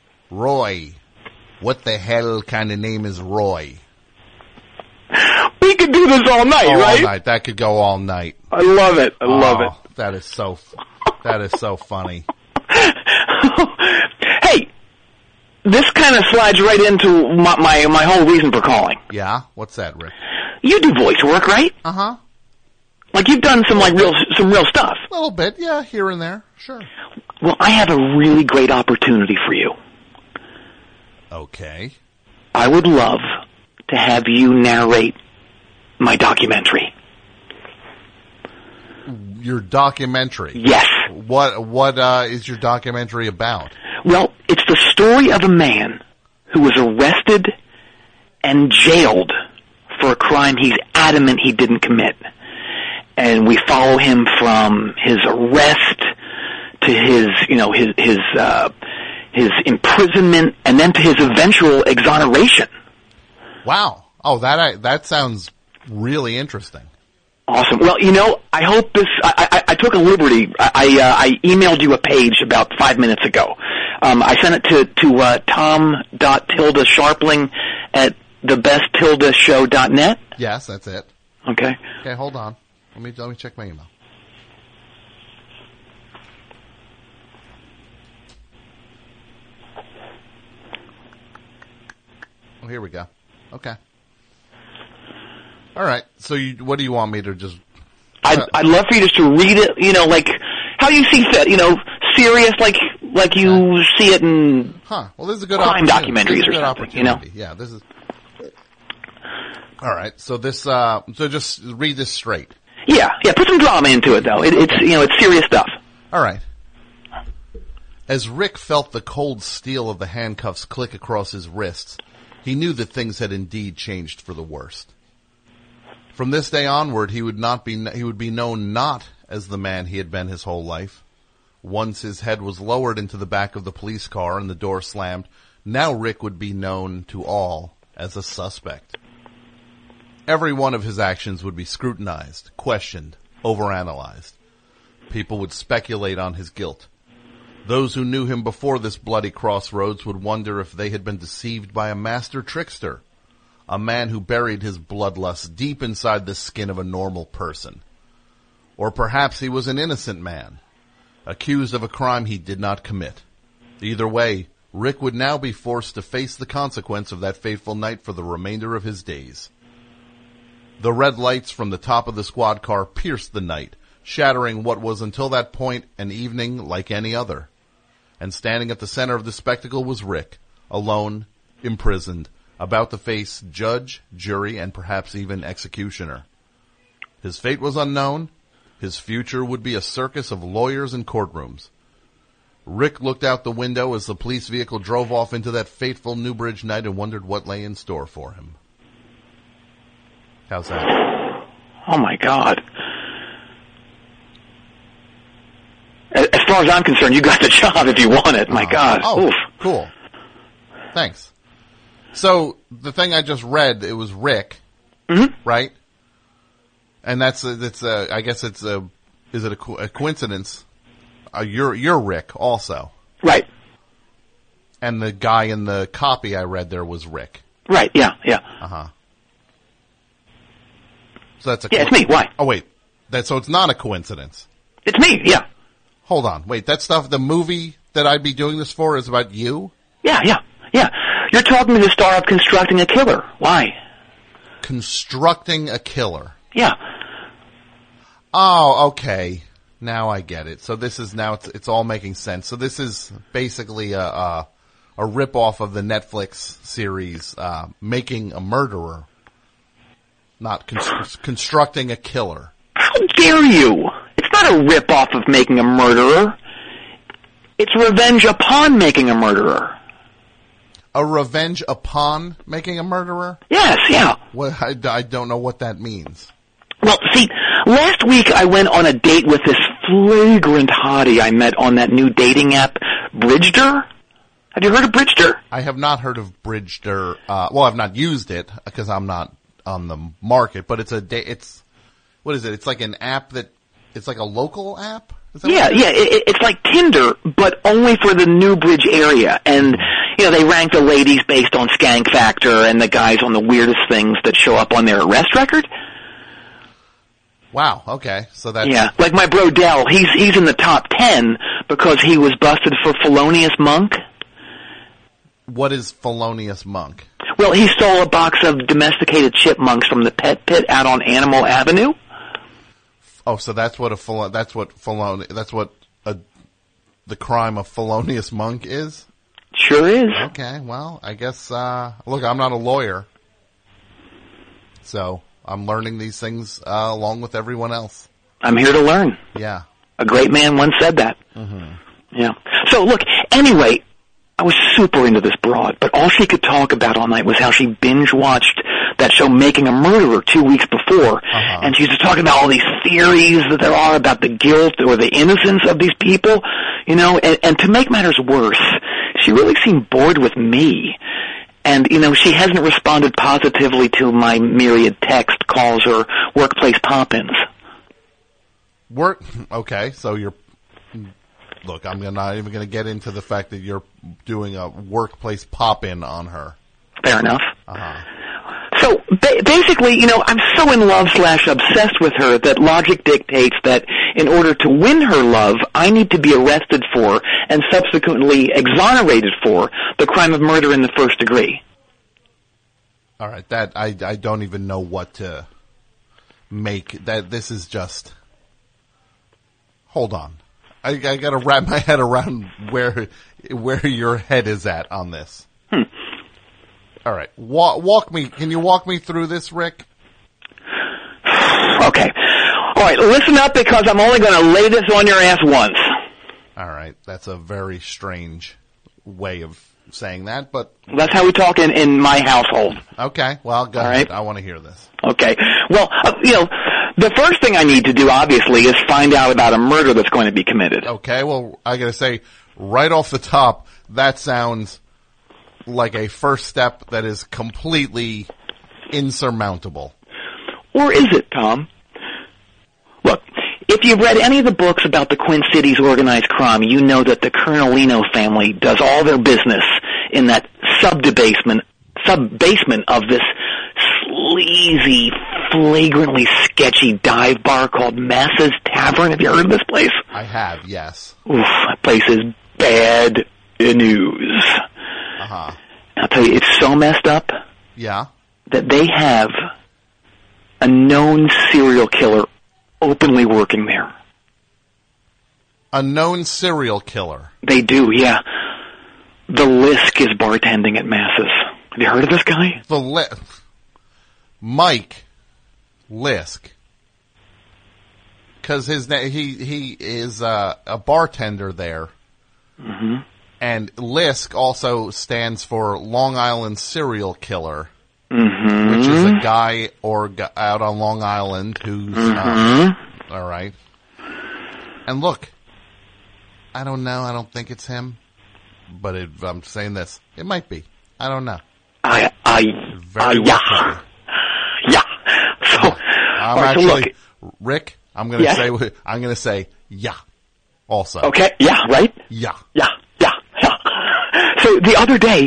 "Roy. What the hell kind of name is Roy?"
Be we could do this all night,
oh,
right?
All night. That could go all night.
I love it. I love
oh,
it.
That is so, that is so funny.
Hey, this kind of slides right into my, my, my whole reason for calling.
Yeah? What's that, Rick?
You do voice work, right?
Uh-huh.
Like you've done some like real, some real stuff.
A little bit, yeah, here and there. Sure.
Well, I have a really great opportunity for you.
Okay.
I would love to have you narrate my documentary.
Your documentary?
Yes.
What, what, uh, is your documentary about?
Well, it's the story of a man who was arrested and jailed for a crime he's adamant he didn't commit. And we follow him from his arrest to his, you know, his, his, uh, his imprisonment and then to his eventual exoneration.
Wow. Oh, that, I, that sounds really interesting.
Awesome. Well, you know, I hope this, I, I, I took a liberty. I, I, uh, I emailed you a page about five minutes ago. Um, I sent it to, to, uh, tom.tilda.sharpling at thebesttildashow dot net.
Yes, that's it.
Okay.
Okay, hold on. Let me, let me check my email. Oh, here we go. Okay. All right. So, you, what do you want me to just?
I'd, I'd love for you just to read it. You know, like how you see fit. You know, serious, like like you uh, see it in
huh. Well, this is a good
crime documentaries
or
something. You know.
Yeah. This is. All right. So this. Uh, so just read this straight.
Yeah. Yeah. Put some drama into it, though. It, it's you know, it's serious stuff.
All right. As Rick felt the cold steel of the handcuffs click across his wrists, he knew that things had indeed changed for the worst. From this day onward, he would not be, he would be known not as the man he had been his whole life. Once his head was lowered into the back of the police car and the door slammed, now Rick would be known to all as a suspect. Every one of his actions would be scrutinized, questioned, overanalyzed. People would speculate on his guilt. Those who knew him before this bloody crossroads would wonder if they had been deceived by a master trickster, a man who buried his bloodlust deep inside the skin of a normal person. Or perhaps he was an innocent man, accused of a crime he did not commit. Either way, Rick would now be forced to face the consequence of that fateful night for the remainder of his days. The red lights from the top of the squad car pierced the night, shattering what was until that point an evening like any other. And standing at the center of the spectacle was Rick, alone, imprisoned, about to face judge, jury, and perhaps even executioner. His fate was unknown. His future would be a circus of lawyers and courtrooms. Rick looked out the window as the police vehicle drove off into that fateful Newbridge night and wondered what lay in store for him. How's that?
Oh, my God. As far as I'm concerned, you got the job if you want it. My uh, God.
Oh,
Oof.
Cool. Thanks. So, the thing I just read, it was Rick,
mm-hmm.
right? And that's, a, that's a, I guess it's a, is it a, co- a coincidence? Uh, you're, you're Rick also.
Right.
And the guy in the copy I read there was Rick.
Right, yeah, yeah.
Uh-huh. So that's a
Yeah, co- it's me. Why?
Oh, wait. That, so it's not a coincidence.
It's me, yeah.
Hold on. Wait, that stuff, the movie that I'd be doing this for is about you?
Yeah, yeah, yeah. You're talking to the star of Constructing a Killer. Why?
Constructing a Killer.
Yeah.
Oh, okay. Now I get it. So this is now, it's, it's all making sense. So this is basically a, a, a rip-off of the Netflix series, uh, Making a Murderer. Not con- Constructing a Killer.
How dare you? It's not a rip-off of Making a Murderer. It's revenge upon making a murderer.
A revenge upon making a murderer?
Yes, yeah.
Well, I, I don't know what that means.
Well, see, last week I went on a date with this flagrant hottie I met on that new dating app, Bridgester. Have you heard of Bridgester?
I have not heard of Bridgester. Uh, well, I've not used it because I'm not on the market, but it's a da- it's, what is it? It's like an app that, it's like a local app?
Yeah, yeah, it, it's like Tinder, but only for the Newbridge area. And you know, they rank the ladies based on skank factor and the guys on the weirdest things that show up on their arrest record.
Wow. Okay. So that's
yeah, like my bro Dell. He's he's in the top ten because he was busted for felonious monk.
What is felonious monk?
Well, he stole a box of domesticated chipmunks from the pet pit out on Animal Avenue.
Oh, so that's what a fel- that's what felon that's what a the crime of felonious monk is?
Sure is.
Okay. Well, I guess uh look, I'm not a lawyer. So, I'm learning these things uh, along with everyone else.
I'm here to learn.
Yeah.
A great man once said that.
Mm-hmm.
Yeah. So, look, anyway, I was super into this broad, but all she could talk about all night was how she binge-watched that show Making a Murderer two weeks before, uh-huh. and she was talking about all these theories that there are about the guilt or the innocence of these people, you know, and, and to make matters worse, she really seemed bored with me. And, you know, she hasn't responded positively to my myriad text calls or workplace pop-ins.
Work, okay, so you're, look, I'm not even going to get into the fact that you're doing a workplace pop-in on her.
Fair enough.
Uh-huh.
So, ba- basically, you know, I'm so in love slash obsessed with her that logic dictates that in order to win her love, I need to be arrested for and subsequently exonerated for the crime of murder in the first degree.
All right, that I I don't even know what to make. That this is just. Hold on, I I got to wrap my head around where where your head is at on this.
Hmm.
All right, walk, walk me. Can you walk me through this, Rick?
Okay. All right, listen up because I'm only going to lay this on your ass once.
All right, that's a very strange way of saying that, but...
That's how we talk in, in my household.
Okay, well, go
All
ahead.
right.
I want to hear this.
Okay. Well, uh, you know, the first thing I need to do, obviously, is find out about a murder that's going to be committed.
Okay, well, I got to say, right off the top, that sounds like a first step that is completely insurmountable.
Or is it, Tom? Look, if you've read any of the books about the Quint Cities organized crime, you know that the Colonelino family does all their business in that sub-debasement, sub-basement of this sleazy, flagrantly sketchy dive bar called Massa's Tavern. Have you heard of this place?
I have, yes.
Oof, that place is bad news.
Uh-huh.
I'll tell you, it's so messed up.
Yeah.
That they have a known serial killer openly working there.
A known serial killer?
They do, yeah. The Lisk is bartending at Massa's. Have you heard of this guy?
The Lisk. Mike Lisk. Because his na- he he is uh, a bartender there.
Mm-hmm.
And Lisk also stands for Long Island Serial Killer.
Mm-hmm.
Which is a guy or g- out on Long Island who's,
mm-hmm.
uh, all right. And look, I don't know. I don't think it's him, but it, I'm saying this, it might be. I don't know.
I, I,
Very
uh,
well
yeah, yeah. So,
I'm
right,
actually,
so look,
Rick. I'm gonna
yeah.
say, I'm gonna say, yeah. Also,
okay, yeah, right,
yeah,
yeah, yeah, yeah. So the other day,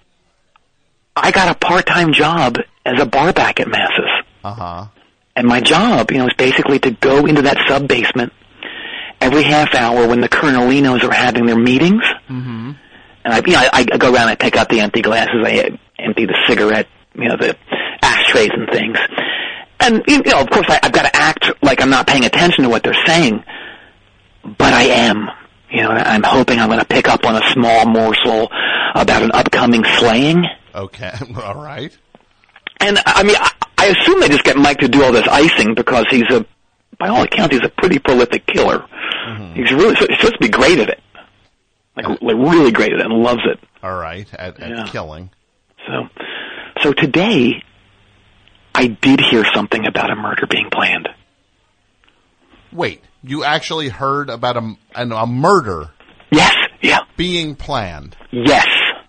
I got a part-time job as a barback at Massa's.
Uh-huh.
And my job, you know, is basically to go into that sub-basement every half hour when the Colonelinos are having their meetings.
Mm-hmm.
And I, you know, I, I go around, I pick up the empty glasses, I empty the cigarette, you know, the ashtrays and things. And, you know, of course, I, I've got to act like I'm not paying attention to what they're saying. But I am. You know, I'm hoping I'm going to pick up on a small morsel about an upcoming slaying.
Okay, all right.
And, I mean, I, I assume they just get Mike to do all this icing because he's a, by all accounts, he's a pretty prolific killer. Mm-hmm. He's really, he's supposed to be great at it. Like, like really great at it and loves it.
All right, at, at
yeah.
killing.
So, so today, I did hear something about a murder being planned.
Wait, you actually heard about a, a, a murder?
Yes, yeah.
Being planned?
Yes.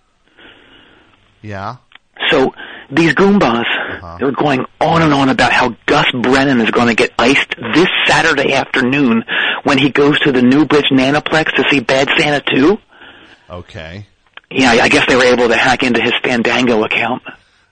Yeah?
So, these Goombas, uh-huh. they were going on and on about how Gus Brennan is going to get iced this Saturday afternoon when he goes to the Newbridge Nanoplex to see Bad Santa two.
Okay.
Yeah, I guess they were able to hack into his Fandango account.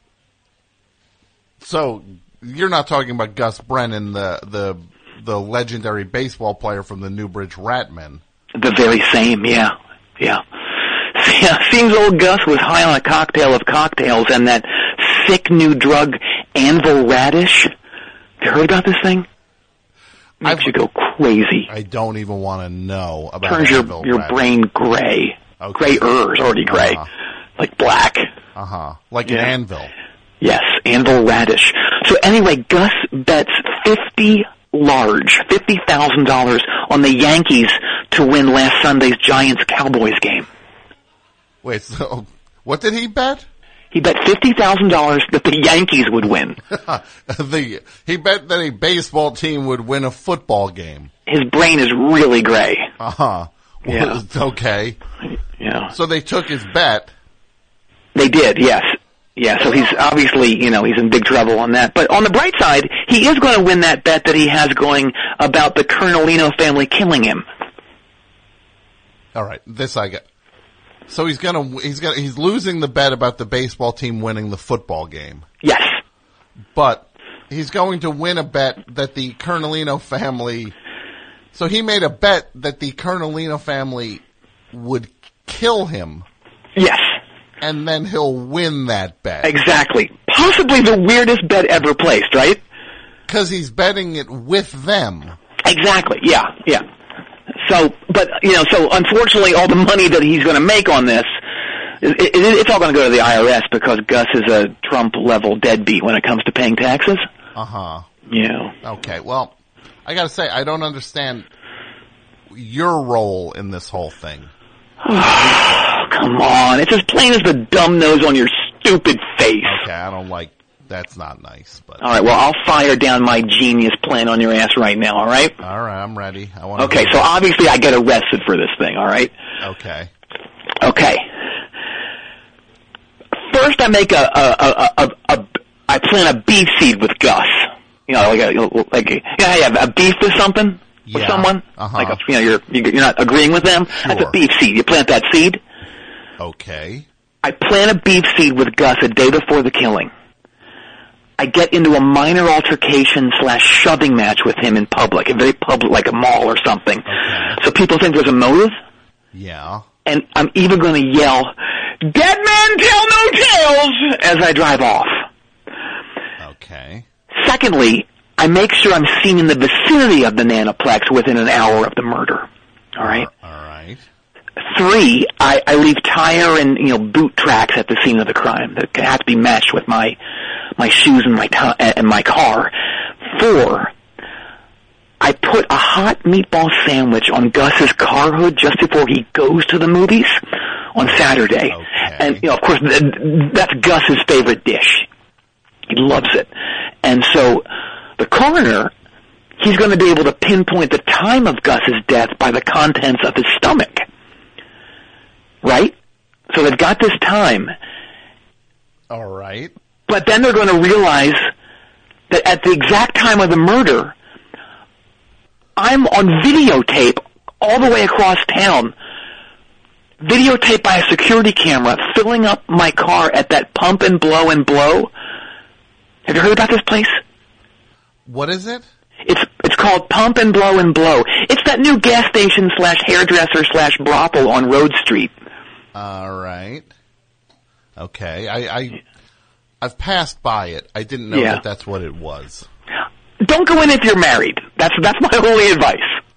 So you're not talking about Gus Brennan, the the the legendary baseball player from the Newbridge Ratmen.
The very same, yeah, yeah. Yeah, seems old Gus was high on a cocktail of cocktails and that sick new drug Anvil Radish. Have you heard about this thing? Makes
I've,
you go crazy.
I don't even want to know about
Turns
Anvil
your, your
Radish.
brain gray.
Okay.
Grayer is already gray.
Uh-huh.
Like black.
Uh-huh. Like
Yeah.
an anvil.
Yes, Anvil Radish. So anyway, Gus bets fifty large, fifty thousand dollars on the Yankees to win last Sunday's Giants-Cowboys game.
Wait, so what did he bet?
He bet fifty thousand dollars that the Yankees would win.
the He bet that a baseball team would win a football game.
His brain is really gray.
Uh-huh.
Yeah.
Okay.
Yeah.
So they took his bet.
They did, yes. Yeah, so he's obviously, you know, he's in big trouble on that. But on the bright side, he is going to win that bet that he has going about the Colonelino family killing him.
All right, this I got. So he's gonna he's gonna he's losing the bet about the baseball team winning the football game.
Yes.
But he's going to win a bet that the Colonelino family. So he made a bet that the Colonelino family would kill him.
Yes.
And then he'll win that bet.
Exactly. Possibly the weirdest bet ever placed, right?
Because he's betting it with them.
Exactly. Yeah, yeah. So, but, you know, so unfortunately all the money that he's going to make on this, it, it, it's all going to go to the I R S because Gus is a Trump-level deadbeat when it comes to paying taxes.
Uh-huh.
Yeah.
Okay, well, I gotta say, I don't understand your role in this whole thing.
Come on. It's as plain as the dumb nose on your stupid face.
Okay, I don't like, that's not nice, but.
All right, well, I'll fire down my genius plan on your ass right now, all right?
All right, I'm ready. I want.
Okay, so obviously I get arrested for this thing, all right?
Okay.
Okay. First I make a, a, a, a, a I plant a beef seed with Gus. You know, like a, like a, you know how you have a beef with something? With
Yeah.
someone?
Uh-huh.
Like, a, you know, you're, you're not agreeing with them? That's a
Sure.
beef seed. You plant that seed.
Okay.
I plant a beef seed with Gus a day before the killing. I get into a minor altercation slash shoving match with him in public, a very public, like a mall or something.
Okay.
So people think there's a motive,
Yeah.
and I'm even going to yell, "Dead man tell no tales," as I drive off.
Okay.
Secondly, I make sure I'm seen in the vicinity of the Nanoplex within an hour of the murder. All right?
All right.
Three, I, I leave tire and, you know, boot tracks at the scene of the crime that have to be matched with my my shoes and my t- and my car. Four, I put a hot meatball sandwich on Gus's car hood just before he goes to the movies on Saturday.
Okay.
And, you know, of course, th- that's Gus's favorite dish. He loves it. And so the coroner, he's going to be able to pinpoint the time of Gus's death by the contents of his stomach. Right? So they've got this time.
All right.
But then they're going to realize that at the exact time of the murder, I'm on videotape all the way across town, videotaped by a security camera, filling up my car at that Pump and Blow and Blow. Have you heard about this place?
What is it?
It's it's called Pump and Blow and Blow. It's that new gas station slash hairdresser slash brothel on Road Street.
All right. Okay. I, I, I've passed by it. I didn't know
Yeah.
that that's what it was.
Don't go in if you're married. That's that's my only advice.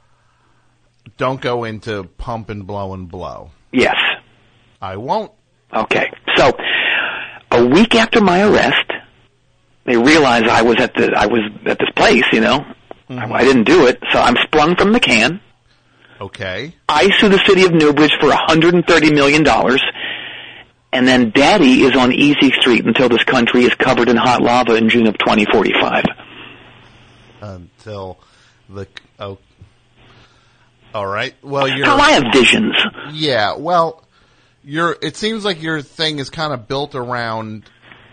Don't go into Pump and Blow and Blow.
Yes.
I won't.
Okay. So a week after my arrest, they realized I was at the I was at this place, you know.
Mm-hmm.
I, I didn't do it, so I'm sprung from the can.
Okay.
I sue the city of Newbridge for one hundred thirty million dollars, and then Daddy is on Easy Street until this country is covered in hot lava in June of twenty forty-five.
Until the oh, all right. Well, you're.
How I have visions.
Yeah. Well, you're. It seems like your thing is kind of built around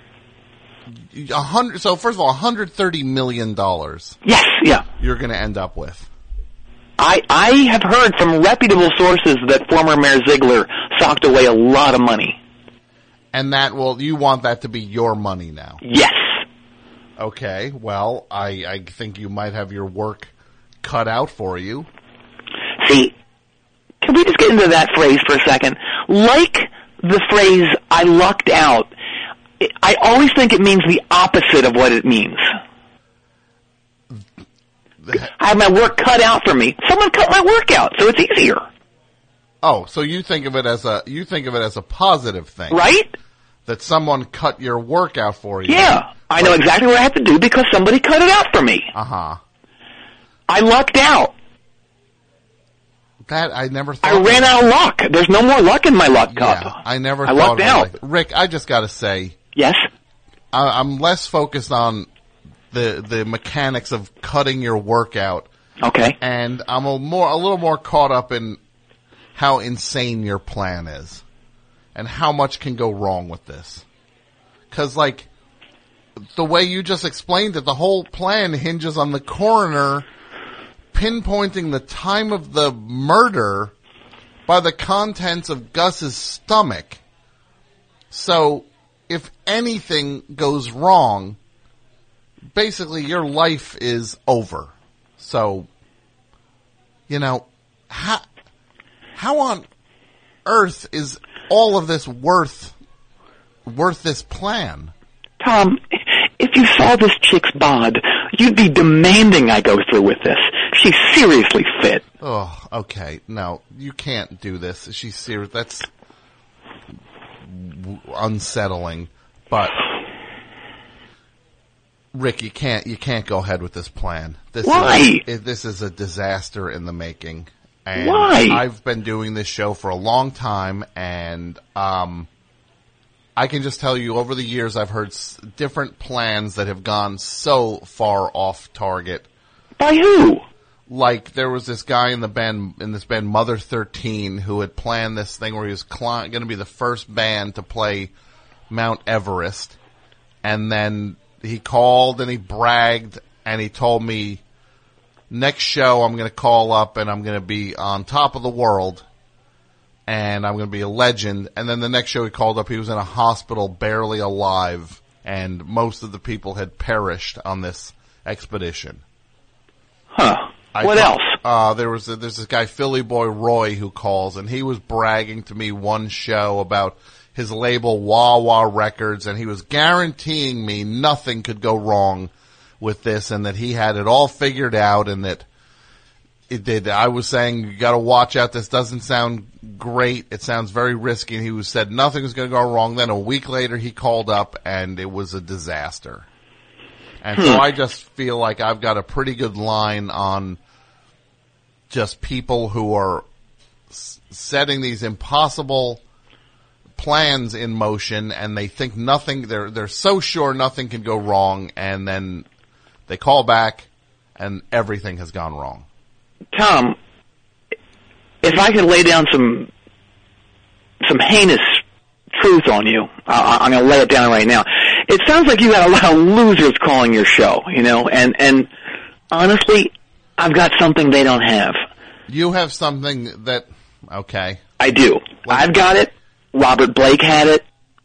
a hundred. So first of all, one hundred thirty million dollars.
Yes. Yeah.
You're going to end up with.
I, I have heard from reputable sources that former Mayor Ziegler socked away a lot of money.
And that will, you want that to be your money now?
Yes.
Okay, well, I, I think you might have your work cut out for you.
See, can we just get into that phrase for a second? Like the phrase, I lucked out, I always think it means the opposite of what it means. I have my work cut out for me. Someone cut my work out, so it's easier.
Oh, so you think of it as a you think of it as a positive thing,
right?
That someone cut your work out for you.
Yeah, I know exactly what I have to do because somebody cut it out for me.
Uh huh.
I lucked out.
That I never thought.
I ran out of luck. There's no more luck in my luck cup.
Yeah, I never.
I
thought
lucked
of it
out.
like, Rick, I just got to say.
Yes.
I, I'm less focused on the the mechanics of cutting your work out.
Okay.
And I'm a more a little more caught up in how insane your plan is, and how much can go wrong with this. Because, like, the way you just explained it, the whole plan hinges on the coroner pinpointing the time of the murder by the contents of Gus's stomach. So, if anything goes wrong, basically your life is over. So, you know, how, how on earth is all of this worth, worth this plan?
Tom, if you saw this chick's bod, you'd be demanding I go through with this. She's seriously fit.
Oh, okay. No, you can't do this. She's serious. That's w- unsettling. But Rick, you can't you can't go ahead with this plan. This
Why?
Is, this is a disaster in the making. And
Why?
I've been doing this show for a long time, and um, I can just tell you, over the years, I've heard s- different plans that have gone so far off target.
By who?
Like, there was this guy in the band, in this band Mother thirteen, who had planned this thing where he was cl- going to be the first band to play Mount Everest, and then he called and he bragged and he told me, next show I'm going to call up and I'm going to be on top of the world and I'm going to be a legend. And then the next show he called up, he was in a hospital barely alive, and most of the people had perished on this expedition.
Huh.
I
what
thought,
else?
Uh, there was a, there's this guy Philly Boy Roy who calls, and he was bragging to me one show about his label Wah Wah Records, and he was guaranteeing me nothing could go wrong with this, and that he had it all figured out, and that it did. I was saying, you got to watch out. This doesn't sound great. It sounds very risky. And he was said nothing was going to go wrong. Then a week later, he called up, and it was a disaster. And
Hmm.
so I just feel like I've got a pretty good line on just people who are s- setting these impossible plans in motion, and they think nothing, they're, they're so sure nothing can go wrong, and then they call back and everything has gone wrong.
Tom, if I could lay down some some heinous truth on you, uh, I'm going to lay it down right now. It sounds like you got a lot of losers calling your show, you know, and, and honestly, I've got something they don't have.
You have something that, okay.
I do. I've got it. Robert Blake had it.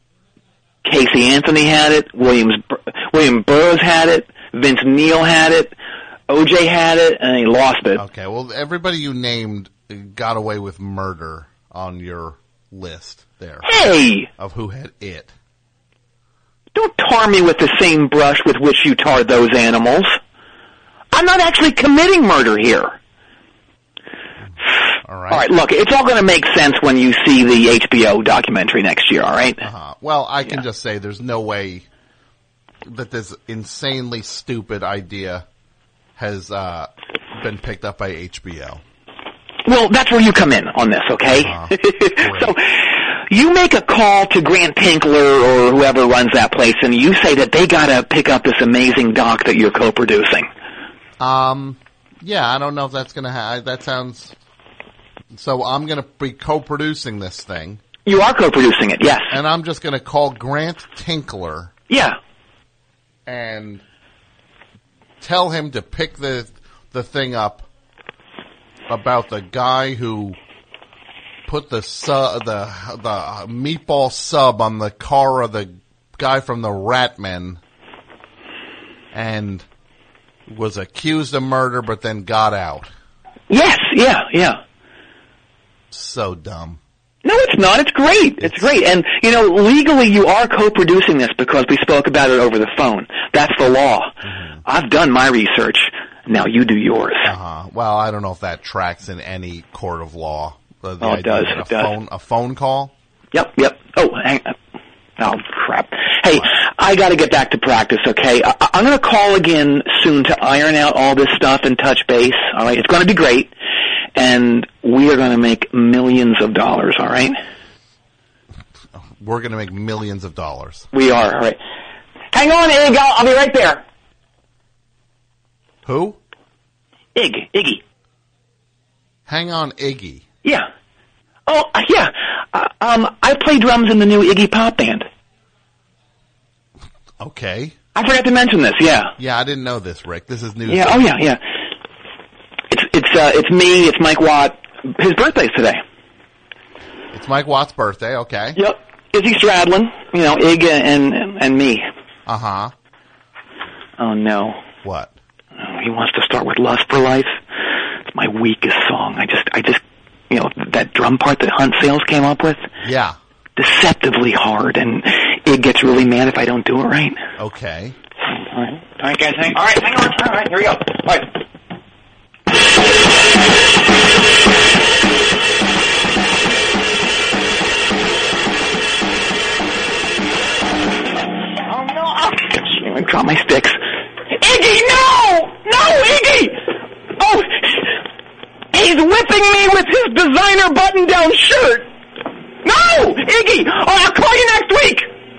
Casey Anthony had it. Williams, William Burroughs had it. Vince Neil had it. O J had it, and he lost it.
Okay, well, everybody you named got away with murder on your list there.
Hey!
Of who had it.
Don't tar me with the same brush with which you tarred those animals. I'm not actually committing murder here.
All right.
All right, look, it's all going to make sense when you see the H B O documentary next year, all right?
Uh-huh. Well, I can yeah. just say there's no way that this insanely stupid idea has uh, been picked up by H B O.
Well, that's where you come in on this, okay? Uh, so you make a call to Grant Tinkler or whoever runs that place, and you say that they got to pick up this amazing doc that you're co-producing.
Um, yeah, I don't know if that's going to happen. That sounds... So I'm going to be co-producing this thing.
You are co-producing it, yes.
And I'm just going to call Grant Tinkler.
Yeah.
And tell him to pick the the thing up about the guy who put the sub, the the meatball sub on the car of the guy from the Ratmen, and was accused of murder, but then got out.
Yes, yeah, yeah.
So dumb.
No, it's not. It's great. It's, it's great. And, you know, legally you are co-producing this because we spoke about it over the phone. That's the law. Mm-hmm. I've done my research. Now you do yours.
Uh-huh. Well, I don't know if that tracks in any court of law. The, the
oh, it does.
A
it does.
Phone, a phone call?
Yep, yep. Oh, hang on. Oh, crap. Hey, I got to get back to practice, okay? I, I'm going to call again soon to iron out all this stuff and touch base, all right? It's going to be great, and we are going to make millions of dollars, all right?
We're going to make millions of dollars.
We are, all right. Hang on, Ig. I'll, I'll be right there.
Who?
Ig. Iggy.
Hang on, Iggy.
Yeah. Oh, uh, yeah. Uh, um, I play drums in the new Iggy Pop band.
Okay.
I forgot to mention this. Yeah.
Yeah, I didn't know this, Rick. This is news.
Yeah. Oh, yeah, yeah. It's it's uh, it's me. It's Mike Watt. His birthday's today.
It's Mike Watt's birthday. Okay.
Yep. Izzy Stradlin. You know, Ig and and, and me.
Uh huh.
Oh no.
What?
Oh, he wants to start with "Lust for Life." It's my weakest song. I just I just. You know, that drum part that Hunt Sales came up with?
Yeah.
Deceptively hard, and it gets really mad if I don't do it right.
Okay.
All right. All right, guys. Hang, all right, hang on. All right, here we go. All right. Oh, no. Oh, I dropped my sticks. Iggy, no! No, Iggy! Oh, he's whipping me with his designer button-down shirt. No, Iggy. Oh, I'll call you next week.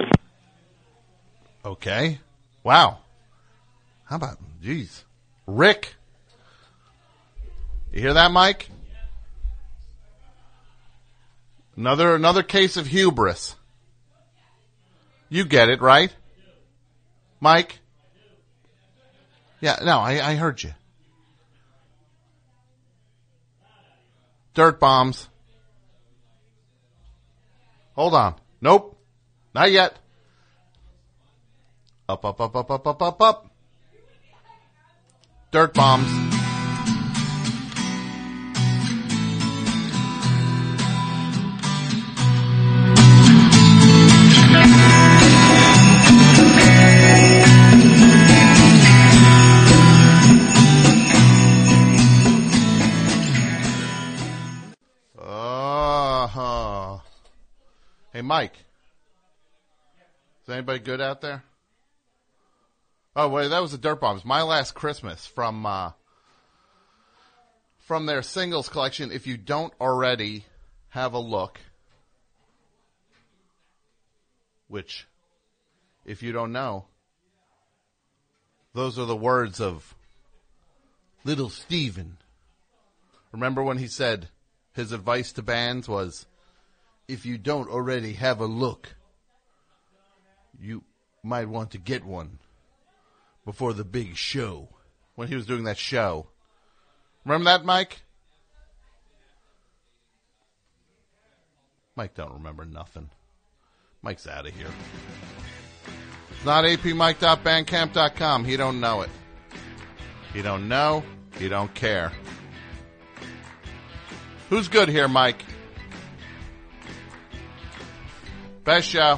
Okay. Wow. How about, jeez. Rick. You hear that, Mike? Another, another case of hubris. You get it, right? Mike? Yeah, no, I, I heard you. Dirt bombs. Hold on. Nope. Not yet. Up, up, up, up, up, up, up, up. Dirt bombs. Uh-huh. Hey, Mike. Is anybody good out there? Oh, wait, that was the Dirt Bombs. My Last Christmas from uh, from their singles collection. If you don't already have a look, which, if you don't know, those are the words of Little Steven. Remember when he said his advice to bands was, if you don't already have a look, you might want to get one before the big show. When he was doing that show. Remember that, Mike? Mike don't remember nothing. Mike's out of here. It's not a p mike dot bandcamp dot com. He don't know it. He don't know. He don't care. Who's good here, Mike? Best show.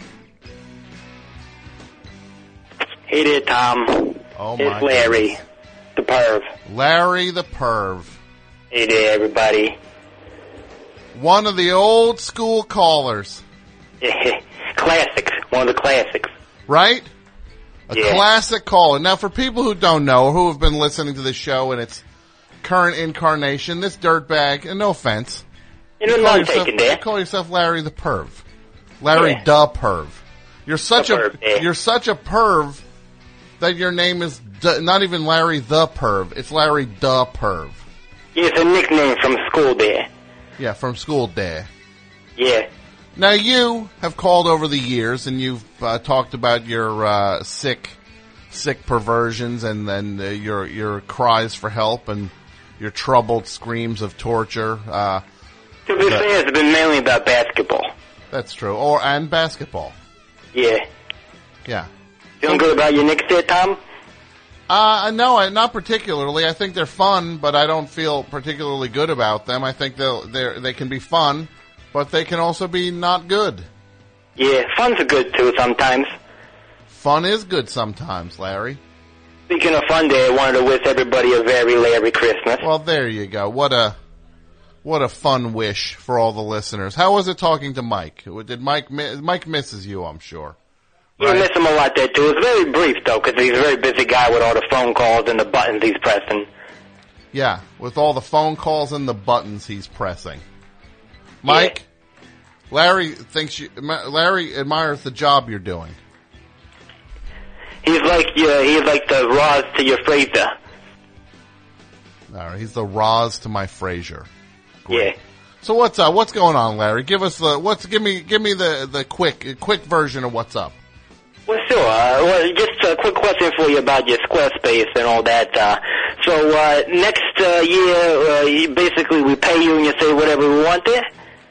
Hey there, Tom.
Oh, my
It's Larry,
goodness.
the perv.
Larry the perv.
Hey there, everybody.
One of the old school callers.
Classics. One of the classics.
Right? A
Yeah.
classic caller. Now, for people who don't know, or who have been listening to this show in its current incarnation, this dirtbag, and no offense,
You know,
call
none
yourself,
taken there.
call yourself Larry the perv. Larry
Yeah.
the perv. You're such
The
a
perv, yeah.
you're such a perv that your name is d- not even Larry the perv. It's Larry the perv.
Yeah, it's a nickname from school there.
Yeah, from school day.
Yeah.
Now, you have called over the years, and you've uh, talked about your uh, sick, sick perversions, and then uh, your your cries for help, and your troubled screams of torture. Uh,
To be fair, it's been mainly about basketball.
That's true. Or and basketball.
Yeah.
Yeah.
Feeling good about your Knicks there, Tom?
Uh, no, I- not particularly. I think they're fun, but I don't feel particularly good about them. I think they'll, they're, they can be fun, but they can also be not good.
Yeah, fun's good too sometimes.
Fun is good sometimes, Larry.
Speaking of fun day, I wanted to wish everybody a very Larry Christmas.
Well, there you go. What a what a fun wish for all the listeners. How was it talking to Mike? Did Mike mi- Mike misses you, I'm sure.
You
Right.
miss him a lot there too. It's very brief though, because he's a very busy guy with all the phone calls and the buttons he's pressing.
Yeah, with all the phone calls and the buttons he's pressing. Mike, Larry thinks you, Larry admires the job you're doing.
He's like uh, he's like the Roz to your Fraser.
All right, he's the Roz to my Frasier.
Yeah.
So what's uh, what's going on, Larry? Give us the what's give me give me the the quick quick version of what's up.
Well, sure. Uh, well, just a quick question for you about your Squarespace and all that. Uh, so uh, next uh, year, uh, you basically we pay you and you say whatever we want there?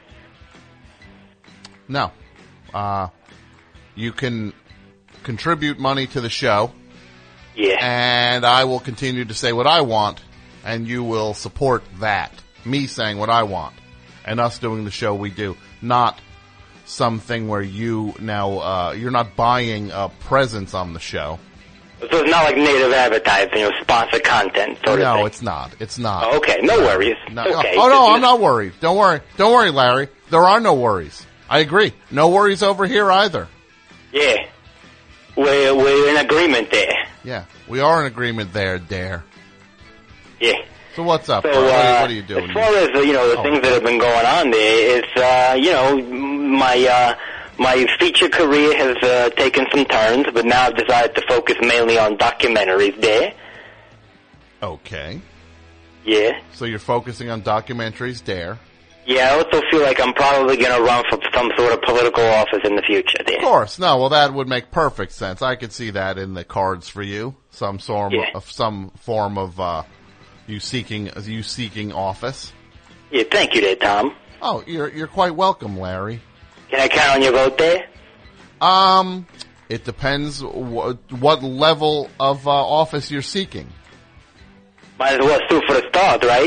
No. Uh, you can contribute money to the show.
Yeah.
And I will continue to say what I want, and you will support that. Me saying what I want. And us doing the show we do. Not something where you now, uh, you're not buying uh, presents on the show.
So it's not like native advertising or sponsored content, sort of
No,
thing.
it's not. It's not.
Oh, okay, no worries.
No.
Okay.
Oh, no, I'm not worried. Don't worry. Don't worry, Larry. There are no worries. I agree. No worries over here either.
Yeah. We're, we're in agreement there.
Yeah, we are in agreement there, Dare.
Yeah.
So what's up?
So,
bro? What, are you,
uh,
what are you doing?
As far as, uh, you know, the
Oh.
things that have been going on there, it's, uh, you know, my, uh, my feature career has, uh, taken some turns, but now I've decided to focus mainly on documentaries there.
Okay.
Yeah.
So you're focusing on documentaries, Dare.
Yeah, I also feel like I'm probably going to run for some sort of political office in the future there.
Of course. No, well, that would make perfect sense. I could see that in the cards for you. Some form
Yeah.
of some form of uh, you seeking you seeking office.
Yeah, thank you there, Tom.
Oh, you're you're quite welcome, Larry.
Can I count on your vote there?
Um, it depends wh- what level of uh, office you're seeking.
Might as well sue for the stars, right?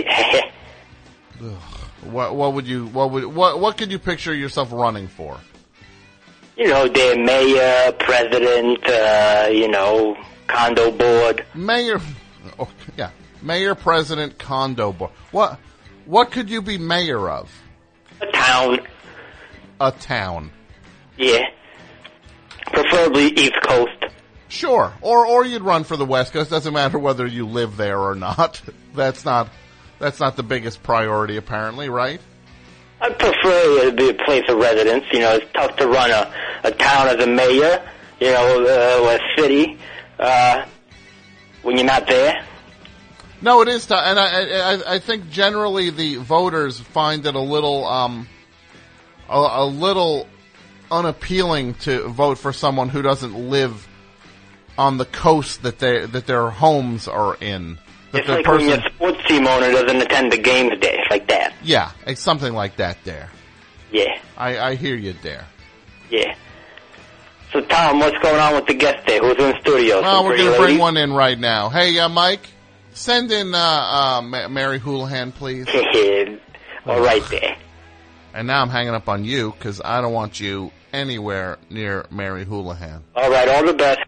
What what would you what would what what could you picture yourself running for?
You know, their mayor, president, uh, you know, condo board.
Mayor, oh, yeah, mayor, president, condo board. What what could you be mayor of?
A town.
A town.
Yeah. Preferably East Coast.
Sure, or or you'd run for the West Coast. Doesn't matter whether you live there or not. That's not that's not the biggest priority, apparently, right?
I prefer it to be a place of residence. You know, it's tough to run a, a town as a mayor, you know, uh, or a city, uh, when you're not there.
No, it is tough, and I, I I think generally the voters find it a little um a, a little unappealing to vote for someone who doesn't live on the coast that they that their homes are in. That
It's
the
like
person,
when your sports team owner doesn't attend the games there, like that.
yeah, it's something like that. There,
Yeah,
I, I hear you there.
yeah. So, Tom, what's going on with the guest there? Who's in the studio?
Well,
Some
we're
pretty
going to bring
lady?
one in right now. Hey, uh, Mike, send in uh, uh, Ma- Mary Houlihan, please.
All right there.
And now I'm hanging up on you because I don't want you anywhere near Mary Houlihan.
All right, all the best.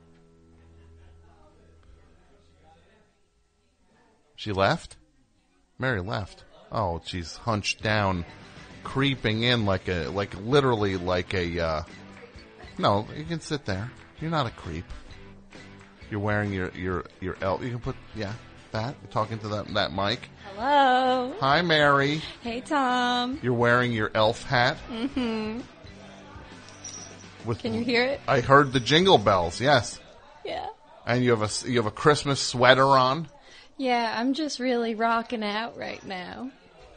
She left? Mary left. Oh, she's hunched down, creeping in like a, like literally like a, uh, no, you can sit there. You're not a creep. You're wearing your, your, your elf. You can put, yeah, that. You're talking to that, that mic.
Hello.
Hi, Mary.
Hey, Tom.
You're wearing your elf hat.
Mm-hmm.
With,
Can you hear it?
I heard the jingle bells, yes.
Yeah.
And you have a, you have a Christmas sweater on.
Yeah, I'm just really rocking out right now.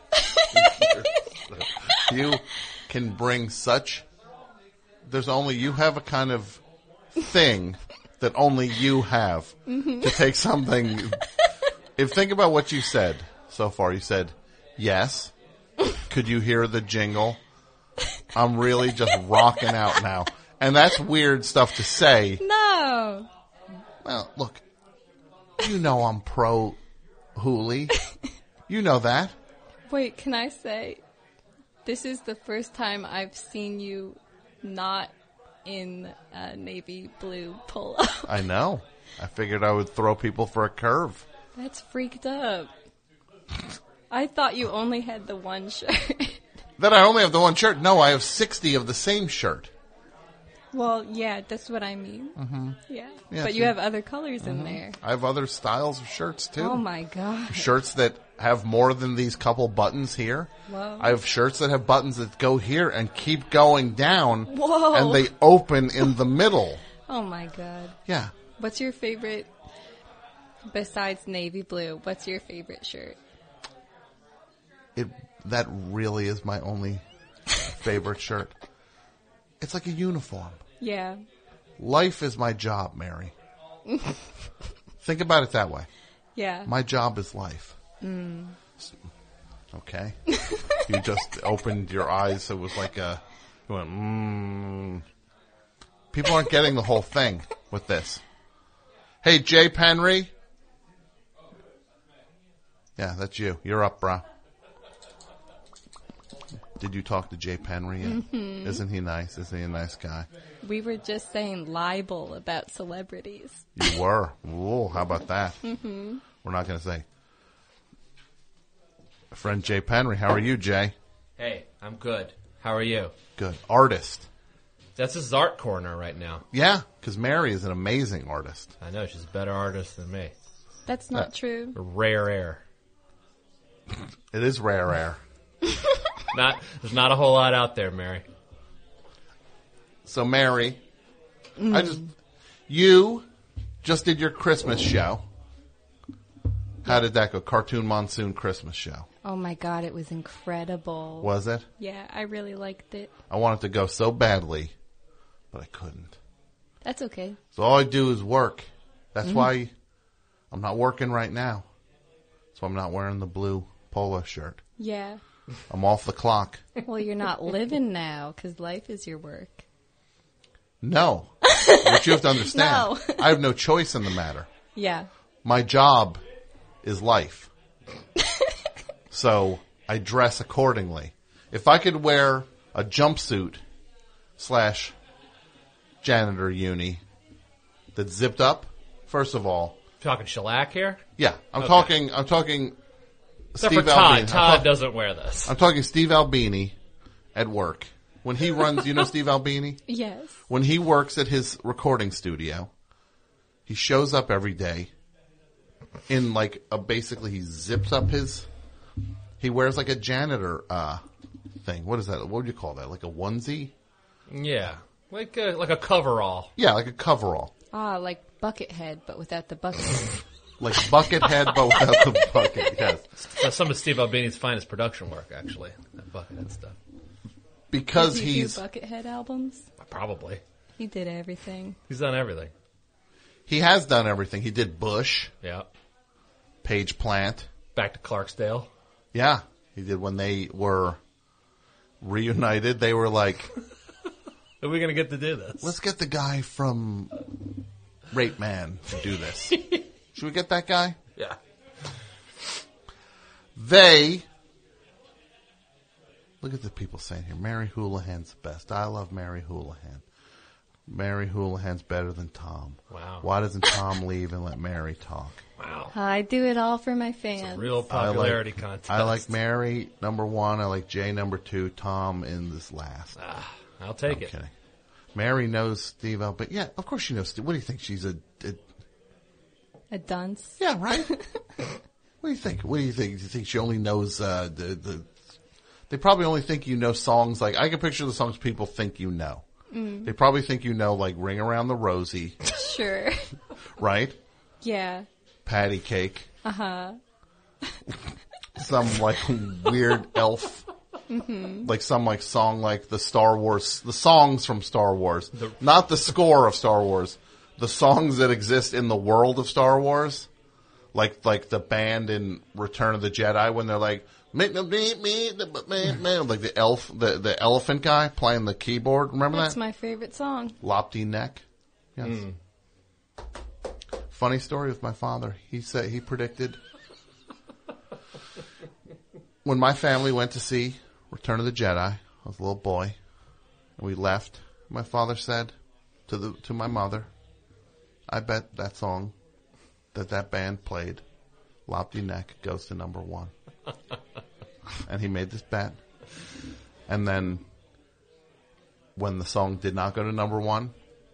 You can bring such, there's only, you have a kind of thing that only you have
Mhm.
to take something. If think about what you said so far, you said yes, Could you hear the jingle? I'm really just rocking out now. And that's weird stuff to say.
No.
Well, look, you know I'm pro Hooli. You know that.
Wait, can I say, this is the first time I've seen you not in a navy blue polo.
I know. I figured I would throw people for a curve.
That's freaked up. I thought you only had the one shirt.
That I only have the one shirt? No, I have sixty of the same shirt.
Well, yeah, that's what I mean.
Mm-hmm.
Yeah.
Yeah,
But
see?
you have other colors
Mm-hmm.
in there.
I have other styles of shirts, too.
Oh, my God.
Shirts that have more than these couple buttons here.
Whoa.
I have shirts that have buttons that go here and keep going down.
Whoa.
And they open in the middle.
Oh, my God.
Yeah.
What's your favorite, besides navy blue, what's your favorite shirt?
It that really is my only favorite shirt. It's like a uniform.
Yeah.
Life is my job, Mary. Think about it that way.
Yeah.
My job is life.
Mm.
Okay. You just opened your eyes. So it was like a, you went, mmm. People aren't getting the whole thing with this. Hey, Jay Penry. Yeah, that's you. You're up, brah. Did you talk to Jay Penry yet?
Mm-hmm.
Isn't he nice? Isn't he a nice guy?
We were just saying libel about celebrities.
You were. Ooh, how about that?
Mm-hmm.
We're not going to say. Friend Jay Penry, how are you, Jay?
Hey, I'm good. How are you?
Good. Artist.
That's his art corner right now.
Yeah, because Mary is an amazing artist.
I know, she's a better artist than me.
That's not
Uh,
true.
Rare air.
It is rare air.
Not, there's not a whole lot out there, Mary.
So, Mary,
Mm.
I just, you just did your Christmas show. How did that go? Cartoon Monsoon Christmas show.
Oh my God, it was incredible.
Was it?
Yeah, I really liked it.
I wanted to go so badly, but I couldn't.
That's okay.
So all I do is work. That's
Mhm.
why I'm not working right now. So I'm not wearing the blue polo shirt.
Yeah.
I'm off the clock.
Well, you're not living now because life is your work.
No. What you have to understand,
No.
I have no choice in the matter.
Yeah.
My job is life. So I dress accordingly. If I could wear a jumpsuit slash janitor uni that's zipped up, first of all.
Talking shellac here?
Yeah. I'm
Okay.
talking, I'm talking
Except
Steve
for Todd.
Albini. I'm
Todd
talk-
doesn't wear this.
I'm talking Steve Albini at work. When he runs, you know Steve Albini?
Yes.
When he works at his recording studio, he shows up every day in like a, basically he zips up his, he wears like a janitor, uh, thing. What is that? What would you call that? Like a onesie?
Yeah. Like a, like a coverall.
Yeah, like a coverall.
Ah, like Buckethead, but without the bucket.
Like Buckethead, but without the bucket, yes.
That's some of Steve Albini's finest production work, actually. That Buckethead stuff.
Because
Does he
he's,
do Buckethead albums?
Probably.
He did everything.
He's done everything.
he has done everything. He did Bush.
Yeah.
Page Plant.
Back to Clarksdale.
Yeah. He did when they were reunited. They were like,
are we going to get to do this?
Let's get the guy from Rape Man to do this. Should we get that guy?
Yeah.
They, look at the people saying here, Mary Houlihan's the best. I love Mary Houlihan. Mary Houlihan's better than Tom.
Wow.
Why doesn't Tom leave and let Mary talk?
Wow.
I do it all for my fans.
It's a real popularity
I like,
contest.
I like Mary number one. I like Jay number two. Tom in this last.
Ah, I'll take
I'm
it.
Kidding. Mary knows Steve Albini. Yeah, of course she knows Steve. What do you think? She's a, a
A dunce.
Yeah, right? What do you think? What do you think? Do you think she only knows uh, the the? They probably only think you know songs like I can picture the songs people think you know.
Mm.
They probably think you know like "Ring Around the Rosie,"
Sure.
right?
Yeah.
Patty Cake,
Uh huh.
some like weird elf,
Mhm.
like some like song like the Star Wars, the songs from Star Wars, not the score of Star Wars, the songs that exist in the world of Star Wars. Like like the band in Return of the Jedi when they're like, me, me, me, me, me, like the elf, the, the elephant guy playing the keyboard. Remember
That's
that?
my favorite song.
Lopty Neck. Yes.
Mm.
Funny story with my father. He said he predicted when my family went to see Return of the Jedi. I was a little boy, and we left. My father said to the to my mother, "I bet that song that that band played, Lopty Neck, goes to number one." And he made this bet. And then when the song did not go to number one,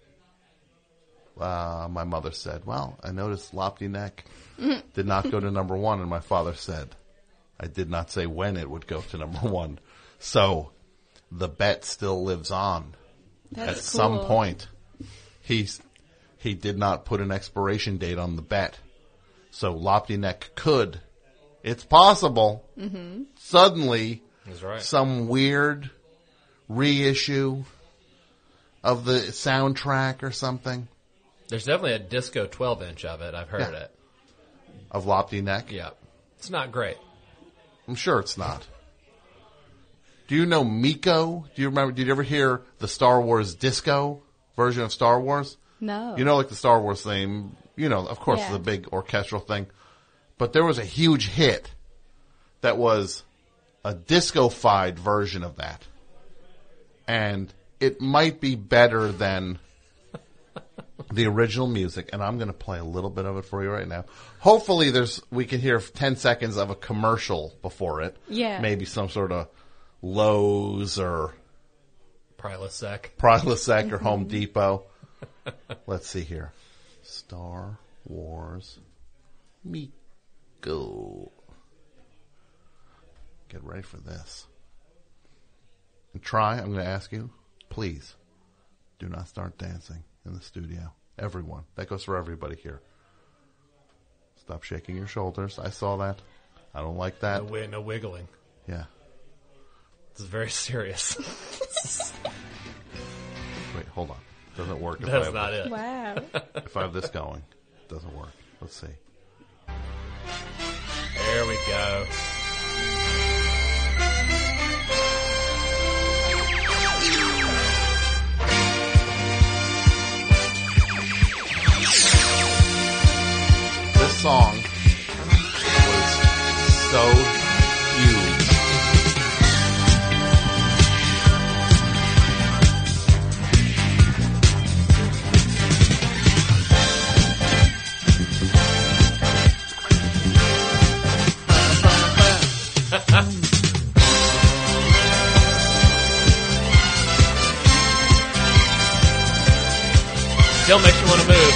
uh, my mother said, "Well, I noticed Lopty Neck did not go to number one." And my father said, "I did not say when it would go to number one." So the bet still lives on.
That's
At
cool.
some point, he's, he did not put an expiration date on the bet. So Lopty Neck could, it's possible,
Mm-hmm.
suddenly
That's right.
some weird reissue of the soundtrack or something.
There's definitely a disco twelve inch of it. I've heard
Yeah.
it.
Of Lopty Neck?
Yeah. It's not great.
I'm sure it's not. Do you know Miko? Do you remember, did you ever hear the Star Wars disco version of Star Wars?
No.
You know, like the Star Wars theme, you know, of course,
Yeah.
the big orchestral thing. But there was a huge hit that was a disco-fied version of that. And it might be better than the original music. And I'm going to play a little bit of it for you right now. Hopefully there's, we can hear ten seconds of a commercial before it.
Yeah.
Maybe some sort of Lowe's or
Prilosec.
Prilosec or Home Depot. Let's see here. Star Wars Miko. Get ready for this. And try, I'm going to ask you, please, do not start dancing in the studio. Everyone. That goes for everybody here. Stop shaking your shoulders. I saw that. I don't like that.
No, wi- no wiggling.
Yeah.
This is very serious.
Wait, hold on. Doesn't work. If
That's
I have
not
this.
it.
Wow.
If I have this going, it doesn't work. Let's see.
There we go.
This song was so huge.
Still makes you want to move.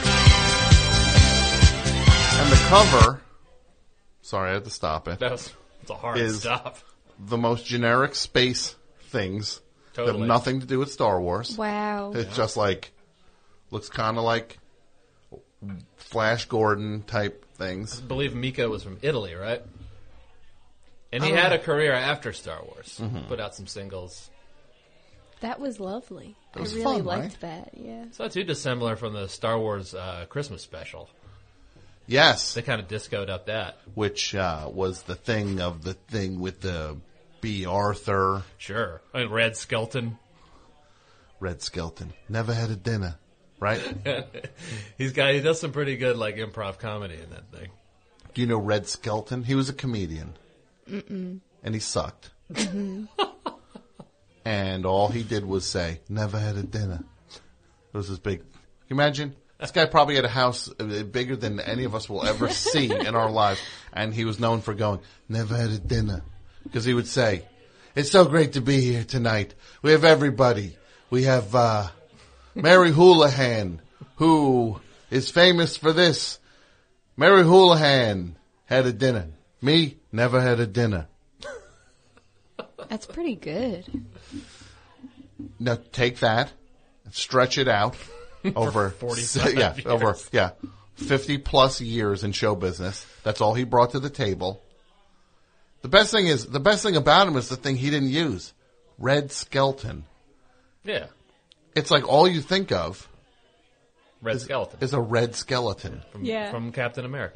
And the cover, sorry, I had to stop it.
That was it's a hard
is
stop.
the most generic space things that
Totally.
have nothing to do with Star Wars.
Wow.
It's just like, looks kind of like Flash Gordon type things.
I believe Miko was from Italy, right? And he
Oh.
had a career after Star Wars.
Mhm.
Put out some singles.
That was lovely.
It was
I really
fun,
liked
right?
that. Yeah.
It's not too dissimilar from the Star Wars uh, Christmas special.
Yes.
They kind of discoed up that.
Which uh, was the thing of the thing with the B. Arthur.
Sure. I mean, Red Skelton.
Red Skelton. Never had a dinner, right?
He's got, he does some pretty good, like, improv comedy in that thing.
Do you know Red Skelton? He was a comedian.
Mm-mm.
And he sucked.
Mhm.
And all he did was say, never had a dinner. It was this big. Can you imagine? This guy probably had a house uh, bigger than any of us will ever see in our lives. And he was known for going, never had a dinner. Because he would say, it's so great to be here tonight. We have everybody. We have uh, Mary Houlihan, who is famous for this. Mary Houlihan had a dinner. Me, never had a dinner.
That's pretty good.
Now take that, and stretch it out over
forty-five
yeah,
years.
over yeah, fifty plus years in show business. That's all he brought to the table. The best thing is the best thing about him is the thing he didn't use, Red Skelton.
Yeah.
It's like all you think of
Red
is,
Skeleton.
is a red skeleton.
From,
Yeah.
from Captain America.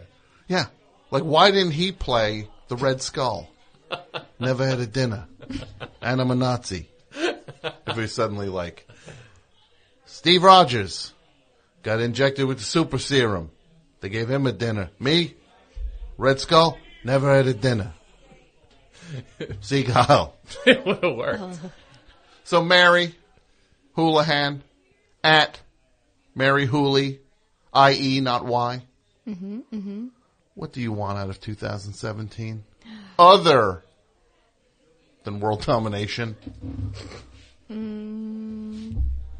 Yeah. Like, why didn't he play the Red Skull? Never had a dinner. And I'm a Nazi. If we suddenly like, Steve Rogers got injected with the super serum. They gave him a dinner. Me, Red Skull, never had a dinner. See, Kyle.
It would have worked.
So Mary Houlihan at Mary Hooley, I E, not Y.
Mm-hmm, mm-hmm.
What do you want out of two thousand seventeen? Other than world domination?
Mm.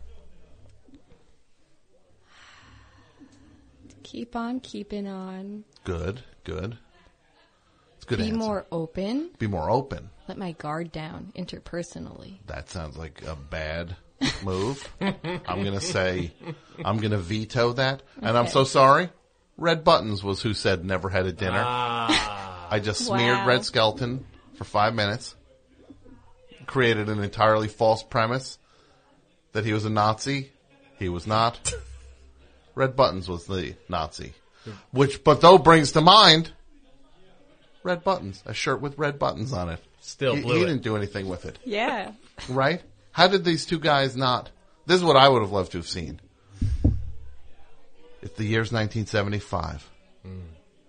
Keep on keeping on.
Good, good. It's a good
Be
answer.
more open.
Be more open.
Let my guard down interpersonally.
That sounds like a bad move. I'm going to say, I'm going to veto that. And I'm
Okay.
so sorry. Red Buttons was who said never had a dinner.
Ah.
I just smeared
Wow.
Red Skelton for five minutes. Created an entirely false premise that he was a Nazi. He was not. Red Buttons was the Nazi. Which, but though brings to mind, red buttons. A shirt with red buttons on it.
Still
he,
blew
he
it.
didn't do anything with it.
Yeah.
Right? How did these two guys not? This is what I would have loved to have seen. If the year's nineteen seventy-five.
Mm.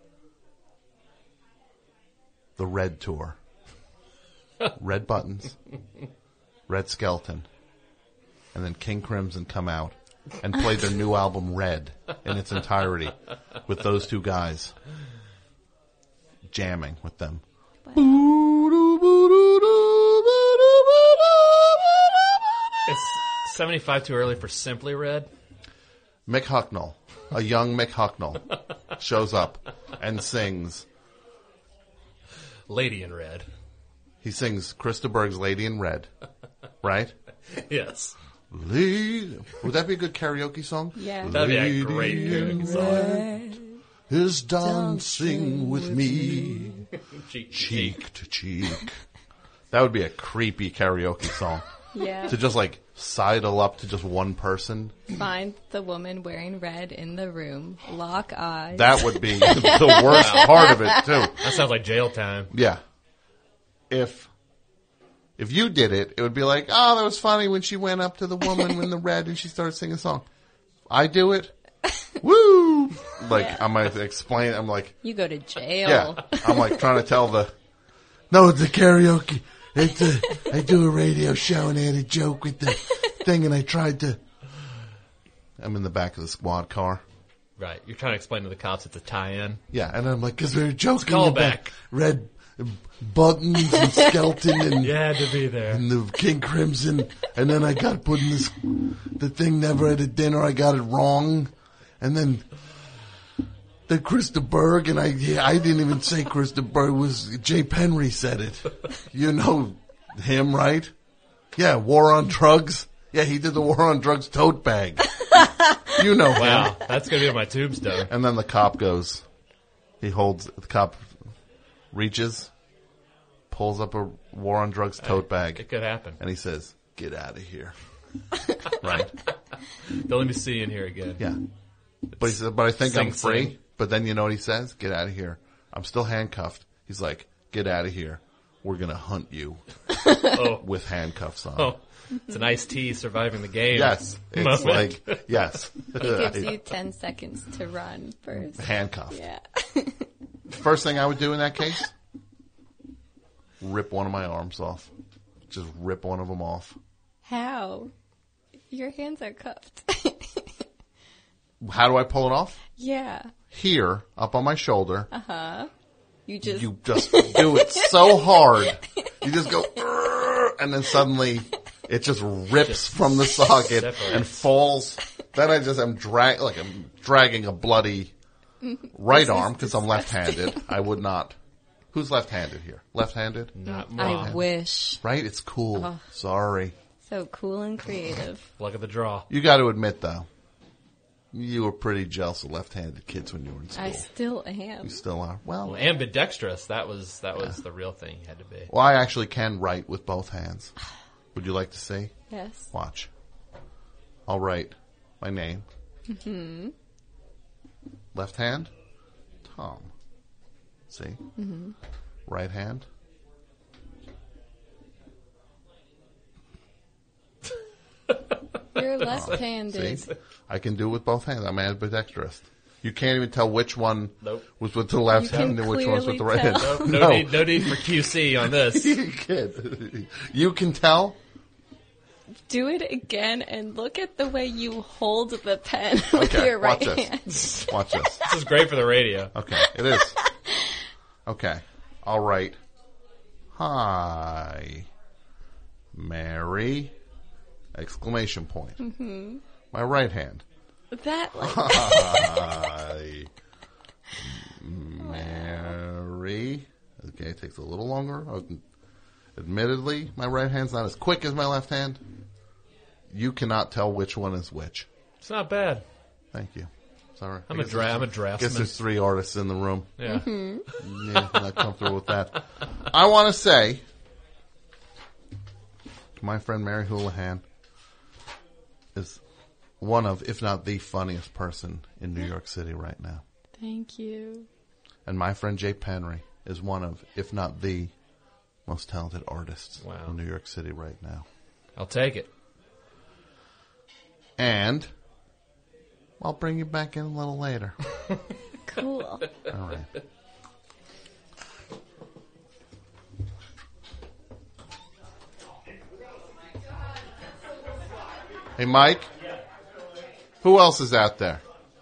The Red Tour. Red Buttons. Red Skelton. And then King Crimson come out and played their new album Red in its entirety with those two guys jamming with them.
Is seventy-five too early for Simply Red?
Mick Hucknall, a young Mick Hucknall, shows up and sings
Lady in Red.
He sings Krista Berg's Lady in Red, right?
Yes.
Lady, would that be a good karaoke song?
Yeah.
That'd be a
Lady
great
in
karaoke song.
Red is dancing with me,
Cheek to
cheek to cheek. That would be a creepy karaoke song.
Yeah.
To just like sidle up to just one person.
Find the woman wearing red in the room. Lock eyes.
That would be the worst part of it too.
That sounds like jail time.
Yeah. If if you did it, it would be like, oh, that was funny when she went up to the woman in the red and she started singing a song. I do it. Woo! Like,
Yeah.
I'm going to explain. I'm like,
You go to jail.
yeah. I'm like trying to tell the, no, it's a karaoke. It's a, I do a radio show and I had a joke with the thing and I tried to. I'm in the back of the squad car.
Right. You're trying to explain to the cops it's a tie-in.
Yeah, and I'm like, because we were joking
Call
about
back.
red buttons and skeleton and
You had to be there.
and the King Crimson, and then I got put in this, the thing never had a dinner, I got it wrong, and then, then Krista Berg, and I, yeah, I didn't even say Krista Berg, was, Jay Penry said it. You know him, right? Yeah, War on Drugs. Yeah, he did the War on Drugs tote bag. You know him.
Wow. That's going to be on my tombstone.
And then the cop goes, he holds, the cop reaches, pulls up a War on Drugs tote bag.
It could happen.
And he says, get out of here. Right?
Don't let me see you in here again.
Yeah. But he said, but I think
Sing,
I'm free.
sing.
But then you know what he says? Get out of here. I'm still handcuffed. He's like, get out of here. We're going to hunt you.
Oh.
With handcuffs on.
Oh. It's an iced tea surviving the game.
Yes. It's
moment.
like, yes.
He gives you ten seconds to run first.
Handcuffed.
Yeah.
First thing I would do in that case, rip one of my arms off. Just rip one of them off.
How? Your hands are cuffed.
How do I pull it off?
Yeah.
Here, up on my shoulder.
Uh huh. You just.
You just do it so hard. You just go, "Urgh," and then suddenly it just rips
Just
from the socket
separates.
and falls. Then I just am drag like I'm dragging a bloody right
This is
arm because I'm left-handed. I would not. Who's left-handed here? Left-handed?
Not
I
mine.
wish.
Right? It's cool.
Oh.
Sorry.
So cool and creative.
Luck of the draw.
You got to admit though, you were pretty jealous of left-handed kids when you were in school.
I still am.
You still are. Well,
Well, ambidextrous. That was that was the real thing you had to be.
well, I actually can write with both hands. Would you like to see?
Yes.
Watch. I'll write my name.
Mm-hmm.
Left hand, Tom. See?
Mm-hmm.
Right hand.
You're left-handed.
See? I can do it with both hands. I'm ambidextrous. You can't even tell which one
Nope.
was with the left
You can
hand and which one was with the right
clearly
hand.
tell.
No, no, need, no need for Q C on this.
You can. You can tell?
Do it again and look at the way you hold the pen with
Okay,
your right
watch
hand.
this. Watch this.
This is great for the radio.
Okay, it is. Okay, I'll write, hi, Mary, exclamation point.
Mm-hmm.
My right hand.
That like
Hi, Mary. Okay, it takes a little longer. Admittedly, my right hand's not as quick as my left hand. You cannot tell which one is which.
It's not bad.
Thank you. Sorry.
I'm
I
a
guess
dra-
there's-
I'm a
I
draftsman.
guess there's three artists in the room.
Yeah.
Mm-hmm.
Yeah, I'm not comfortable with that. I want to say, my friend Mary Houlihan is one of, if not the funniest person in New York City right now.
Thank you.
And my friend Jay Penry is one of, if not the most talented artists
Wow.
in New York City right now.
I'll take it.
And I'll bring you back in a little later.
Cool.
All right. Hey, Mike. Who else is out there?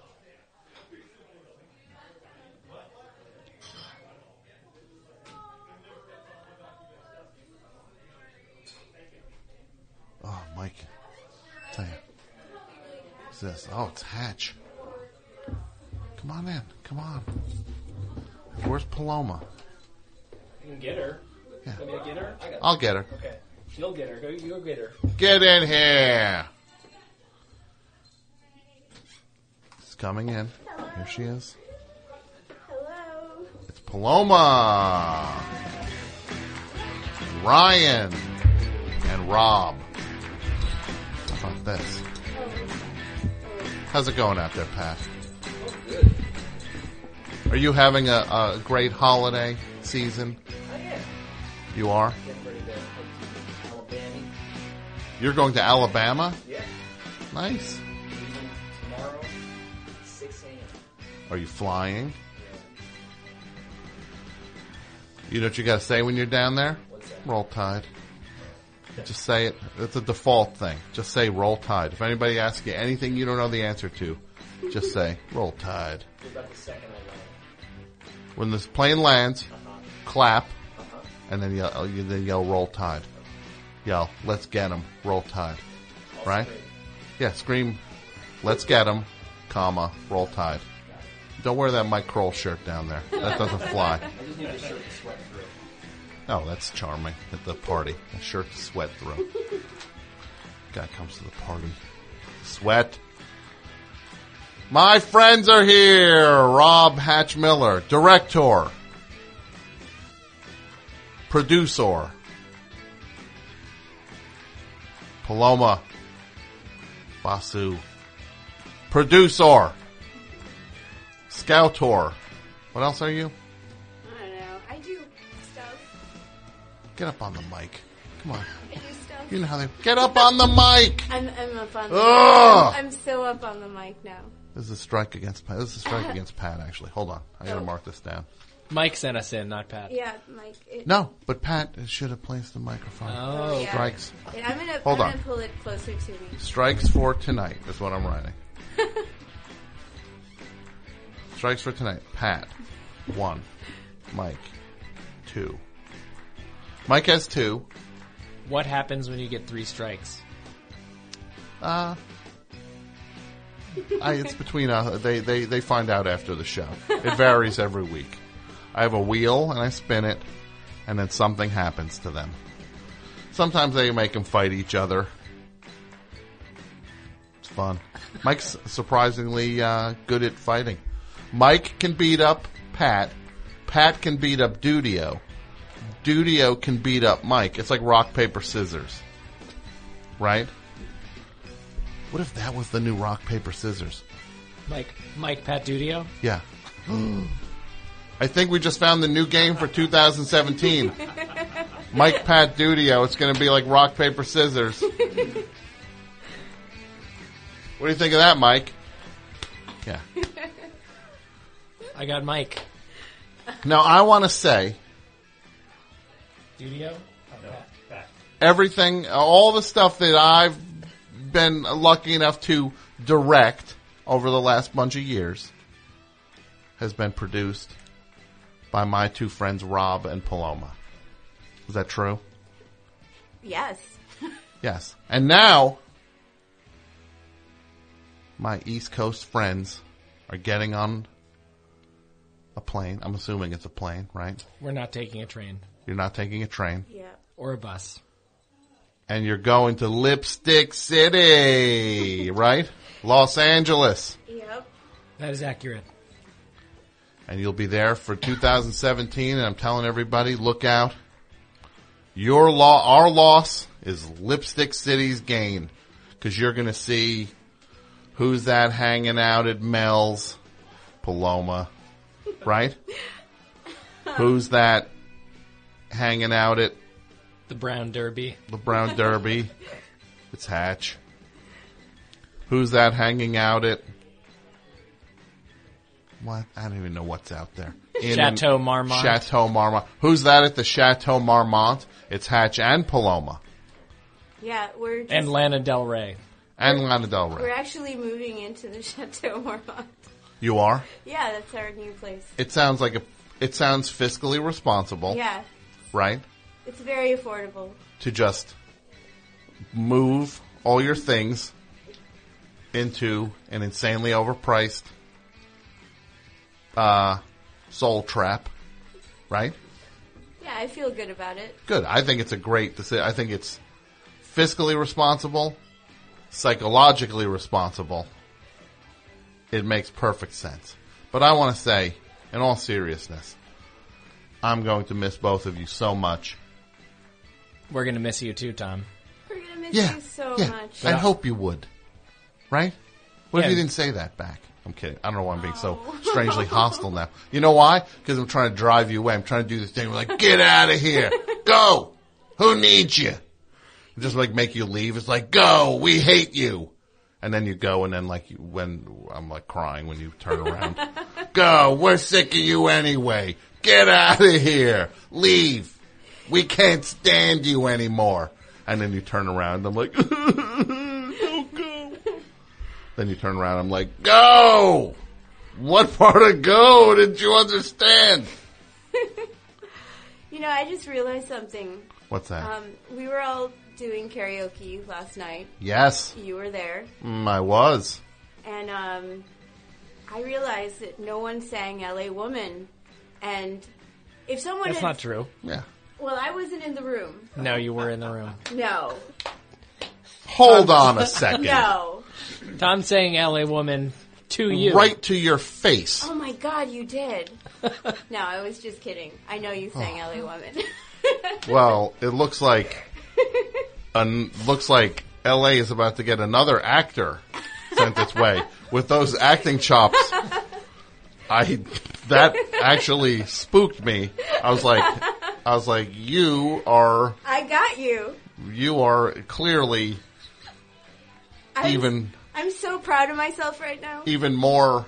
Oh, Mike. Tell you. What's this? Oh, it's Hatch. Come on in. Come on. Where's Paloma?
You can get her.
Yeah.
Want me to get her? I got
I'll get her.
Okay. You'll get her. Go, you go get her.
Get in here. She's coming in. Here she is.
Hello.
It's Paloma. And Ryan. And Rob. How about this? How's it going out there, Pat? Are you having a, a great holiday season? You are? You're going to Alabama?
Yeah.
Nice.
Tomorrow, six a.m.
Are you flying? You know what you got to say when you're down there?
What's that?
Roll Tide. Just say it. It's a default thing. Just say Roll Tide. If anybody asks you anything you don't know the answer to, just say Roll Tide.
What about the second I land?
When this plane lands,
Uh-huh.
clap,
Uh-huh.
and then yell, you then yell Roll Tide. Yell, let's get 'em, Roll Tide.
I'll
Right?
scream.
Yeah, scream, let's get 'em, comma, Roll Tide. Don't wear that Mike Kroll shirt down there. That doesn't fly.
I just need a shirt to sweat through.
Oh, that's charming at the party. A shirt to sweat through. Guy comes to the party. Sweat. My friends are here. Rob Hatch Miller, director, producer. Paloma Basu, producer. Scoutor. What else are you?
I don't know. I do stuff.
Get up on the mic. Come on.
I do stuff.
You know how they... Get up on the mic!
I'm, I'm up on the
Ugh!
I'm, I'm so up on the mic now.
This is a strike against Pat. This is a strike against Pat, actually. Hold on. I gotta
Oh.
mark this down.
Mike sent us in, not Pat.
Yeah, Mike. It,
No, but Pat should have placed the microphone.
Oh.
yeah.
Strikes.
Yeah, I'm gonna,
Hold
I'm
on.
gonna pull it closer to me.
Strikes for tonight is what I'm writing. Strikes for tonight. Pat. One. Mike. Two. Mike has two.
What happens when you get three strikes?
Uh, I, it's between uh, they, they they find out after the show. It varies every week. I have a wheel and I spin it, and then something happens to them. Sometimes they make them fight each other. It's fun. Mike's surprisingly uh, good at fighting. Mike can beat up Pat. Pat can beat up Dudio. Dudio can beat up Mike. It's like rock, paper, scissors. Right? What if that was the new rock, paper, scissors?
Mike, Mike, Pat Dudio?
Yeah. I think we just found the new game for two thousand seventeen. Mike, Pat, Dudio. It's going to be like rock, paper, scissors. What do you think of that, Mike? Yeah.
I got Mike.
Now, I want to say
Dudio?
everything, all the stuff that I've been lucky enough to direct over the last bunch of years has been produced by my two friends, Rob and Paloma. Is that true?
Yes.
Yes. And now, my East Coast friends are getting on a plane. I'm assuming it's a plane, right?
We're not taking a train.
You're not taking a train.
Yeah.
Or a bus.
And you're going to Lipstick City, right? Los Angeles.
Yep.
That is accurate.
And you'll be there for two thousand seventeen, and I'm telling everybody, look out. Your law, our loss is Lipstick City's gain. Because you're going to see who's that hanging out at Mel's? Paloma. Right? Who's that hanging out at
the Brown Derby?
The Brown Derby. It's Hatch. Who's that hanging out at? What? I don't even know what's out there. In
Chateau Marmont.
Chateau Marmont. Who's that at the Chateau Marmont? It's Hatch and Paloma.
Yeah, we're just,
And Lana Del Rey.
And Lana Del Rey.
We're actually moving into the Chateau Marmont.
You are?
Yeah, that's our new place.
It sounds like a. It sounds fiscally responsible.
Yeah.
Right?
It's very affordable.
To just move all your things into an insanely overpriced uh, soul trap, right?
Yeah, I feel good about it.
Good. I think it's a great decision. I think it's fiscally responsible, psychologically responsible. It makes perfect sense. But I want to say, in all seriousness, I'm going to miss both of you so much.
We're going to miss you too, Tom.
We're going to miss
Yeah,
you so
yeah.
much.
I hope you would. Right? What
Yeah.
if you didn't say that back? I'm kidding. I don't know why I'm being so strangely hostile now. You know why? Because I'm trying to drive you away. I'm trying to do this thing. We're like, get out of here. Go. Who needs you? Just like make you leave. It's like, go. We hate you. And then you go, and then like you, when I'm like crying when you turn around. Go. We're sick of you anyway. Get out of here. Leave. We can't stand you anymore. And then you turn around. I'm like, don't go. Then you turn around. I'm like, go. What part of go did you understand?
You know, I just realized something.
What's that?
Um, we were all doing karaoke last night.
Yes.
You were there.
Mm, I was.
And um, I realized that no one sang L A Woman. And if someone
That's
had,
not true.
Yeah.
Well, I wasn't in the room.
No, you were in the room.
No.
Hold on a second.
No.
Tom saying L A Woman to you.
Right to your face.
Oh my God, you did. No, I was just kidding. I know you sang L A Woman.
Well, it looks like an, looks like L A is about to get another actor sent its way with those acting chops. I that actually spooked me. I was like, I was like, you are,
I got you.
you are clearly
I'm,
even
I'm so proud of myself right now.
even more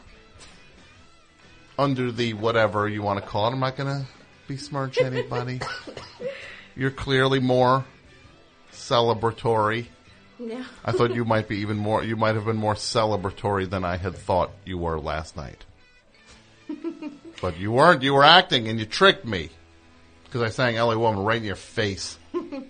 under the whatever you want to call it. I'm not going to besmirch anybody. You're clearly more celebratory.
No.
I thought you might be even more, you might have been more celebratory than I had thought you were last night. But you weren't. You were acting and you tricked me. Because I sang L A Woman right in your face.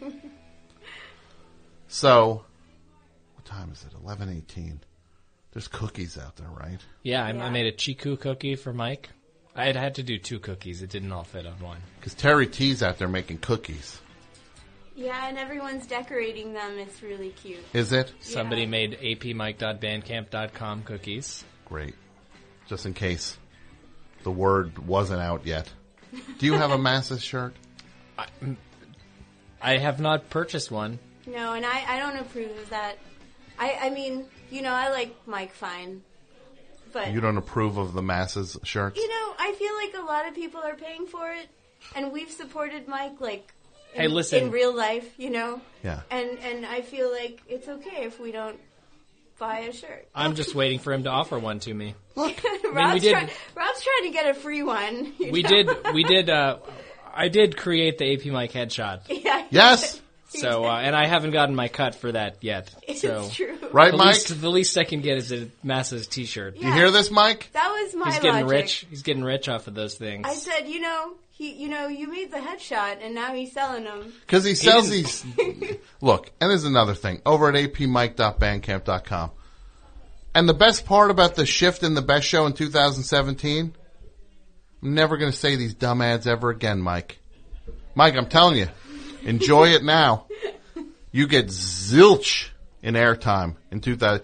So, what time is it? eleven eighteen. There's cookies out there, right?
Yeah, I,
Yeah.
I made a Chiku cookie for Mike. I had had to do two cookies. It didn't all fit on one.
Because Terry T's out there making cookies.
Yeah, and everyone's decorating them. It's really cute.
Is it?
Somebody
Yeah.
made a p mike dot bandcamp dot com cookies.
Great. Just in case the word wasn't out yet. Do you have a Masses shirt?
I, I have not purchased one.
No, and I, I don't approve of that. I, I mean, you know, I like Mike fine. but
You don't approve of the masses shirts?
you know, I feel like a lot of people are paying for it, and we've supported Mike like in,
Hey, listen.
in real life, you know.
Yeah.
And and I feel like it's okay if we don't buy a shirt.
I'm just waiting for him to offer one to me.
Rob's,
we did-
try, Rob's trying to get a free one. you
We
know?
did, we did, uh, I did create the A P Mike headshot.
Yeah.
Yes.
So, uh, and I haven't gotten my cut for that yet.
It's
So,
true.
Right,
the
Mike?
Least, the least I can get is a Massa's t-shirt.
You hear this, Mike?
That was my
He's getting
logic.
rich. He's getting rich off of those things.
I said, you know, he, you know, you made the headshot, and now he's selling them.
Because he sells these. Look, and there's another thing. Over at a p mike dot bandcamp dot com. And the best part about the shift in the best show in two thousand seventeen, I'm never going to say these dumb ads ever again, Mike. Mike, I'm telling you, enjoy it now. You get zilch in airtime in two thousand.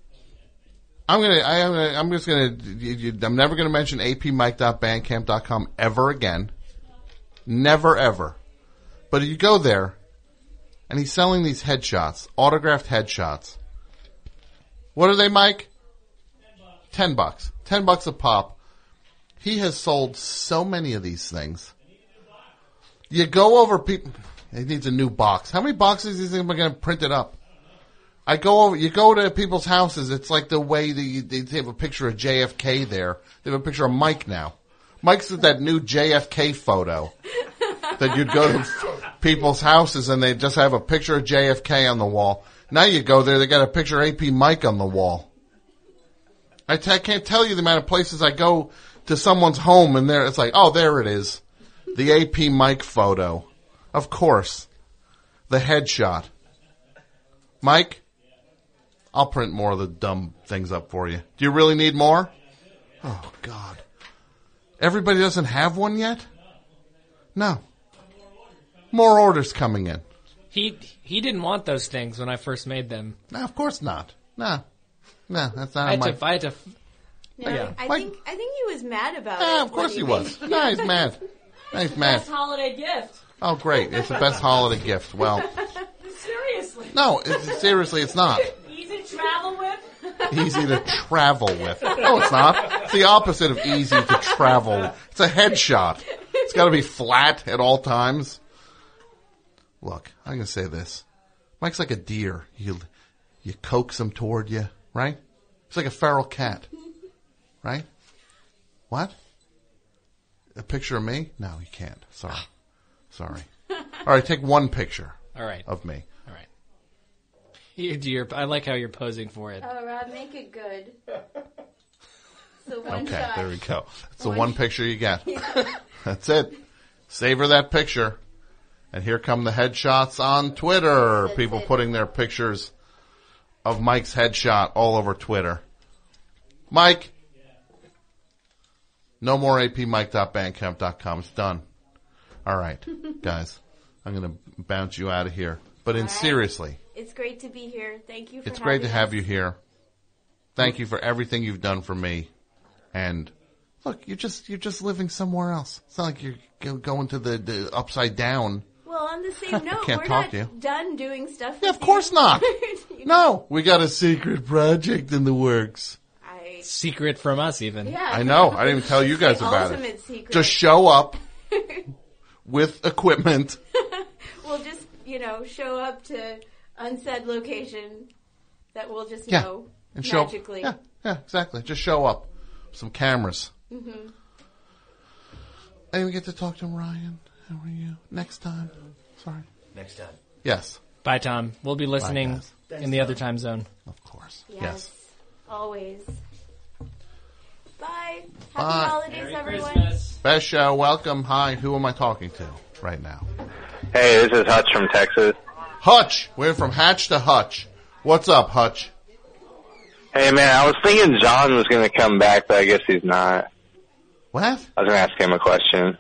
I'm gonna. I am. Gonna, I'm just gonna. You, you, I'm never gonna mention a p mike dot bandcamp dot com ever again. Never ever. But you go there, and he's selling these headshots, autographed headshots. What are they, Mike? Ten bucks. Ten bucks a pop. He has sold so many of these things. You go over people. He needs a new box. How many boxes do you think am I going to print it up? I go over. You go to people's houses. It's like the way that you, they have a picture of J F K there. They have a picture of Mike now. Mike's with that new J F K photo that you'd go to people's houses and they just have a picture of J F K on the wall. Now you go there, they got a picture of A P Mike on the wall. I, t- I can't tell you the amount of places I go to someone's home and there it's like, oh, there it is. The A P Mike photo. Of course. The headshot. Mike, I'll print more of the dumb things up for you. Do you really need more? Oh, God. Everybody doesn't have one yet? No. More orders coming in.
He he didn't want those things when I first made them.
No, of course not. No. No, that's not
I had
my...
to, I had to,
No,
yeah.
I
Mike-
think I think he was mad about it.
Yeah, of course
when
he was.
made-
No, he's mad. No, he's mad.
Best holiday gift.
Oh, great. It's the best holiday gift. Well,
Seriously.
no, it's, seriously, it's not.
Easy to travel with.
Easy to travel with. No, it's not. It's the opposite of easy to travel. It's a headshot. It's got to be flat at all times. Look, I'm going to say this. Mike's like a deer. You, you coax him toward you, right? He's like a feral cat, right? What? A picture of me? No, you can't. Sorry. Sorry. All right, take one picture.
All right.
Of me.
All right. You do your, I like how you're posing for it.
Oh, Rob, make it good. So one
Okay,
shot.
there we go. It's the
One-
one picture you get. That's it. Savor that picture. And here come the headshots on Twitter.
That's
People
it.
putting their pictures of Mike's headshot all over Twitter. Mike, no more a p mike dot bandcamp dot com. It's done. All right, guys. I'm going to bounce you out of here. But in
All right.
seriously,
It's great to be here. Thank you for
it's great to
having
have
us.
you here. Thank you for everything you've done for me. And look, you're just you're just living somewhere else. It's not like you're go- going to the, the upside down.
Well, on the same note,
can't
we're
talk
not
to you.
done doing stuff.
Yeah,
with
of course
you.
not.
You know,
No, we got a secret project in the works.
I,
Secret from us, even.
yeah,
I know. I didn't even tell you guys
The
about
ultimate
it.
secret.
Just show up with equipment.
We'll just, you know, show up to unsaid location that we'll just
Yeah,
know
and show.
magically.
Yeah, yeah, exactly. Just show up. Some cameras.
hmm
I didn't even get to talk to Ryan. How are you? Next time. Sorry.
Next time.
Yes.
Bye, Tom. We'll be listening
Bye,
in the other time zone.
Of course.
Yes.
Yes.
Always. Bye. Happy
Bye.
holidays,
Merry
everyone.
Christmas.
Best show. Welcome. Hi. Who am I talking to right now?
Hey, this is Hutch from Texas.
Hutch. We're from Hatch to Hutch. What's up, Hutch?
Hey, man, I was thinking John was going to come back, but I guess he's not.
What?
I was going to ask him a question.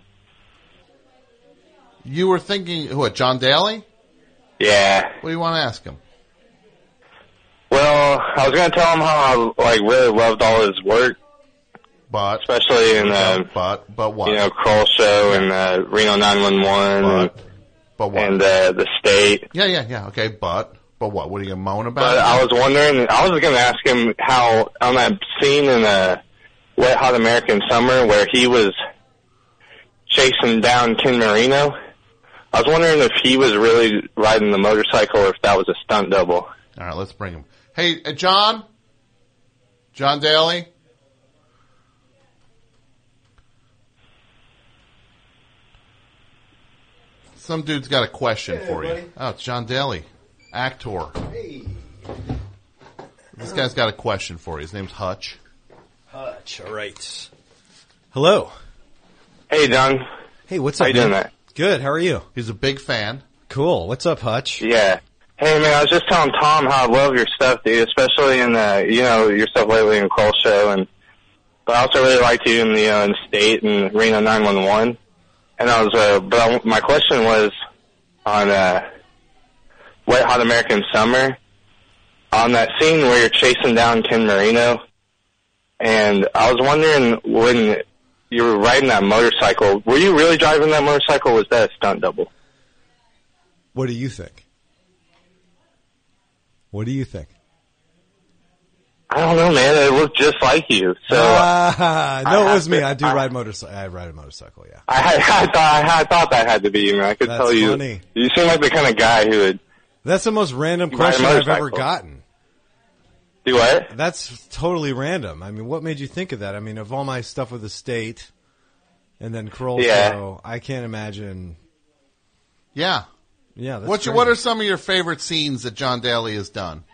You were thinking, what, John Daly?
Yeah.
What do you want to ask him?
Well, I was going to tell him how I like really loved all his work,
But,
especially in the
but, but what?
you know Kroll show and uh, Reno nine one one and,
But what?
and uh, the state.
Yeah, yeah, yeah. Okay, but, But what? What are you gonna moan about?
But I was wondering, I was going to ask him how, on that scene in uh, Wet Hot American Summer where he was chasing down Ken Marino, I was wondering if he was really riding the motorcycle or if that was a stunt double.
All right, let's bring him. Hey, uh, John? John Daly? Some dude's got a question
Hey,
for
buddy.
you. Oh, it's John Daly, actor.
Hey.
This guy's got a question for you. His name's Hutch.
Hutch, all right. Hello.
Hey, John.
Hey, what's
How
up,
you doing,
man?
man?
Good, how are you?
He's a big fan.
Cool. What's up, Hutch?
Yeah. Hey, man, I was just telling Tom how I love your stuff, dude, especially in the, you know, your stuff lately in Kroll Show. And, but I also really liked you in the, uh, in State and Reno nine one one. And I was, uh, but I, my question was on, uh, Wet Hot American Summer, on that scene where you're chasing down Ken Marino. And I was wondering when you were riding that motorcycle, were you really driving that motorcycle or was that a stunt double?
What do you think? What do you think?
I don't know, man. It looked just like you. So
Ah, no,
I
it was
have
me.
to-
I do
I-
ride motorcycle. I ride a motorcycle, yeah.
I, I, I thought I, I thought that had to be you, man. I could
That's
tell you.
funny.
You seem like the kind of guy who would
That's the most random
ride a
question I've
motorcycle.
ever gotten.
Do what?
That's totally random. I mean, what made you think of that? I mean, of all my stuff with the State and then Kroll
Yeah.
Show, I can't imagine.
Yeah.
Yeah, that's
What's your, what are some of your favorite scenes that John Daly has done?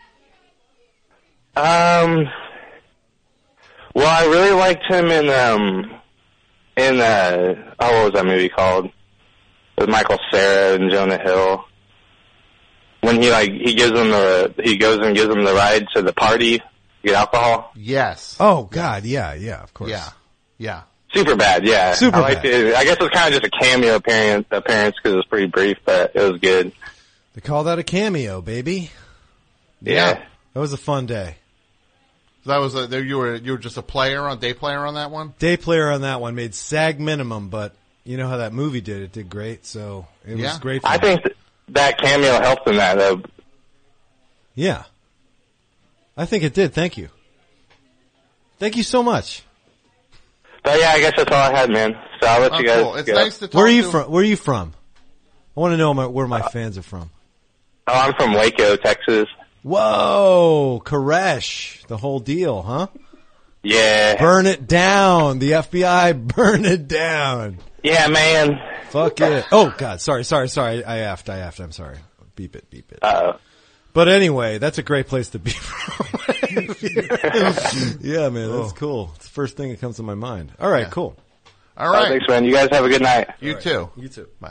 Um. Well, I really liked him in um in uh oh what was that movie called? With Michael Cera and Jonah Hill. When he like he gives them the he goes and gives them the ride to the party to get alcohol.
Yes.
Oh God, yeah, yeah, of course.
Yeah, yeah.
Super bad, yeah.
Super
I liked it. I guess it was kind of just a cameo appearance appearance because it was pretty brief, but it was good.
They call that a cameo, baby.
Yeah.
That was a fun day.
So that was a, there. You were you were just a player on day player on that one.
Day player on that one made SAG minimum, but you know how that movie did. It did great, so it was
Yeah.
great. For
I
me.
think th- that cameo helped in that though.
Yeah. I think it did. Thank you. Thank you so much.
But yeah, I guess that's all I had, man. So I'll let
Oh,
you guys
cool. It's
go.
nice to talk
Where are you
to-
from? Where are you from? I want to know my, where my fans are from.
Oh, I'm from Waco, Texas.
Whoa, Koresh, the whole deal, huh?
Yeah.
Burn it down. The F B I, burn it down.
Yeah, man.
Fuck it. Oh God, sorry, sorry, sorry. I effed, I effed. I'm sorry. Beep it, beep it.
Uh oh.
But anyway, that's a great place to be from. Yeah, man, that's
Oh.
cool. It's the first thing that comes to my mind. All right, cool.
All right.
Oh, thanks, man. You guys have a good night.
You too.
You too.
Bye.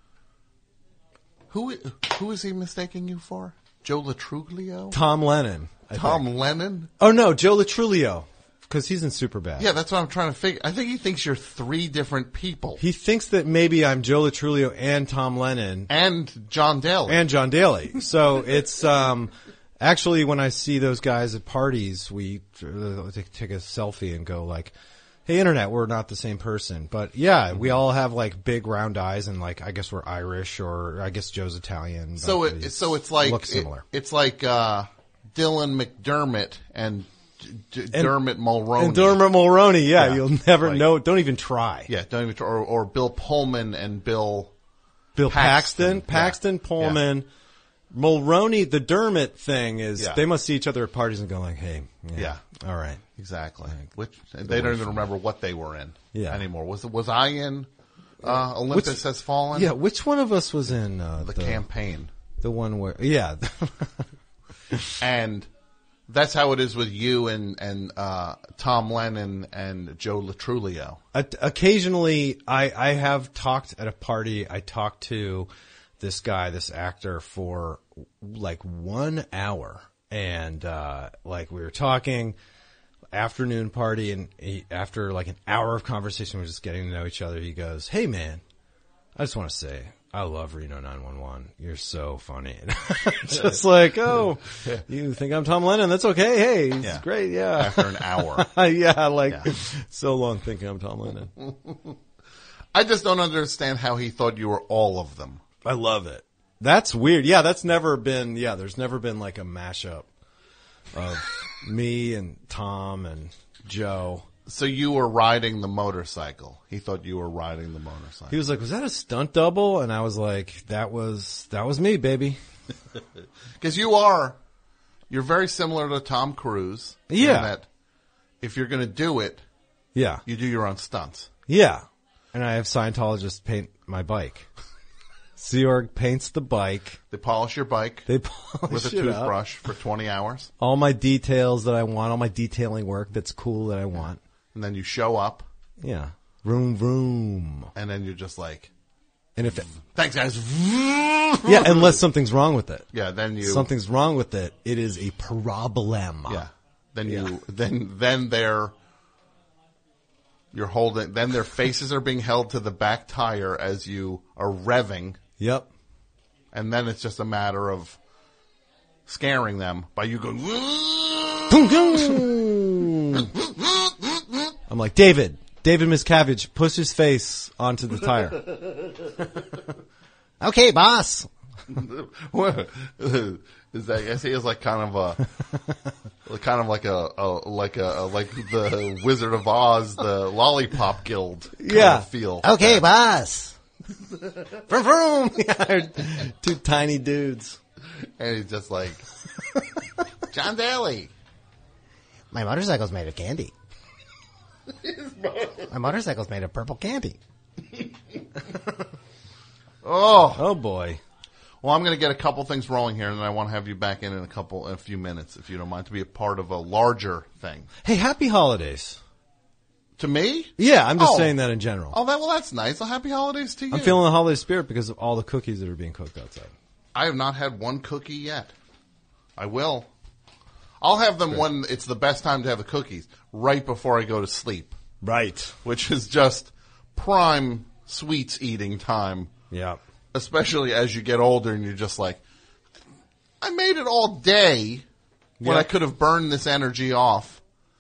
Who who is he mistaking you for? Joe Latruglio?
Tom Lennon. I
Tom
think.
Lennon?
Oh no, Joe Latrulio, because he's in Superbad.
Yeah, that's what I'm trying to figure. I think he thinks you're three different people.
He thinks that maybe I'm Joe Latrulio and Tom Lennon
And John Daly.
and John Daly. So it's um actually when I see those guys at parties, we uh, take a selfie and go like, "Hey, internet, we're not the same person." But yeah, we all have like big round eyes, and like I guess we're Irish, or I guess Joe's Italian. but
So it
he's-
so it's like
look
it-
similar.
it's like uh, Dylan McDermott and D- D-
And-
Dermot Mulroney.
And Dermot Mulroney, yeah,
Yeah.
you'll never
Like-
know. Don't even try.
Yeah, don't even try. Or, or Bill Pullman and Bill
Bill Paxton,
Paxton,
Paxton,
yeah.
Pullman, Mulroney. The Dermot thing is
Yeah.
they must see each other at parties and go like, "Hey, yeah,
Yeah.
all right."
Exactly. Which they don't even remember what they were in
Yeah.
anymore. Was was I in uh, Olympus
Which-
Has Fallen?
Yeah, which one of us was in uh,
the, campaign.
The one where, yeah,
And that's how it is with you and and uh, Tom Lennon and Joe Latrulio.
O- occasionally I I have talked at a party. I talked to this guy, this actor, for like one hour, and uh, like we were talking. Afternoon party, and he, after like an hour of conversation, we're just getting to know each other. He goes, "Hey man, I just want to say I love Reno nine one one. You're so funny." And I'm just like, "Oh, you think I'm Tom Lennon? That's okay. Hey, it's
Yeah.
great. Yeah."
After an hour.
yeah, like
Yeah.
so long thinking I'm Tom Lennon.
I just don't understand how he thought you were all of them.
I love it. That's weird. Yeah, that's never been, yeah, there's never been like a mashup of me and Tom and Joe.
So you were riding the motorcycle. He thought you were riding the motorcycle.
He was like, was that a stunt double? And I was like, that was, that was me, baby.
Because you are, you're very similar to Tom Cruise.
Yeah.
In that if you're going to do it,
yeah,
you do your own stunts.
Yeah. And I have Scientologists paint my bike. Sea Org paints the bike.
They polish your bike.
They polish
with a
it
toothbrush
up.
for twenty hours.
All my details that I want, all my detailing work that's cool that I want.
And then you show up.
Yeah. Vroom, vroom.
And then you're just like,
and if it,
thanks guys.
Yeah, unless something's wrong with it.
Yeah, then you.
Something's wrong with it. It is a problem.
Yeah. Then
Yeah.
you, then, then they're, you're holding, then their faces are being held to the back tire as you are revving.
Yep.
And then it's just a matter of scaring them by you going,
I'm like, David, David Miscavige, push his face onto the tire. Okay, boss.
Is that, I guess he is like kind of a, kind of like a, a like a, a, like the Wizard of Oz, the Lollipop Guild kind
Yeah.
of feel.
Okay, boss. Vroom, vroom. Yeah, two tiny dudes.
And he's just like, John Daly.
My motorcycle's made of candy. My motorcycle's made of purple candy.
Oh.
Oh, boy.
Well, I'm going to get a couple things rolling here, and then I want to have you back in in a couple, in a few minutes, if you don't mind, to be a part of a larger thing.
Hey, happy holidays.
To me?
Yeah, I'm just
Oh.
saying that in general.
Oh, that, well, that's nice. Well, happy holidays to you.
I'm feeling the holiday spirit because of all the cookies that are being cooked outside.
I have not had one cookie yet. I will. I'll have them when it's the best time to have the cookies, right before I go to sleep.
Right.
Which is just prime sweets eating time.
Yeah.
Especially as you get older and you're just like, I made it all day when
Yeah.
I could have burned this energy off.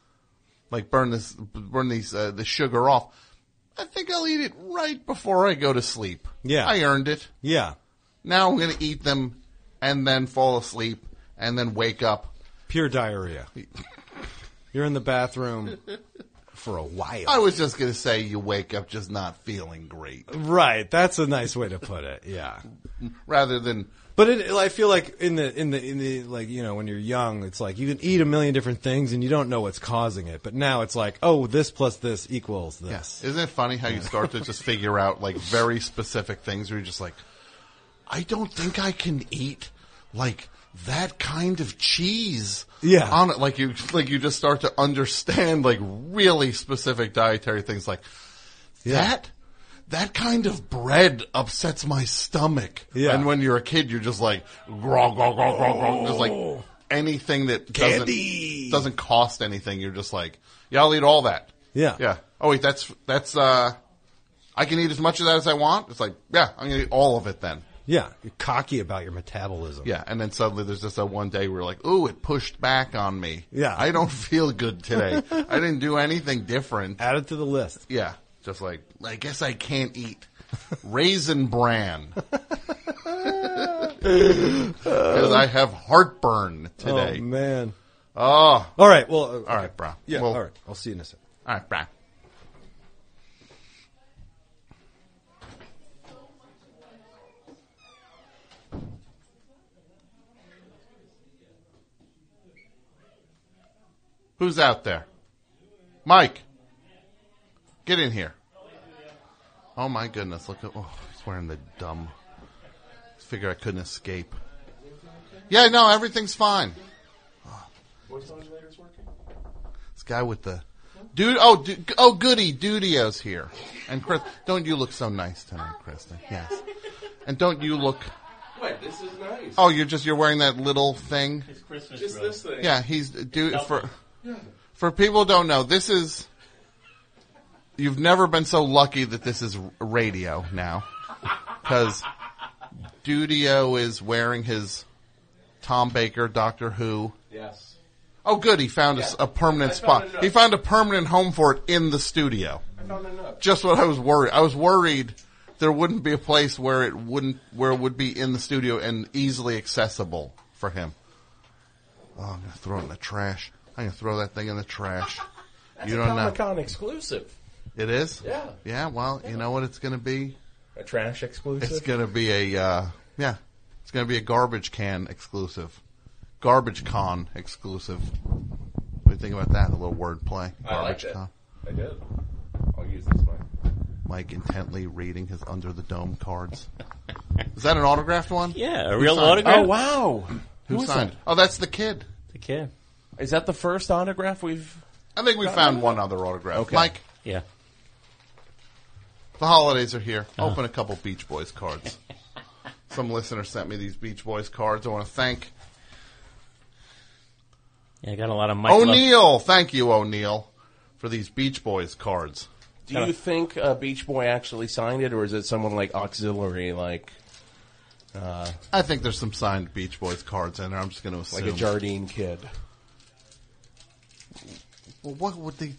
Like burn this, burn these, uh, the sugar off. I think I'll eat it right before I go to sleep.
Yeah.
I earned it.
Yeah.
Now I'm going to eat them and then fall asleep and then wake up.
Pure diarrhea. You're in the bathroom for a while.
I was just going to say you wake up just not feeling great.
Right. That's a nice way to put it. Yeah.
Rather than.
But it, I feel like in the, in the, in the, like, you know, when you're young, it's like you can eat a million different things and you don't know what's causing it. But now it's like, oh, this plus this equals this.
Yes. Isn't it funny how you start to just figure out like very specific things where you're just like, I don't think I can eat like that kind of cheese.
Yeah.
On it. Like you, like you just start to understand like really specific dietary things like
Yeah.
that. That kind of bread upsets my stomach.
Yeah.
And when you're a kid, you're just like, grog, grog, grog, grog, grog. There's like anything that
Candy.
doesn't, doesn't cost anything. You're just like, yeah, I'll eat all that.
Yeah.
Yeah. Oh wait, that's, that's, uh, I can eat as much of that as I want. It's like, yeah, I'm going to eat all of it then.
Yeah. You're cocky about your metabolism.
Yeah. And then suddenly there's just that one day where you're like, ooh, it pushed back on me.
Yeah.
I don't feel good today. I didn't do anything different.
Add it to the list.
Yeah. Just like, I guess I can't eat Raisin Bran. Because I have heartburn today.
Oh, man.
Oh.
All right. Well, uh,
all right, bro.
Yeah.
Well,
all right. I'll see you in a second.
All right, bro. Who's out there? Mike. Get in here. Oh my goodness, look at, oh, he's wearing the dumb, figure I couldn't escape. Yeah, no, everything's fine.
Voice modulator's working?
This guy with the, dude, oh, du, oh goody, Dudio's here. And Chris, don't you look so nice tonight, Kristen? Yes. And don't you look,
Wait, this is nice.
oh, you're just, you're wearing that little thing?
It's Christmas
Just
robe.
this thing.
Yeah, he's, dude, for,
Yeah.
for people who don't know, this is, you've never been so lucky that this is radio now. Because Dudio is wearing his Tom Baker Doctor Who.
Yes.
Oh, good. He found a, a permanent
I
spot.
found a nook.
He found a permanent home for it in the studio.
I found a nook.
Just what I was worried. I was worried there wouldn't be a place where it wouldn't, where it would be in the studio and easily accessible for him. Oh, I'm gonna throw it in the trash. I'm gonna throw that thing in the trash.
That's
you
a
don't know.
Comic-Con exclusive.
It is?
Yeah.
Yeah, well, you know what it's gonna be?
A trash exclusive?
It's gonna be a, uh, yeah. It's gonna be a garbage can exclusive. Garbage Con exclusive. What do you think about that? A little word play.
I liked
Garbage
it.
Con.
I did. I'll use this one.
Mike intently reading his Under the Dome cards. Is that an autographed one?
Yeah, a
Who
real
signed it?
autograph.
Oh, wow.
Who,
Who is
signed?
that?
Oh, that's the kid.
The kid.
Is that the first autograph we've...
I think we
Got
found
one?
one other autograph.
Okay.
Mike,
Yeah.
the holidays are here.
Oh.
Open a couple Beach Boys cards. Some listener sent me these Beach Boys cards. I want to thank
Yeah, I got a lot of Mike Love.
O'Neill. Thank you, O'Neill, for these Beach Boys cards.
Do you think uh, Beach Boy actually signed it, or is it someone like auxiliary, like... Uh,
I think there's some signed Beach Boys cards in there. I'm just going to assume.
like a Jardine kid?
Well, what would they...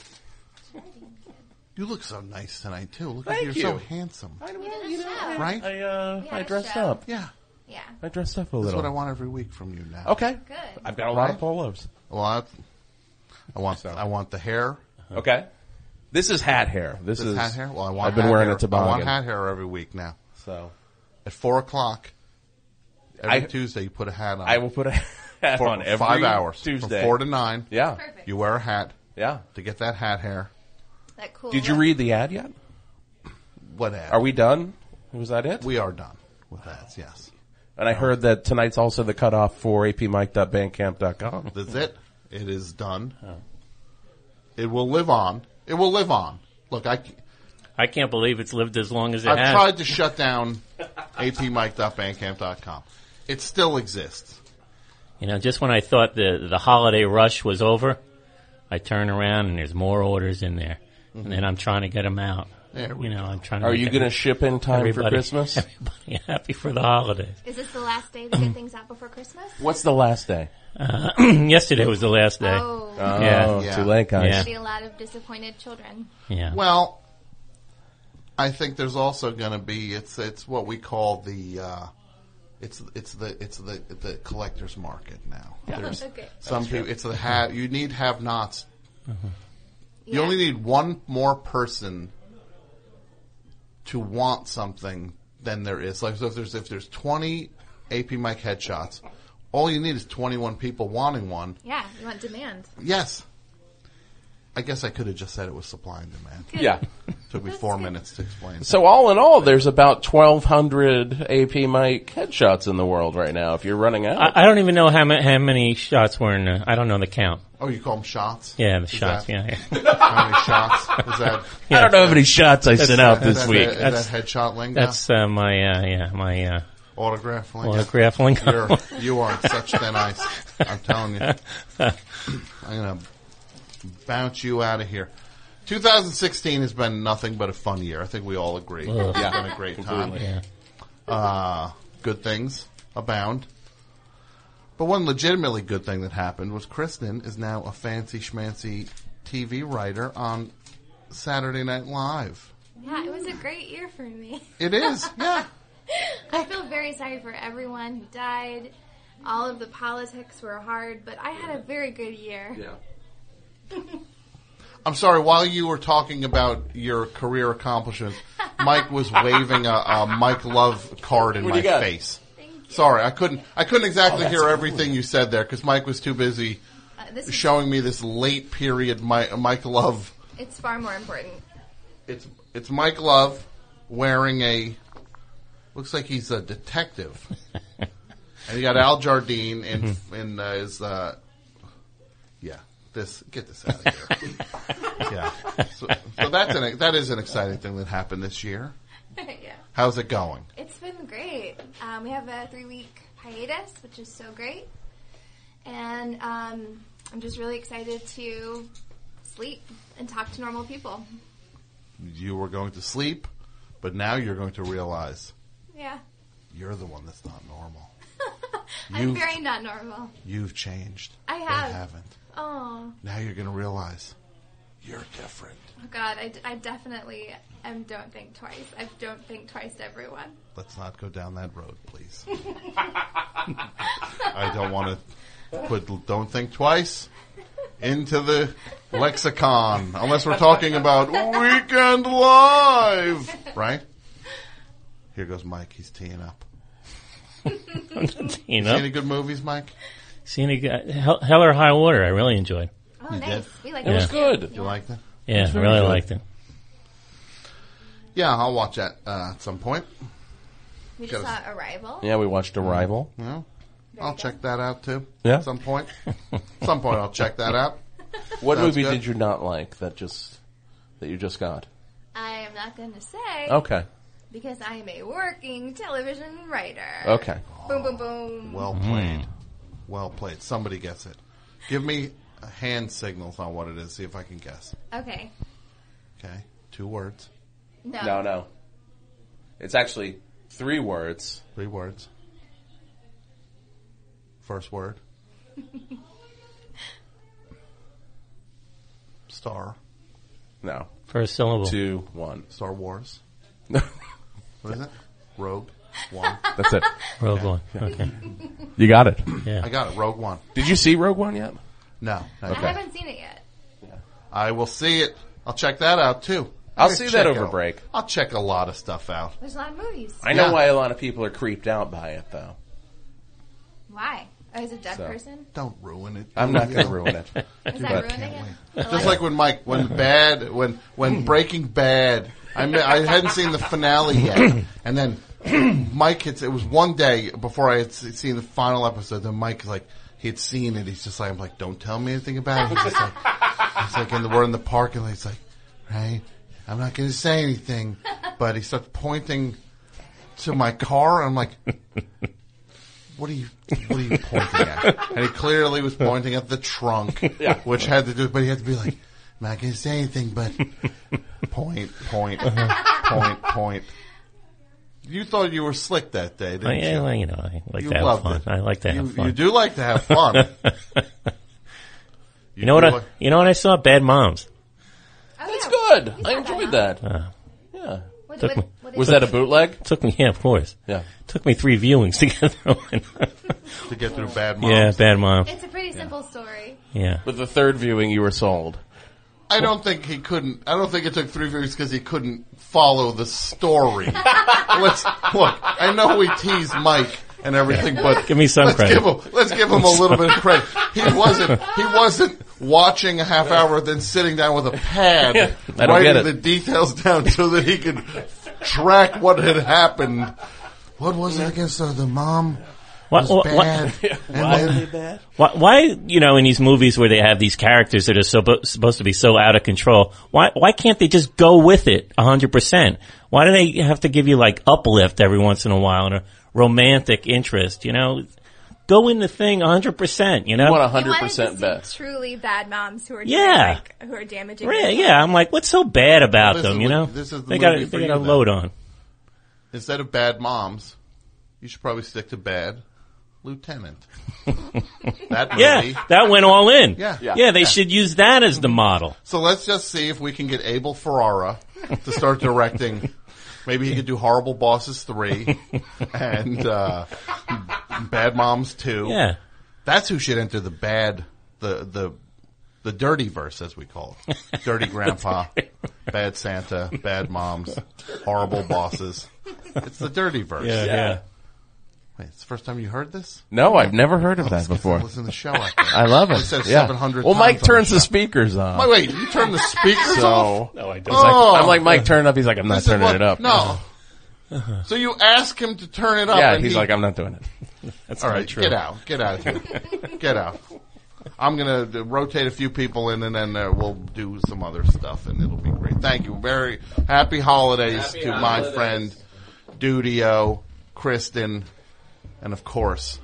You look so nice tonight, too. Look
Thank
like
you.
you're so handsome.
I,
Yeah,
you know,
show.
Right?
I, uh,
Yeah,
I dressed
show.
up.
Yeah.
Yeah.
I dressed up a
That's
little.
what I want every week from you now.
Okay.
Good.
I've got a lot of
Right?
polos.
Well, I, I want I want the hair.
Okay. This is hat hair. This,
This
is
hat hair. Well, I want.
I've been
hat
wearing
hair.
a toboggan.
I want hat hair every week now.
So
At four o'clock every
I-
Tuesday, you put a hat on.
I will put a hat
for
on every
five hours
Tuesday.
from four to nine.
Yeah.
Perfect.
You wear a hat
Yeah.
to get that hat hair.
That cool.
Did you
look.
read the ad yet?
What hat?
Are we done? Was that it?
We are done with that. Yes.
And I heard that tonight's also the cutoff for a p mike dot bandcamp dot com.
That's it. It is done. It will live on. It will live on. Look, I.
I can't believe it's lived as long as it
I've
has.
tried to shut down a p mike dot bandcamp dot com. It still exists.
You know, just when I thought the the holiday rush was over, I turn around and there's more orders in there,
Mm-hmm.
and then I'm trying to get them out.
There we
you know, I'm trying. to
Are
make
you
every-
going to ship in time for
everybody-
Christmas?
Everybody happy for the holidays.
Is this the last day to get things out before Christmas?
What's the last day?
Uh, yesterday was the last day.
Oh.
Oh,
Yeah.
Yeah.
too late, guys.
Yeah.
There'll be a lot of disappointed children.
Yeah.
Well, I think there's also going to be it's it's what we call the uh, it's it's the it's the the collector's market now.
Yeah.
There's
Okay.
some
That's true.
people. It's the have you need have nots.
Mm-hmm.
You
Yeah.
only need one more person to want something than there is. Like so if there's if there's twenty A P Mike headshots, all you need is twenty-one people wanting one.
Yeah, you want demand.
Yes. I guess I could have just said it was supply and demand.
Good.
Yeah.
Took me four minutes to explain.
So all in all, there's about twelve hundred A P Mike headshots in the world right now. If you're running out,
I, I don't even know how, ma- how many shots were in. The, I don't know the count.
Oh, you call them shots?
Yeah, the
Is
shots.
that-
Yeah, yeah.
How many shots? Is that?
I don't know how many shots I
That's-
sent out
Is
this
that,
week.
Is
That's-
that headshot lingo?
That's uh, my uh, yeah my uh,
autograph lingo.
autograph lingo.
You're, you are such thin ice. I'm telling you. I'm gonna bounce you out of here. two thousand sixteen has been nothing but a fun year. I think we all agree.
Ugh.
It's
Yeah.
been a great time.
Yeah.
Uh, good things abound. But one legitimately good thing that happened was Kristen is now a fancy schmancy T V writer on Saturday Night Live.
Yeah, it was a great year for me.
It is, yeah.
I feel very sorry for everyone who died. All of the politics were hard, but I had a very good year.
Yeah.
I'm sorry, while you were talking about your career accomplishments, Mike was waving a, a Mike Love card in
What do
my
you got?
face. Sorry, I couldn't I couldn't exactly
Oh, that's
hear
cool.
everything you said there because Mike was too busy
Uh, this is,
showing me this late period Mike, Mike Love.
it's far more important.
It's it's Mike Love wearing a looks like he's a detective. And you got Al Jardine in in uh, his uh, yeah. This get this out of here. Yeah. So, so that's an that is an exciting thing that happened this year.
Yeah.
How's it going?
It's been great. Um, we have a three-week hiatus, which is so great. And um, I'm just really excited to sleep and talk to normal people.
You were going to sleep, but now you're going to realize
Yeah.
you're the one that's not normal.
I'm
You've-
very not normal.
You've changed.
I
They
have.
haven't.
Oh.
Now you're going to realize You're different.
Oh God, I, d- I definitely am. Don't think twice. I don't think twice to everyone.
Let's not go down that road, please. I don't want to put "don't think twice" into the lexicon unless we're talking about Weekend Live, right? Here goes Mike. He's teeing up.
Teeing
See
up.
any good movies, Mike?
See any good? Hell, Hell or High Water, I really enjoyed.
Oh,
You
nice.
did?
We like
It
that
was
too.
good.
You liked it?
Yeah,
It's
I
very
really
good.
liked it.
Yeah, I'll watch that uh, at some point.
We just
Gotta-
saw Arrival.
Yeah, we watched Arrival.
Yeah. I'll check that out too.
Yeah.
At some point. At some point I'll check that out.
What
Sounds
movie
good.
did you not like that just that you just got?
I am not going to say.
Okay.
Because I am a working television writer.
Okay.
Boom, boom, boom.
Well played. Well played. Somebody gets it. Give me hand signals on what it is. See if I can guess.
Okay.
Okay. Two words.
No.
No, no. It's actually three words.
Three words. First word. Star.
No.
First syllable.
Two, one.
Star Wars. What is it? Rogue One.
That's it.
Rogue One. Okay.
You got it.
Yeah.
I got it. Rogue One.
Did you see Rogue One yet?
No.
I haven't seen it yet.
I will see it. I'll check that out too.
I'll
I
see
check
that over
out-
break.
I'll check a lot of stuff out.
There's a lot of movies.
I know
Yeah.
why a lot of people are creeped out by it, though.
Why? Oh, is it a dead
So.
person?
Don't ruin it.
I'm not going to ruin it.
Is that
But-
ruining it?
Just like when Mike, when bad, when when Breaking Bad, I me- I hadn't seen the finale yet, and then Mike hits. It was one day before I had se- seen the final episode. Then Mike like he had seen it. He's just like, I'm like, don't tell me anything about it. He's just like, he's like, in the we're in the park, and he's like, right, I'm not going to say anything, but he starts pointing to my car. And I'm like, what are you, what are you pointing at? And he clearly was pointing at the trunk,
Yeah.
which had to do, but he had to be like, I'm not going to say anything, but point, point, point, point. You thought you were slick that day, didn't
I,
you?
yeah, well, you know, I like
You
to have
loved
fun.
it.
I like to have
You-
fun.
you do like to have fun.
You, know what?
do
I,
like-
you know what I saw? Bad Moms.
That's good. I enjoyed that.
Uh,
Yeah.
What,
Took
what,
me-
what
Was
is
that a
it?
bootleg?
Took me, yeah, of course.
Yeah.
Took me three viewings to get through it.
to get through Bad Moms.
Yeah, Bad Moms.
It's a pretty simple story.
Yeah.
With the third viewing, you were sold.
I don't think he couldn't. I don't think it took three views because he couldn't follow the story. Let's look. I know we teased Mike and everything, but
Give me some
let's
credit.
Give him, let's give him a little bit of credit. He wasn't. He wasn't watching a half hour, then sitting down with a pad,
Yeah, I don't get
writing
it.
the details down so that he could track what had happened. What was it against uh, the mom?
What-
was
what-
bad.
what-
And
Why-
then-
Why, why, you know, in these movies where they have these characters that are so, supposed to be so out of control, why, why can't they just go with it a hundred percent? Why do they have to give you like uplift every once in a while and a romantic interest, you know? Go in the thing a hundred percent, you know?
You want a
You
hundred
wanted to
percent
see
bet.
truly bad moms who are
Yeah.
like, who are damaging.
Yeah,
their
yeah, I'm like, what's so bad about
This
them,
is
you
what-
know?
this is the
They got,
movie
they
for
got
you,
a
then.
load on.
Instead of Bad Moms, you should probably stick to Bad Lieutenant. That movie.
Yeah, that went all in.
Yeah.
Yeah, they should use that as the model.
So let's just see if we can get Abel Ferrara to start directing. Maybe he could do Horrible Bosses three and uh, Bad Moms two.
Yeah.
That's who should enter the bad, the the the dirty verse, as we call it. Dirty Grandpa, Bad Santa, Bad Moms, Horrible Bosses. It's the dirty verse.
Yeah, yeah.
Wait, it's the first time you heard this?
No, I've never heard of
Oh,
that
it's 'cause
before.
I listen to the show. I, think.
I love
I
it.
said
Yeah.
seven hundred
Well, Mike
times on
turns
the
the
show.
speakers on.
Wait, wait, you turn the speakers
So,
off?
No, I
It's
don't.
like-
Oh.
I'm like, Mike, turn it up. He's like, I'm not
This is
turning
what-
it up.
No. So you ask him to turn it up.
Yeah,
and
he's
he-
like, I'm not doing it.
That's
All
not
right,
true.
get out. Get out of here. Get out. I'm going to rotate a few people in, and then uh, we'll do some other stuff, and it'll be great. Thank you. Very happy holidays
Happy
to my
holidays.
friend Dudio, Kristen, and, of course,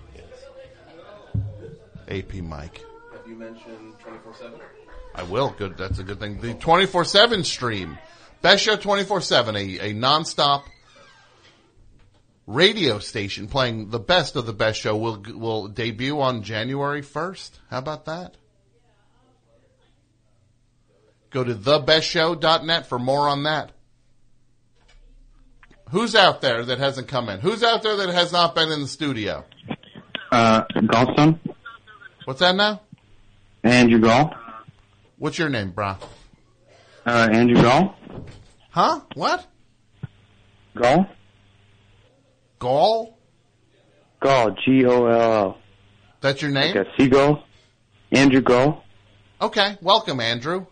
A P Mike.
Have you mentioned twenty-four seven?
I will. Good. That's a good thing. The twenty-four seven stream. Best Show twenty-four seven, a, a nonstop radio station playing the best of the best show will will debut on January first. How about that? Go to the best show dot net for more on that. Who's out there that hasn't come in? Who's out there that has not been in the studio?
Uh, Gallstone.
What's that now?
Andrew Gall.
What's your name, brah?
Uh, Andrew Gall.
Huh? What?
Gall.
Gall?
Gall. G O L L.
That's your name?
Like a seagull. Andrew Gall.
Okay. Welcome, Andrew.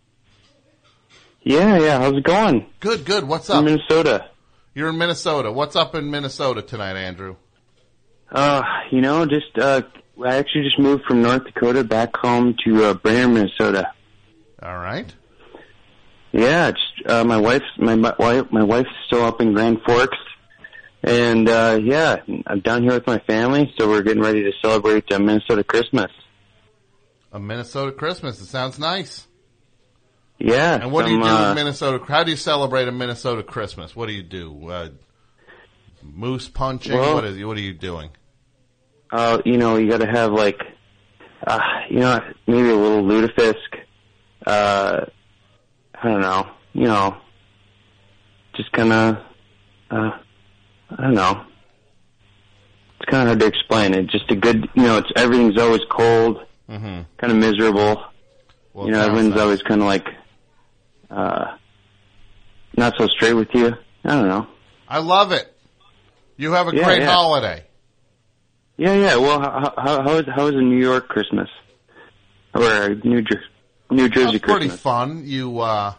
Yeah, yeah. How's it going?
Good, good. What's up?
In Minnesota.
You're in Minnesota. What's up in Minnesota tonight, Andrew?
Uh, you know, just, uh, I actually just moved from North Dakota back home to, uh, Brainerd, Minnesota.
All right.
Yeah, it's, uh, my wife's, my, my wife, my wife's still up in Grand Forks. And, uh, yeah, I'm down here with my family, so we're getting ready to celebrate uh, Minnesota Christmas.
A Minnesota Christmas. It sounds nice.
Yeah.
And what
some,
do you do
uh,
in Minnesota? How do you celebrate a Minnesota Christmas? What do you do? Uh, moose punching?
Well,
what is? What are you doing?
Uh, you know, you gotta have like, uh, you know, maybe a little lutefisk, uh, I don't know, you know, just kinda, uh, I don't know. It's kinda hard to explain. It's just a good, you know, it's, everything's always cold,
mm-hmm.
kinda miserable.
Well,
you know, everyone's nice. Always kinda like, uh, not so straight with you. I don't know.
I love it. You have a
yeah,
great
yeah.
holiday.
Yeah, yeah. Well, how, how, how is how is a New York Christmas or a New Jer- New Jersey
That's pretty
Christmas?
fun. You uh,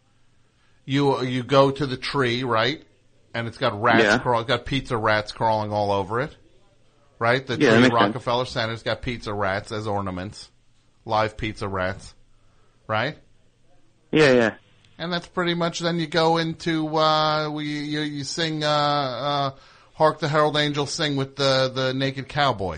you you go to the tree, right? And it's got rats,
Yeah.
crawl, got pizza rats crawling all over it, right? The
Yeah, that
tree,
makes sense.
Rockefeller Center's got pizza rats as ornaments, live pizza rats, right?
Yeah, yeah.
And that's pretty much. Then you go into uh, we you, you sing uh, uh, "Hark the Herald Angels Sing" with the the naked cowboy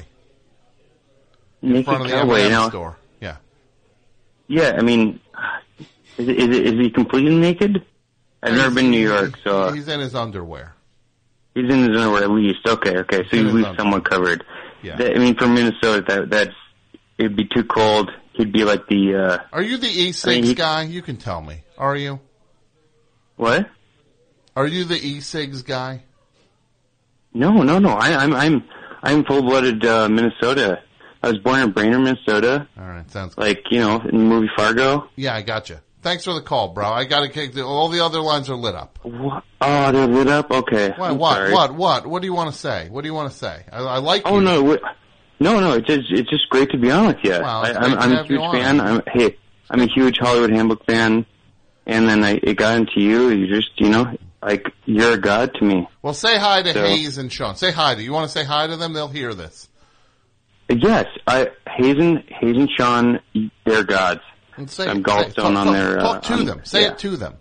in
Naked
front of the
cowboy,
M and M
now-
store. Yeah.
Yeah, I mean, is it, is, it, is he completely naked? I've never been to New York, so uh,
He's in his underwear.
he's in his underwear at least. Okay, okay, so
in
he's
his
at least
underwear.
somewhat covered.
Yeah.
That, I mean, for Minnesota, that that's it'd be too cold. He'd be like the. uh
Are you the
I mean,
e-cigs
he-
guy? You can tell me. Are you?
What?
Are you the e-cigs guy?
No, no, no. I, I'm I'm I'm full-blooded uh, Minnesota. I was born in Brainerd, Minnesota.
All right, sounds good.
Like, you know, in the movie Fargo.
Yeah, I got you. Thanks for the call, bro. I got to kick. The, all the other lines are lit up.
What? Oh, they're lit up. Okay.
What?
I'm
What?
sorry.
What? What? What do you want to say? What do you want to say? I, I like.
Oh
you.
no, wi- no, no. It's just it's just great to be on with you.
Well,
I,
it's
I'm,
great to
I'm a
have you
huge
on.
fan. I'm hey, I'm a huge Hollywood Handbook fan, and then I it got into you. You just you know like you're a god to me.
Well, say hi to
So-
Hayes and Sean. Say hi to. You want to say hi to them? They'll hear this.
Yes, I Hazen Hazen Sean, they're gods.
And say,
I'm
say-
gallstone
talk,
on
talk-
their.
Talk
uh,
to
on-
them. Say
yeah.
it to them.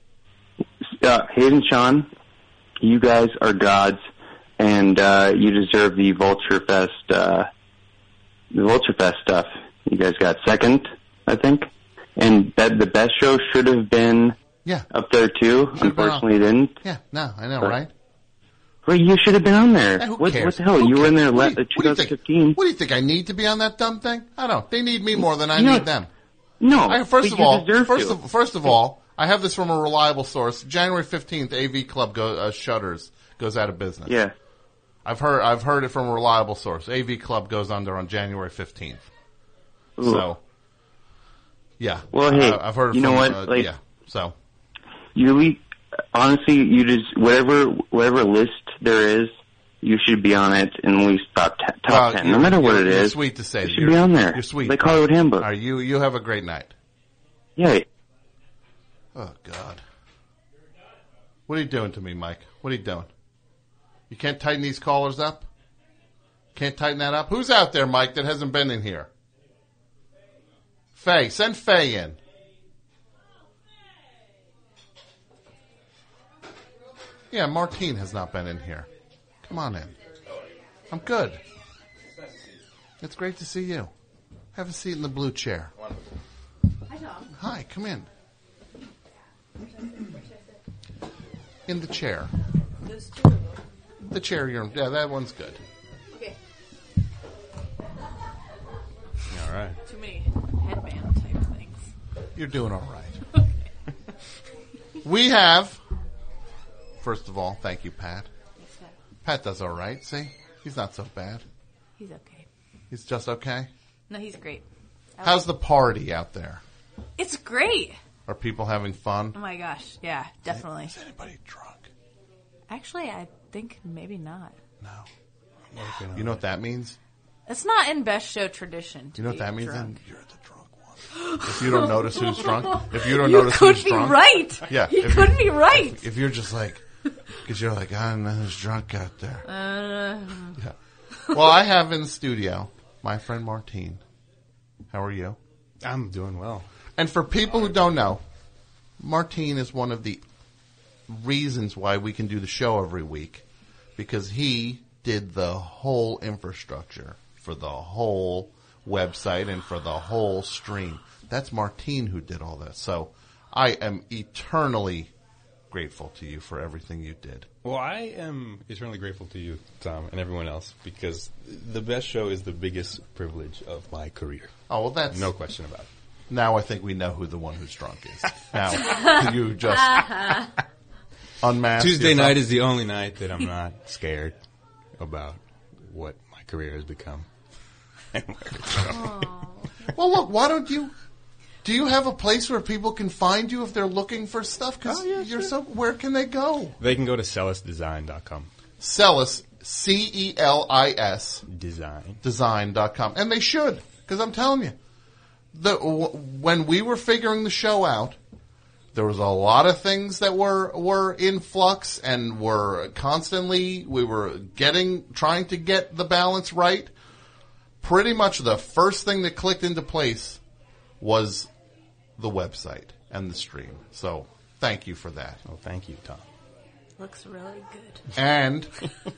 Uh, Hazen Sean, you guys are gods, and uh, you deserve the Vulture Fest, uh, the Vulture Fest stuff. You guys got second, I think, and that the best show should have been
Yeah.
up there too.
Should have been
Unfortunately, it didn't.
Yeah. No, I know,
But-
right?
Well, you should have been on there.
Hey, who
what,
cares?
what the hell?
Who
You were in there
cares?
la-
What do you- what do you think?
twenty fifteen.
What do you think? I need to be on that dumb thing? I don't. They need me more than I
You know-
need them.
No.
I, first
but
of
you
all,
deserve
first
to.
of first of all, I have this from a reliable source. January fifteenth, A V Club go, uh, shutters goes out of business.
Yeah.
I've heard I've heard it from a reliable source. A V Club goes under on January fifteenth.
Ooh.
So, yeah.
Well, hey,
I, I've heard it
you
from,
know what?
Uh,
Like-
yeah. So,
You le- honestly, you just whatever whatever list there is, you should be on it in at least top ten, top
well,
ten,
you're-
no matter what
you're-
it
you're
is.
sweet to say.
You should
You're-
be on there.
You're sweet.
Like Hollywood Handbook.
All right, you you have a great night.
Yeah.
Oh God. What are you doing to me, Mike? What are you doing? You can't tighten these collars up? Can't tighten that up? Who's out there, Mike, that hasn't been in here? Faye. Send Faye in. Yeah, Martine has not been in here. Come on in. I'm good. It's great to see you. Have a seat in the blue chair.
Hi, Tom.
Hi, come in. In the chair.
There's two of them.
The chair you're in. Yeah, that one's good.
Okay.
All right.
Too many headband type things.
You're doing all right. We have, first of all, thank you, Pat. Pat does all right. See? He's not so bad.
He's okay.
He's just okay?
No, he's great. I
How's
like-
the party out there?
It's great.
Are people having fun?
Oh my gosh, yeah, definitely.
Is anybody drunk?
Actually, I think maybe not.
No. You know what that means?
It's not in Best Show tradition. To
You know what
be
that means?
drunk.
Then you're the drunk one. If you don't notice who's drunk, if you don't
You
notice
could
who's
be
drunk,
right.
Yeah,
You
if
could be right.
If, if you're just like, because you're like, I don't know who's drunk out there.
Uh,
Yeah. Well, I have in the studio my friend Martine. How are you?
I'm doing well.
And for people who don't know, Martine is one of the reasons why we can do the show every week, because he did the whole infrastructure for the whole website and for the whole stream. That's Martine who did all that. So I am eternally grateful to you for everything you did.
Well, I am eternally grateful to you, Tom, and everyone else, because the Best Show is the biggest privilege of my career.
Oh, well, that's...
No question about it.
Now I think we know who the one who's drunk is. Now, you just unmask
Tuesday
yourself.
night is the only night that I'm not scared about what my career has become. And where it's going.
Well, look, why don't you... Do you have a place where people can find you if they're looking for stuff? Because
Oh, yeah,
you're
sure.
so... Where can they go?
They can go to celis design dot com.
Celis, C E L I S.
Design.
Design dot com. And they should, because I'm telling you. The, w- when we were figuring the show out, there was a lot of things that were, were in flux and were constantly, we were getting, trying to get the balance right. Pretty much the first thing that clicked into place was the website and the stream. So thank you for that.
Oh, thank you, Tom.
looks really good.
And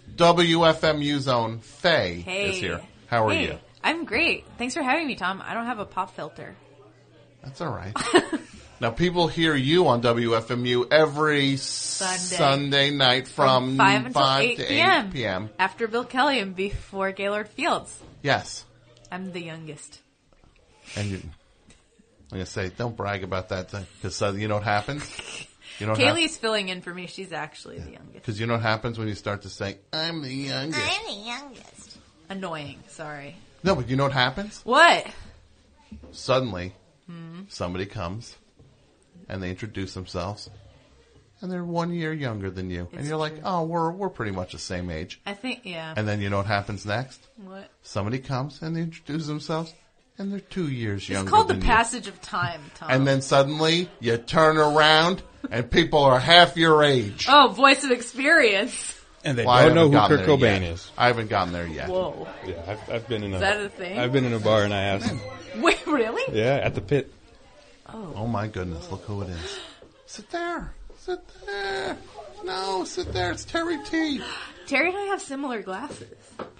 W F M U's own Faye
Hey.
is here. How are
Hey,
you?
I'm great. Thanks for having me, Tom. I don't have a pop filter.
That's all right. Now, people hear you on W F M U every
Sunday,
Sunday night from,
From five until eight
to
p.m.
eight p.m.
After Bill Kelly and before Gaylord Fields.
Yes.
I'm the youngest.
And you, I'm going to say, don't brag about that thing, because uh, you know what happens? You know what
Kaylee's filling in for me. She's actually the youngest.
Because you know what happens when you start to say, I'm the youngest.
I'm the youngest. Annoying. Sorry.
No, but you know what happens?
What?
Suddenly,
Hmm.
somebody comes, and they introduce themselves, and they're one year younger than you. and
It's
you're like,
true.
oh, we're we're pretty much the same age.
I think, yeah.
And then you know what happens next?
What?
Somebody comes, and they introduce themselves, and they're two years
It's
younger
called the
than you.
passage of time, Tom.
And then suddenly, you turn around, and people are half your age.
Oh, voice of experience.
And they
Well, I
don't know
haven't
who
gotten
Kurt
there
Cobain
yet.
is.
I haven't gotten there yet.
Whoa.
Yeah, I've, I've been in a.
Is that a thing?
I've been in a bar and I asked.
Wait, really?
Yeah, at the pit.
Oh.
Oh my goodness, look who it is. Sit there. Sit there. No, sit there. It's Terry T.
Terry and I have similar glasses.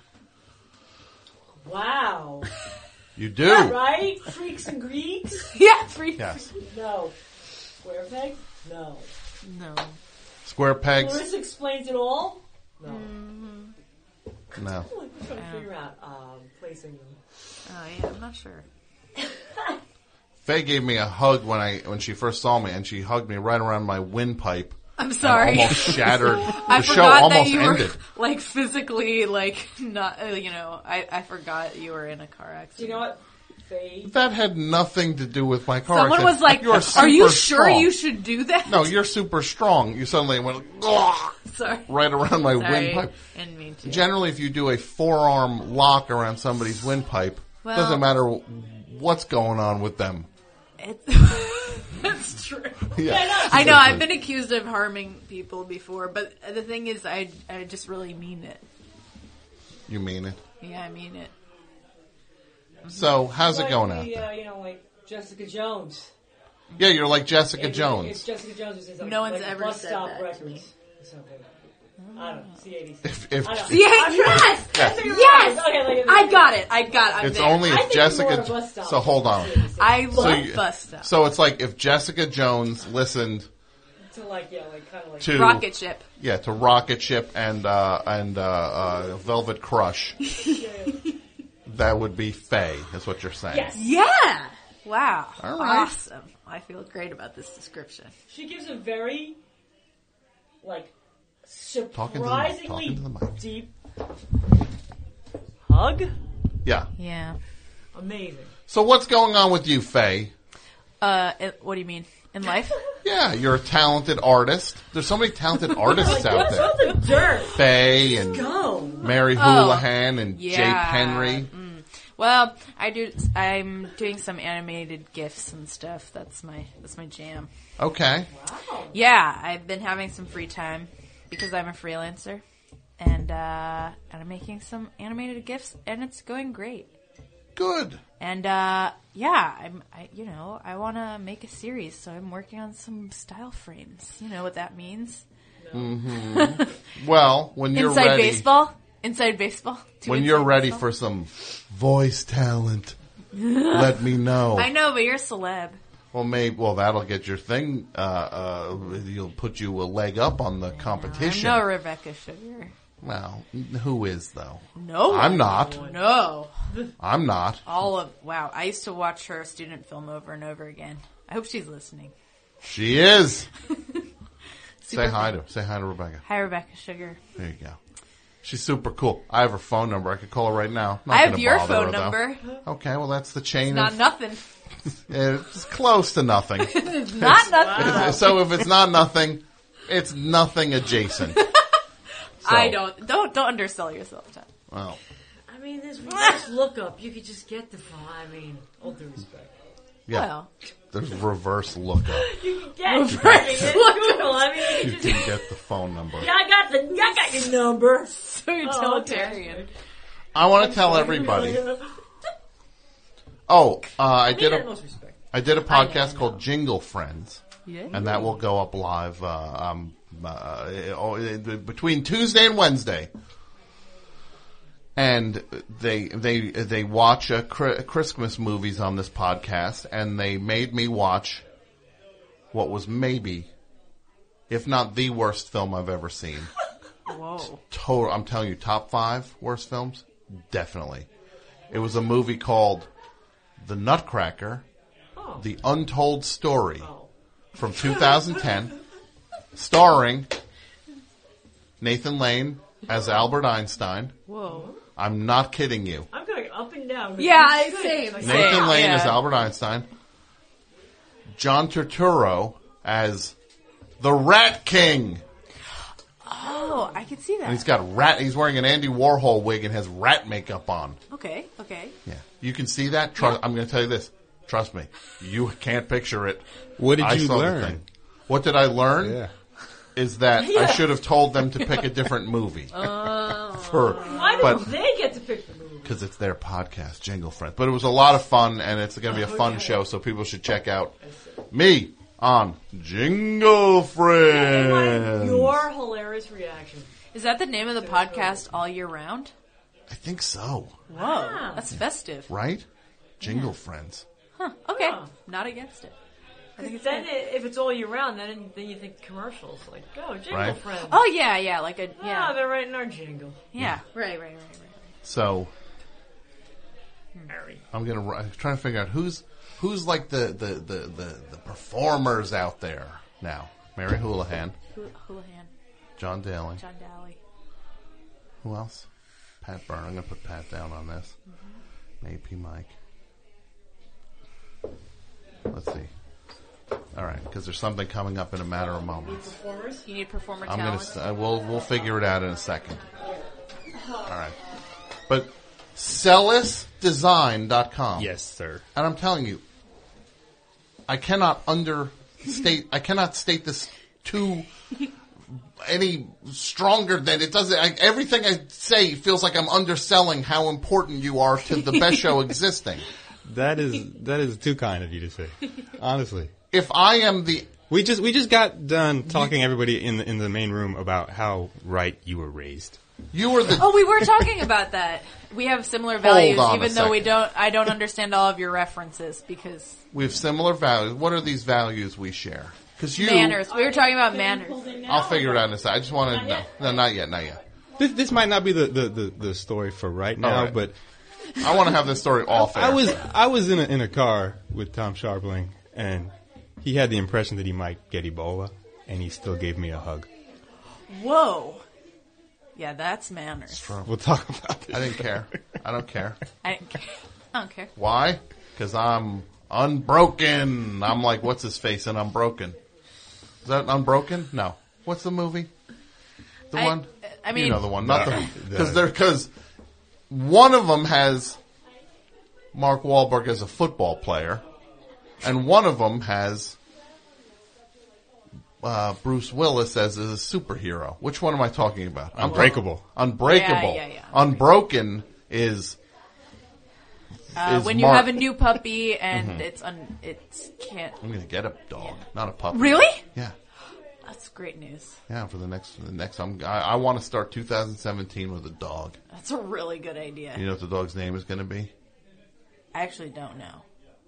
Wow.
You do.
Yeah, right? Freaks and Greeks?
Yeah, freaks.
Yes.
No. Square peg? No.
No.
Square pegs?
Clarissa explains it all? No.
Mm-hmm.
No.
We're trying to figure out um, placing them.
Oh, yeah, I'm not sure.
Faye gave me a hug when I when she first saw me, and she hugged me right around my windpipe.
I'm sorry.
And almost shattered.
I
the show
forgot
almost
that you
ended.
were, like, physically, like, not, uh, you know, I, I forgot you were in a car accident.
Do you know what? Faye?
That had nothing to do with my car.
Someone
accident.
was like,
You're
are you
super
sure
strong."
you should do that?
No, you're super strong. You suddenly went, "Ugh,"
Sorry.
right around my
Sorry.
windpipe.
Didn't mean to.
Generally, if you do a forearm lock around somebody's windpipe,
Well-
doesn't matter what's going on with them.
It's, that's true.
Yeah.
I know, I've been accused of harming people before, but the thing is, I, I just really mean it.
You mean it?
Yeah, I mean it.
So, how's it
Like
going
the,
out there?
Uh, you know, like Jessica Jones.
Yeah, you're like Jessica
If-
Jones.
If Jessica Jones is like,
No one's
like
ever
Bus
said
Stop
that to
Records
me.
or something. I don't know. C eighty-six.
If- if-
I don't know.
Yeah,
I'm-
yes!
Yes!
Yes!
Okay, like,
I got it, I got it, I'm
It's
there.
only
I
if
think you're more
Jessica.
of a bus stop.
So hold on.
I
So
love
you-
Bus Stop.
So it's like if Jessica Jones listened
To like, yeah, like kind of like
to
Rocket Ship.
Yeah, to Rocket Ship and uh, and uh, uh, Velvet Crush. That would be Faye, is what you're saying.
Yes.
Yeah! Wow.
All right.
Awesome. I feel great about this description.
She gives a very, like,
Talking to the mic,
surprisingly
talking to the mic.
deep hug.
Yeah.
Yeah.
Amazing.
So what's going on with you, Faye?
Uh, it- what do you mean? In life?
Yeah, you're a talented artist. There's so many talented artists out there.
What's the dirt?
Faye and
Go.
Mary
Oh,
Houlihan and Jay
yeah.
Henry.
Mm. Well, I do. I'm doing some animated GIFs and stuff. That's my that's my jam.
Okay.
Yeah, I've been having some free time because I'm a freelancer, and uh, and I'm making some animated GIFs, and it's going great.
Good.
And uh, yeah, I'm. I, you know, I want to make a series, so I'm working on some style frames. You know what that means?
hmm Well, when you're
Inside
ready,
baseball. Inside baseball. Do
when
inside
you're ready
baseball?
for some voice talent, let me know.
I know, but you're a celeb.
Well, maybe. Well, that'll get your thing. Uh, uh, you'll put you a leg up on the competition.
I'm no Rebecca Sugar.
Well, who is though?
No,
I'm not.
No,
I'm not.
all of wow. I used to watch her student film over and over again. I hope she's listening.
She is.
Super
Say hi
fun.
to say hi to Rebecca.
Hi, Rebecca Sugar.
There you go. She's super cool. I have her phone number. I could call her right now. Not
I have
gonna
your
bother
phone
her, though.
number.
Okay, well that's the chain
Not
of.
nothing.
It's close to nothing.
It's not nothing.
It's- So if it's not nothing, it's nothing adjacent.
I don't don't don't undersell yourself, Tom.
Well,
I mean, this reverse lookup, you could just get the phone. I mean, all due respect.
yeah.
Well.
There's reverse lookup.
You can get
Reverse
I mean, it's Google. I mean,
You
you
can
just,
get the phone number.
yeah, I got the, I got your number.
So utilitarian.
I want to tell everybody. Oh, uh, I
mean
did
that
a
most respect.
I did a podcast called Jingle Friends,
Yeah.
and that will go up live uh, um, uh, uh, between Tuesday and Wednesday. And they they they watch uh, Christmas movies on this podcast, and they made me watch what was maybe, if not the worst film I've ever seen.
Whoa.
Total, I'm telling you, top five worst films, definitely. It was a movie called The Nutcracker,
Oh.
The Untold Story, from two thousand ten, starring Nathan Lane as Albert Einstein.
Whoa.
I'm not kidding you.
I'm going up and down.
Yeah,
It's good.
same.
It's
Nathan
Same,
Lane
yeah.
as Albert Einstein. John Turturro as the Rat King.
Oh, I can see
And
that.
he's got rat. He's wearing an Andy Warhol wig and has rat makeup on.
Okay, okay.
Yeah, you can see that. Trust, I'm going to tell you this. Trust me, you can't picture it.
What did
I
you
saw the
learn?
thing. What did I learn?
Yeah.
Is that I
Yeah.
should have told them to pick a different movie.
Oh.
For,
Why
but
don't they get to pick the movie?
because it's their podcast, Jingle Friends. But it was a lot of fun, and it's going to be a fun show, so people should check out me on Jingle Friends.
Your hilarious reaction.
Is that the name of the podcast all year round?
I think so,
Whoa, that's festive.
right? Jingle Friends.
Huh, okay.
Huh.
Not against it. I think it's
Then,
good.
i- if it's all year round, then then you think commercials like, oh, Jingle
Right.
Friends.
Oh, yeah, yeah, like a,
Yeah,
yeah.
they're writing our jingle.
Yeah, right, right, right, right.
So
Harry.
I'm gonna I'm trying to figure out who's who's like the the, the, the, the performers out there now. Mary Houlihan,
Hou- Houlihan,
John Daly.
John Daly.
Who else? Pat Byrne. I'm gonna put Pat down on this. A P Mike. Let's see. All right, because there's something coming up in a matter of moments.
Performers? You need performer
I'm gonna.
talent?
s- uh, We'll we'll figure it out in a second. All right, but Celis Design dot com.
Yes, sir.
And I'm telling you, I cannot understate. I cannot state this too any stronger than it does. I, everything I say feels like I'm underselling how important you are to the best show existing.
That is that is too kind of you to say. Honestly,
if I am the
we just we just got done talking everybody in the in the main room about how right you were raised.
You were the
Oh, we were talking about that. We have similar values,
on a
even though we
second.
don't. I don't understand all of your references because
we have similar values. What are these values we share? Because you
manners. We were talking about manners.
I'll figure it out in a second. I just want to know. No, not yet. Not yet.
This this might not be the the, the, the story for right now,
All right.
but
I want to have this story off air.
I was I was in a in a car with Tom Sharpling, and he had the impression that he might get Ebola, and he still gave me a hug.
Whoa. Yeah, that's manners.
We'll talk about this.
I didn't care. I don't care.
I didn't care. I don't care.
Why? Because I'm unbroken. I'm like, what's his face in Unbroken? Is that Unbroken? No. What's the movie? The
I-
one?
I mean-
you know the one. Not
No,
the
the-
because they're because one of them has Mark Wahlberg as a football player, and one of them has uh, Bruce Willis as a superhero. Which one am I talking about? I'm
Unbreakable.
talking- Unbreakable.
Yeah, yeah, yeah.
Unbroken is.
Uh,
is
when you
Mark-
have a new puppy and
Mhm.
it's un, it's can't.
I'm going to get a dog, not a puppy.
Really?
Yeah.
That's great news.
Yeah, for the next, for the next, I'm, I, I want to start two thousand seventeen with a dog.
That's a really good idea.
You know what the dog's name is going to be?
I actually don't know.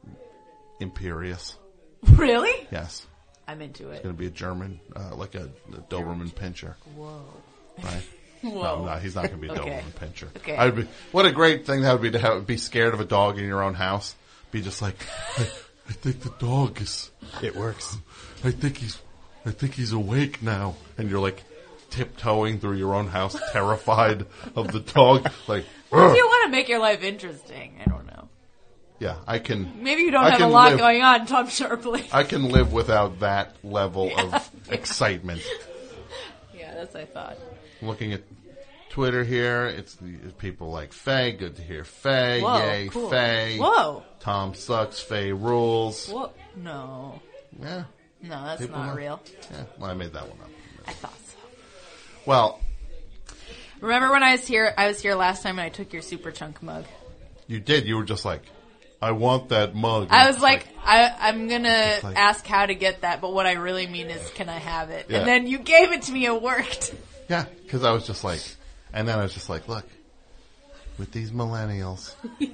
Imperious.
Really?
Yes.
I'm into
It's
it.
going to be a German, uh, like a, a Doberman Pinscher.
Whoa.
Right?
Whoa.
No, no, he's not going to be a
Okay.
Doberman Pinscher.
Okay.
I'd be, what a great thing that would be to have, be scared of a dog in your own house. Be just like, I, I think the dog is.
It works.
I think he's. I think he's awake now. And you're like tiptoeing through your own house, terrified of the dog. Like,
Well, if
"Ugh."
you want to make your life interesting, I don't know.
Yeah, I can.
Maybe you don't
I
have a
can
lot
live-
going on, Tom Sharpley.
I can live without that level
Yeah,
of
yeah.
excitement.
Yeah, that's what I thought.
Looking at Twitter here, it's the people like Faye. Good to hear Faye.
Whoa,
Yay,
cool.
Faye.
Whoa.
Tom sucks. Faye rules.
What? No.
Yeah.
No, that's
People
not
know.
real.
Yeah, well, I made that one up.
I thought so.
Well,
Remember when I was here? I was here last time and I took your Super Chunk mug.
you did. You were just like, I want that mug.
I was like, I, I'm gonna
It's like-
ask how to get that, but what I really mean is, can I have it?
Yeah.
And then you gave it to me. It worked.
Yeah, because I was just like, and then I was just like, look, with these millennials,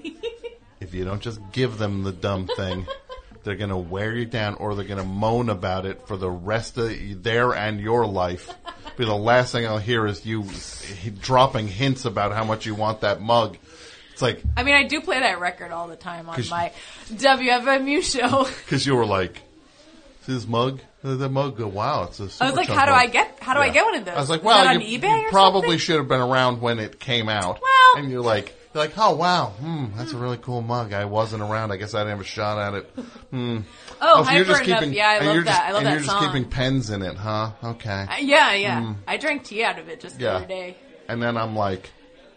if you don't just give them the dumb thing, they're going to wear you down or they're going to moan about it for the rest of their and your life. Be the last thing I'll hear is you dropping hints about how much you want that mug. It's like,
I mean, I do play that record all the time on
'Cause-
my W F M U show.
because you were like, this mug, the mug, wow, it's a super
I was like,
chunk
how do
mug.
I get? How do I
Yeah.
get one of those?
I was like,
Is
well,
that on
you,
eBay
you
or
probably
something?
should have been around when it came out.
Well-
and you're like, you're like, oh wow, hmm, that's a really cool mug. I wasn't around. I guess I didn't have a shot at it. Hmm.
Oh,
so you're just
hyper enough.
keeping,
Yeah, I
and
love
you're
that.
just-
I love
and
that
you're just
song.
keeping pens in it, huh? Okay.
Uh, yeah, yeah.
Mm.
I drank tea out of it just the
Yeah.
other day.
And then I'm like,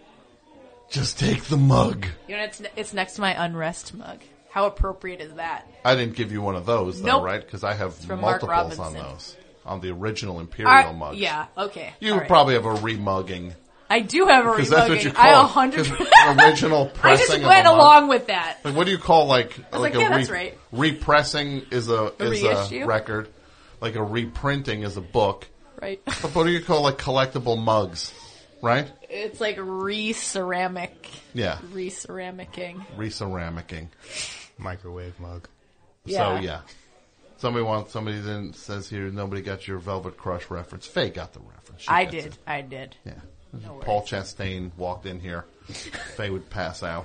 just take the mug.
You know, it's it's next to my Unrest mug. How appropriate is that?
I didn't give you one of those, though,
Nope.
right? Because I have
It's from Mark
multiples on
Robinson.
those. On the original Imperial
Are-
mugs.
yeah, okay.
You
all right.
probably have a remugging.
I do have a
Because that's what
remugging.
you
I
call
a
it.
hundred.
'Cause original
I
pressing
just
of
went
a mug.
along with that.
Like, what do you call like
was
like
like,
a
yeah, that's right.
repressing is a
A
is
reissue?
a record, like a reprinting is a book.
Right.
But what do you call like collectible mugs, right?
It's like re-ceramic.
Yeah.
Re-ceramicing.
Receramicing,
Microwave mug.
Yeah.
So yeah, somebody wants somebody then says here nobody got your Velvet Crush reference. Faye got the reference. She
I
gets
did.
it.
I did.
Yeah.
No worries.
Paul Chastain walked in here. Faye would pass out.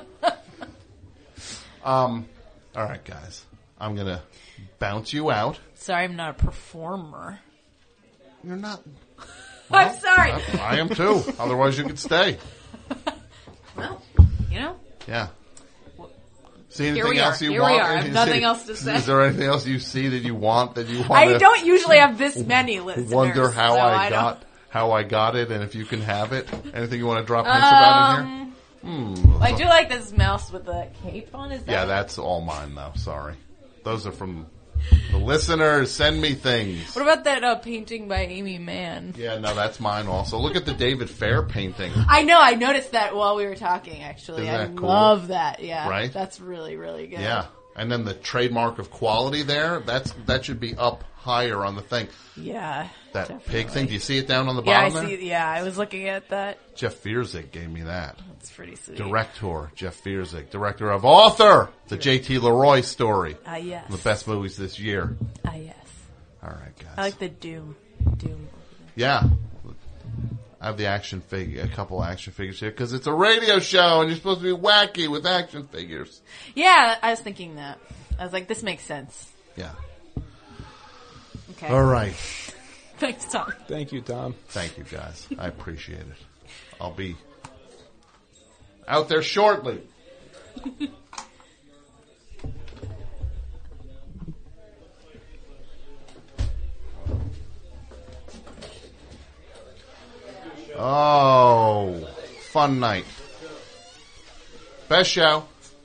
um, all right, guys. I'm gonna bounce you out.
Sorry, I'm not a performer.
You're not.
I'm sorry.
I, I am too. Otherwise, you could stay.
Well, you know.
Yeah. See
Here
anything
we
else
are.
you
Here
want?
we are. I have
Is-
nothing else to say.
Is there anything else you see that you want that you want?
I don't usually have this many listeners.
Wonder how
so
I,
I
got
don't-
how I got it, and if you can have it. Anything you want to drop hints about in here?
Um,
Hmm.
I do like this mouse with the cape on. Is that?
Yeah, that's all mine though. Sorry, those are from the listeners. Send me things.
What about that uh, painting by Amy Mann?
Yeah, no, that's mine also. Look at the David Fair painting.
I know. I noticed that while we were talking. Actually,
Isn't
I
that cool?
love that. Yeah,
Right?
That's really, really good.
Yeah, and then the trademark of quality there. That's that should be up higher on the thing.
Yeah.
That
definitely.
pig thing. Do you see it down on the
Yeah, I
bottom there?
see. Yeah, I was looking at that.
Jeff Fierzik gave me that.
That's pretty sweet.
Director Jeff Fierzik, director of Author, the J T Leroy story.
Ah, yes.
The best movies this year.
Ah, yes.
All right, guys.
I like the Doom. Doom.
Yeah. I have the action figure, a couple action figures here because it's a radio show and you're supposed to be wacky with action figures.
Yeah, I was thinking that. I was like, this makes sense.
Yeah.
Okay.
All right.
Thanks, Tom.
Thank you, Tom.
Thank you, guys. I appreciate it. I'll be out there shortly. Oh, fun night. Best show.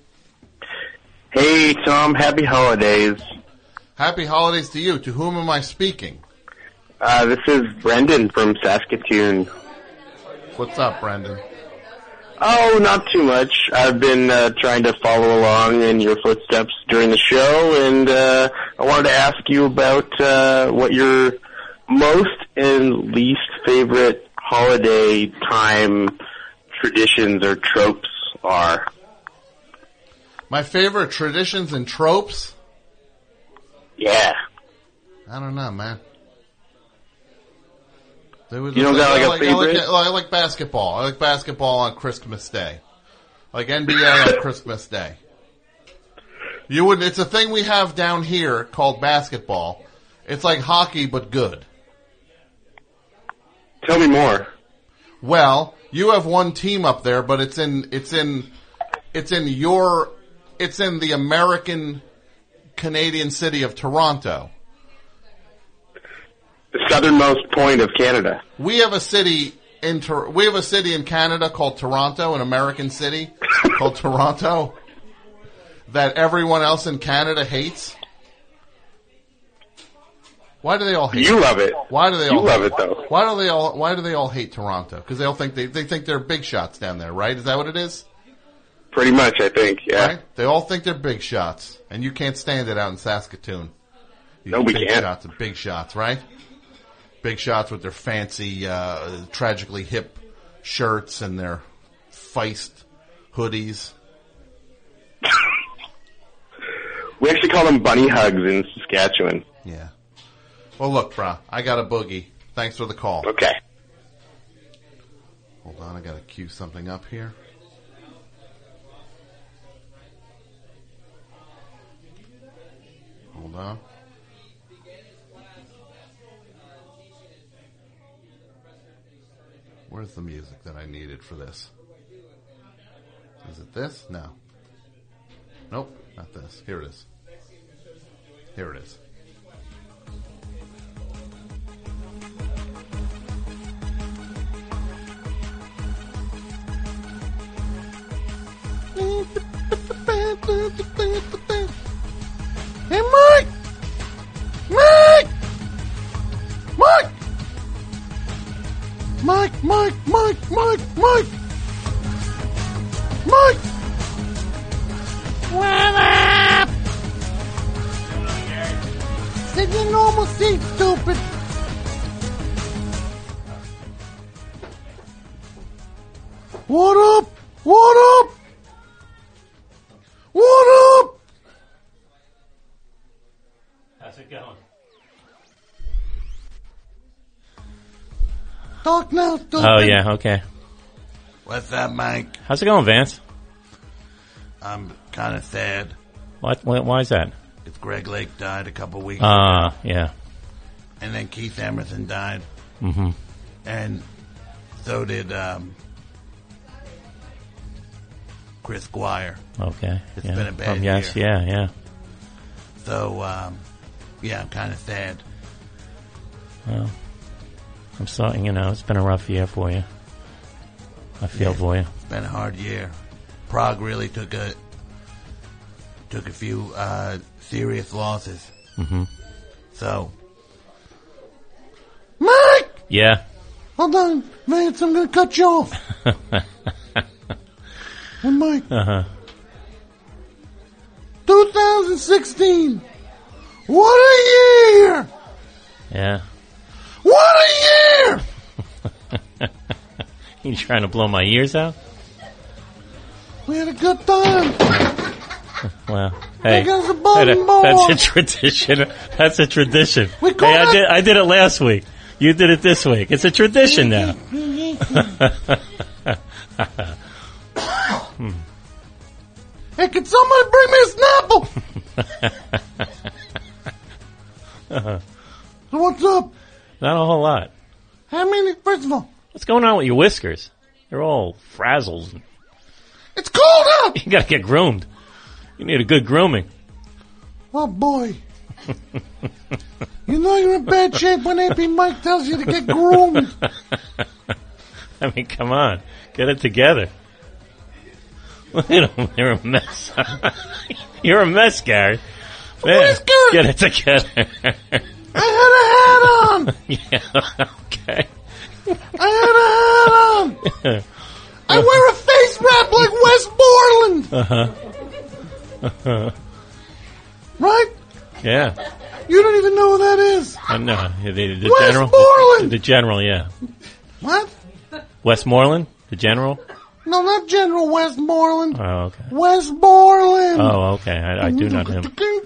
Hey, Tom. Happy holidays.
Happy holidays to you. To whom am I speaking?
Uh, this is Brendan from Saskatoon.
What's up, Brendan?
Oh, not too much. I've been uh, trying to follow along in your footsteps during the show, and uh, I wanted to ask you about uh, what your most and least favorite holiday time traditions or tropes are.
My favorite traditions and tropes?
Yeah.
I don't know, man. There was
You don't got, like, a
I like,
favorite?
I like, I like basketball. I like basketball on Christmas Day. I like N B A on Christmas Day. You would. It's a thing we have down here called basketball. It's like hockey, but good.
Tell me more.
Well, you have one team up there, but it's in it's in it's in your it's in the American Canadian city of Toronto.
The southernmost point of Canada.
We have a city in Tor- we have a city in Canada called Toronto, an American city called Toronto that everyone else in Canada hates. Why do they all hate
You
it?
love it.
Why do they
You
all
love
hate
it, though.
Why do they all why do they all hate Toronto? Because they all think they they think they're big shots down there, right? Is that what it is?
Pretty much, I think, yeah.
Right? They all think they're big shots, and you can't stand it out in Saskatoon. These
No, we
big
can't.
shots are big shots, right? Big shots with their fancy, uh, tragically hip shirts and their Feist hoodies.
We actually call them bunny hugs in Saskatchewan.
Yeah. Well, look, brah, I got a boogie. Thanks for the call.
Okay.
Hold on, I gotta cue something up here. Hold on. Where's the music that I needed for this? Is it this? No. Nope, not this. Here it is. Here it is. Hey, Mike! Mike! Mike! Mike, Mike, Mike, Mike, Mike! Mike! What up? Sit in your normal seat, stupid! What up? What up? What up?
How's it going?
Talk now, stupid.
Oh, yeah, okay.
What's up, Mike?
How's it going, Vance?
I'm kind of sad.
What? Why, why is that?
It's Greg Lake died a couple weeks
Ah,
ago.
uh, yeah.
And then Keith Emerson died.
Mm-hmm.
And so did um, Chris Squire.
Okay.
It's
yeah.
been a bad
From Yes,
year.
yeah, yeah.
So, um, yeah, I'm kind of sad.
Well, I'm sorry, you know, it's been a rough year for you. I feel
Yeah,
for you.
It's been a hard year. Prague really took a took a few uh, serious losses.
Mm-hmm.
So, Mike,
Yeah.
hold on, Vance, I'm going to cut you off. Hey, Mike,
Uh-huh.
twenty sixteen. What a year!
Yeah.
What a year!
You trying to blow my ears out?
We had a good time.
Well, hey,
goes the
hey,
bowling
that- that's
ball.
a tradition. That's a tradition.
We call
Hey, I
that-
did, I did it last week. You did it this week. It's a tradition now. Hmm.
Hey, can somebody bring me a Snapple?
Uh-huh. with your whiskers? They're all frazzled.
It's cold out!
You gotta get groomed. You need a good grooming.
Oh, boy. You know you're in bad shape when A P Mike tells you to get groomed.
I mean, come on. Get it together. Look at him. You're a mess. You're a mess, Gary. Man, get it together.
I had a hat on.
Yeah, okay.
I had a hat on. I wear a face wrap like West Borland.
Uh-huh. Uh-huh.
Right?
Yeah.
You don't even know who that is.
I know. The, the, the
Westmoreland.
general. The, the general, yeah.
What?
Westmoreland? The general?
No, not General Westmoreland.
Oh, okay.
Westmoreland.
Oh, okay. I, I do not him.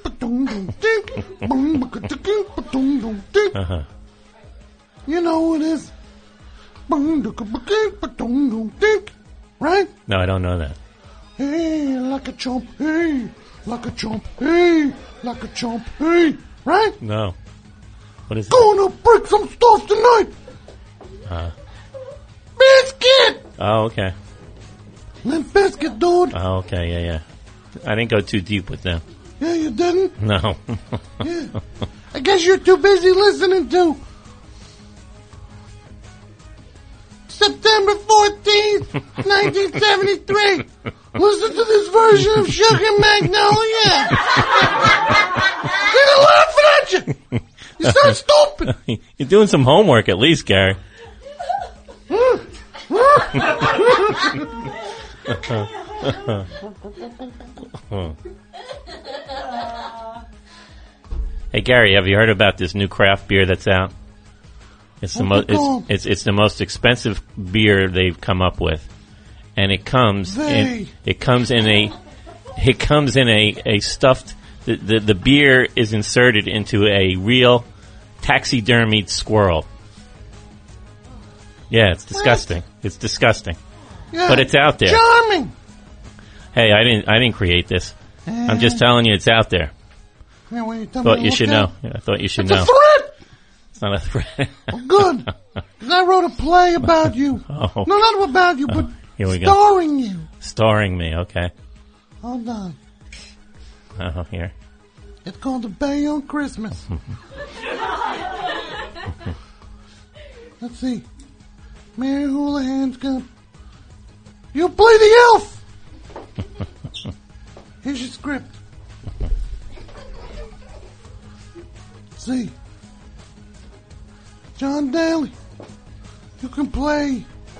Uh-huh.
You know who it is. Right?
No, I don't know that.
Hey, like a chomp. Hey, like a chomp. Hey, like a chomp. Hey, right?
No. What is it?
Gonna break some stuff tonight.
Uh,
Biscuit.
oh, okay.
Limp Biscuit, dude.
Oh, okay. Yeah, yeah. I didn't go too deep with them.
Yeah, you didn't?
No.
Yeah. I guess you're too busy listening to September fourteenth, nineteen seventy-three. Listen to this version of Sugar Magnolia. They're laughing at you. You're so stupid.
You're doing some homework at least, Gary. Hey Gary, have you heard about this new craft beer that's out? It's the most it's, it's it's the most expensive beer they've come up with, and it comes in it comes in a it comes in a, a stuffed the, the the beer is inserted into a real taxidermied squirrel. Yeah, it's disgusting. What? It's disgusting. Yeah, but it's out there.
Charming.
Hey, I didn't I didn't create this. Uh, I'm just telling you it's out there.
Yeah, well, you
thought you should know. Yeah, I thought you should
it's
know.
It's a threat.
It's not a threat.
Well, good. Because I wrote a play about you.
Oh.
No, not about you,
oh,
but
here we
starring
go.
you.
Starring me, okay.
Hold on.
Oh, here.
It's called The Bayonne Christmas. Let's see. Mary Houlihan's gonna... You play the elf! Here's your script. Let's see. John Daly, you can play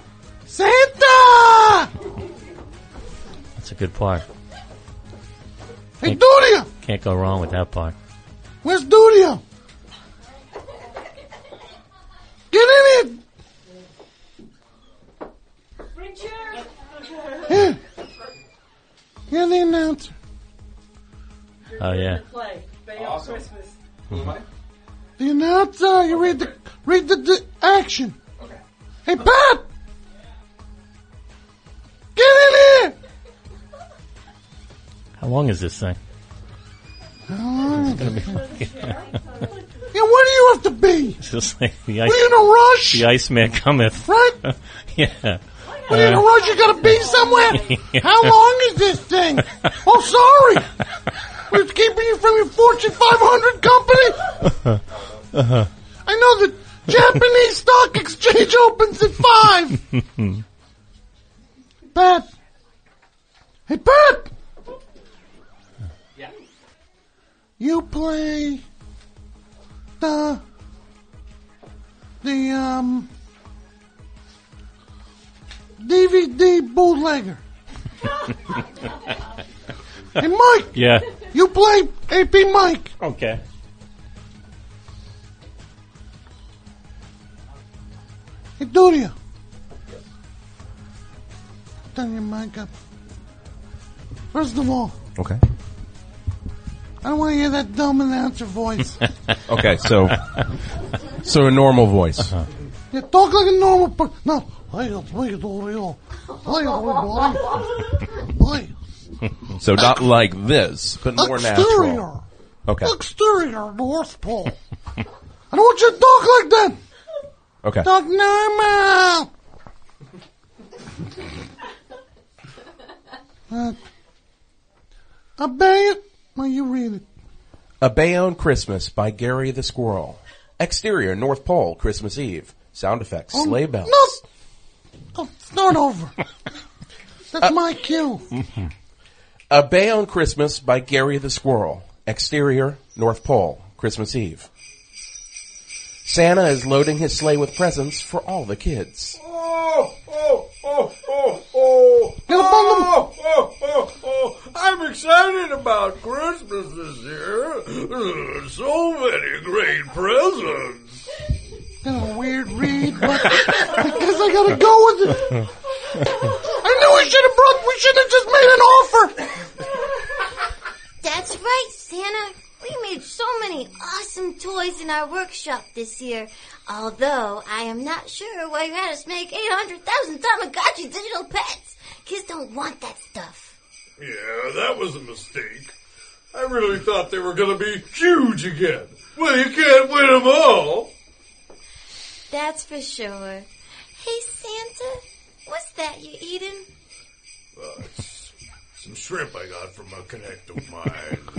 Santa!
That's a good part.
Hey, Dudio!
Can't go wrong with that part.
Where's Dudio? Get in it! Here. You're the announcer.
Oh, yeah.
Awesome.
Mm-hmm.
The announcer, you read the read the, the action.
Okay.
Hey, Pat! Get in here!
How long is this thing?
How long
It's gonna be like,
Yeah, where do you have to be?
it's just like the ice.
Were you in a rush?
The Iceman cometh.
Right?
Yeah.
Were you in a rush? You gotta be somewhere?
Yeah.
How long is this thing? Oh, sorry. We're keeping you from your Fortune five hundred company?
Uh-huh.
I know the Japanese stock exchange opens at five. Pat. Hey, Pat.
Yeah.
You play the the um D V D bootlegger. Hey, Mike.
Yeah.
You play A P Mike.
Okay.
Hey, Dudio. Turn your mic up. First of all,
Okay.
I don't want to hear that dumb announcer voice.
Okay, so so a normal voice.
Uh-huh.
You talk like a normal person. No. Hey, play Dudio. Play Dudio.
So not like this, but more
Exterior.
natural. Okay.
Exterior North Pole. I don't want you to talk like that.
Okay.
Talk normal. Uh, a Bayonne. Well, you read it.
A Bayonne Christmas by Gary the Squirrel. Exterior, North Pole, Christmas Eve. Sound effects,
Oh,
sleigh bells.
No. Oh, start over. That's my cue.
A Bayonne Christmas by Gary the Squirrel. Exterior, North Pole, Christmas Eve. Santa is loading his sleigh with presents for all the kids.
Oh, oh, oh, oh, oh.
Get up on them.
Oh, oh, oh, oh. I'm excited about Christmas this year. Uh, So many great presents.
Been a weird read, but I guess I gotta go with it. I knew we should have brought, we should have just made an offer.
That's right, Santa. We made so many awesome toys in our workshop this year. Although I am not sure why you had us make eight hundred thousand Tamagotchi digital pets. Kids don't want that stuff.
Yeah, that was a mistake. I really thought they were going to be huge again. Well, you can't win them all.
That's for sure. Hey, Santa, what's that you eating?
Uh, it's some shrimp I got from a connect of mine.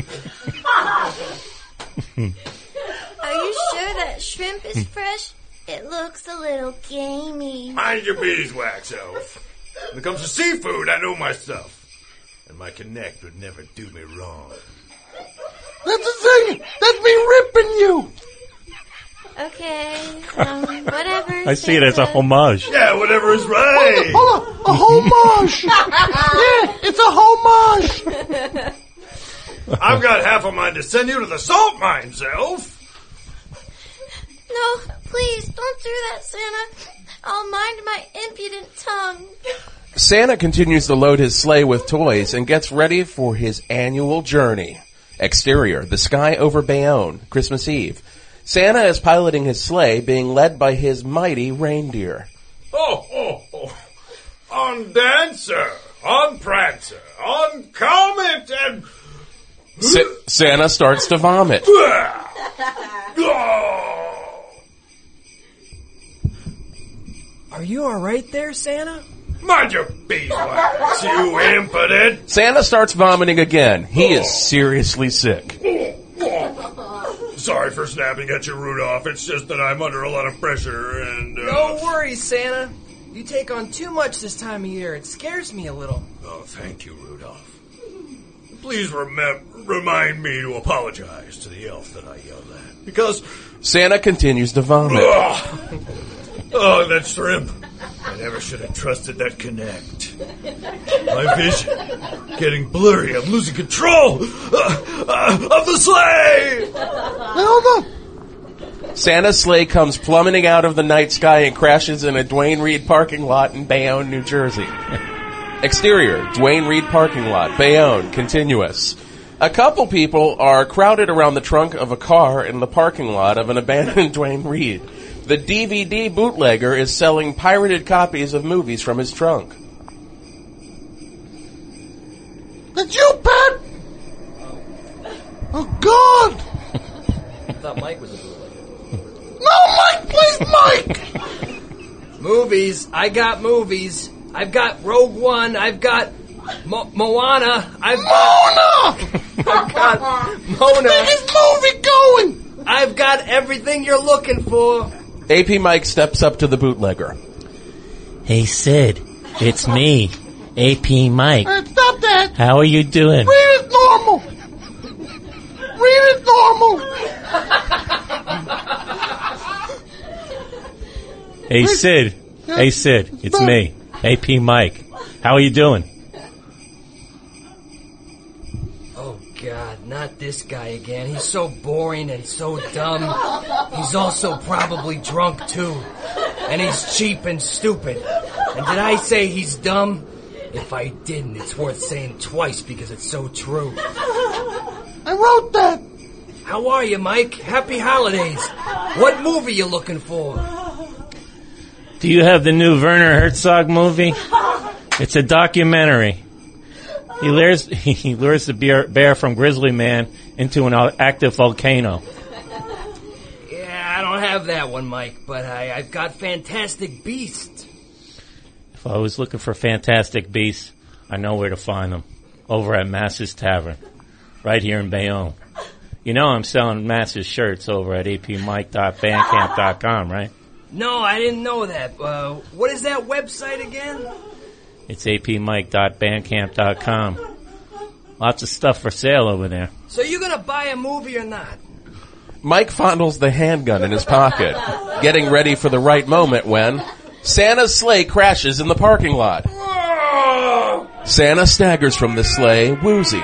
Are you sure that shrimp is fresh? It looks a little gamey.
Mind your beeswax, Elf. When it comes to seafood, I know myself. And my connect would never do me wrong.
That's the thing. That's me ripping you.
Okay, um, whatever.
I see it as a homage.
Yeah, whatever is right.
Hold on, hold on. A homage. Yeah, it's a homage.
I've got half of mine to send you to the salt mines, Elf.
No, please, don't do that, Santa. I'll mind my impudent tongue.
Santa continues to load his sleigh with toys and gets ready for his annual journey. Exterior, the sky over Bayonne, Christmas Eve. Santa is piloting his sleigh, being led by his mighty reindeer.
Oh, oh, oh. On Dancer, on Prancer, on Comet, and...
Sa- Santa starts to vomit.
Are you alright there, Santa?
Mind your beeswax, you impotent!
Santa starts vomiting again. He is seriously sick.
Sorry for snapping at you, Rudolph. It's just that I'm under a lot of pressure and... Uh...
No worries, Santa. You take on too much this time of year. It scares me a little.
Oh, thank you, Rudolph. Please remem- remind me to apologize to the elf that I yelled at. Because...
Santa continues to vomit.
Ugh. Oh, that shrimp. I never should have trusted that connect. My vision getting blurry. I'm losing control uh, uh, of the sleigh.
Hold on.
Santa's sleigh comes plummeting out of the night sky and crashes in a Duane Reade parking lot in Bayonne, New Jersey. Exterior, Duane Reade parking lot, Bayonne, continuous. A couple people are crowded around the trunk of a car in the parking lot of an abandoned Duane Reade. The D V D bootlegger is selling pirated copies of movies from his trunk.
That's you, Pat! Oh, God!
I thought Mike was a bootlegger.
No, Mike, please, Mike!
Movies. I got movies. I've got Rogue One. I've got Mo- Moana. I've got...
Mona!
I've got Mona.
Biggest movie going!
I've got everything you're looking for.
A P Mike steps up to the bootlegger.
Hey, Sid. It's me, A P Mike.
Hey, stop that!
How are you doing?
Read it normal! Read it normal!
Hey, Sid. Hey, Sid. It's me, A P Mike. How are you doing?
Oh, God, not this guy again. He's so boring and so dumb. He's also probably drunk, too. And he's cheap and stupid. And did I say he's dumb? If I didn't, it's worth saying twice because it's so true.
I wrote that.
How are you, Mike? Happy holidays. What movie you looking for?
Do you have the new Werner Herzog movie? It's a documentary. He lures, he lures the bear, bear from Grizzly Man into an active volcano.
Yeah, I don't have that one, Mike, but I, I've got Fantastic Beasts.
If I was looking for fantastic beasts, I know where to find them. Over at Mass's Tavern, right here in Bayonne. You know I'm selling Mass's shirts over at a p mike dot bandcamp dot com, right?
No, I didn't know that. Uh, what is that website again?
It's a p mike dot bandcamp dot com. Lots of stuff for sale over there.
So you gonna buy a movie or not?
Mike fondles the handgun in his pocket, getting ready for the right moment when Santa's sleigh crashes in the parking lot. Santa staggers from the sleigh, woozy.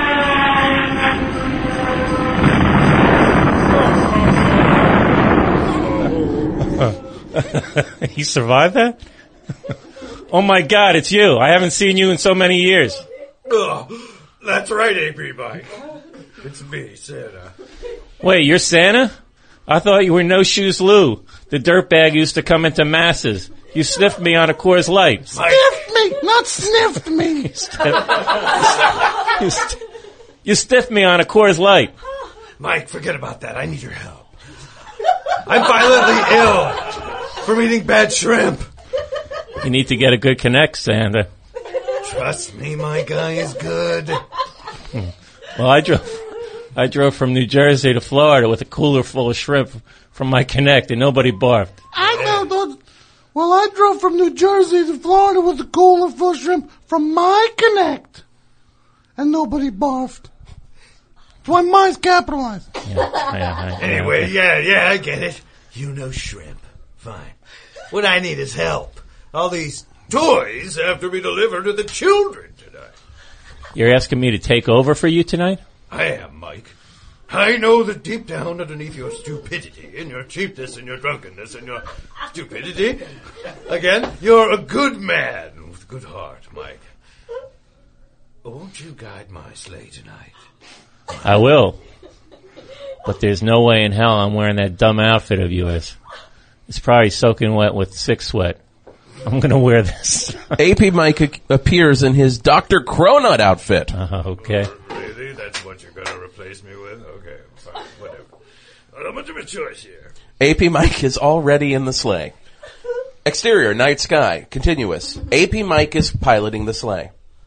He survived that? Oh my God, it's you. I haven't seen you in so many years.
Oh, that's right, A P Mike. It's me, Santa.
Wait, you're Santa? I thought you were No Shoes Lou, the dirtbag used to come into Masses. You sniffed me on a Coors Light.
Sniffed me, not sniffed me.
you, stiff- you, st- you stiffed me on a Coors Light.
Mike, forget about that. I need your help. I'm violently ill from eating bad shrimp.
You need to get a good connect, Santa.
Trust me, my guy is good.
Well, I drove, I drove from New Jersey to Florida with a cooler full of shrimp from my connect, and nobody barfed.
I know those. Well, I drove from New Jersey to Florida with a cooler full of shrimp from my connect, and nobody barfed. That's why mine's capitalized.
Yeah, yeah, yeah,
Anyway,
yeah.
yeah, yeah, I get it. You know shrimp. Fine. What I need is help. All these toys have to be delivered to the children tonight.
You're asking me to take over for you tonight?
I am, Mike. I know that deep down underneath your stupidity and your cheapness and your drunkenness and your stupidity, again, you're a good man with a good heart, Mike. Won't you guide my sleigh tonight?
I will. But there's no way in hell I'm wearing that dumb outfit of yours. It's probably soaking wet with sick sweat. I'm going to wear this.
A P Mike appears in his Doctor Cronut outfit.
Uh, okay.
Really? That's what you're going to replace me with? Okay, fine, whatever. Not much of a choice here.
A P Mike is already in the sleigh. Exterior, night sky, continuous. A P Mike is piloting the sleigh.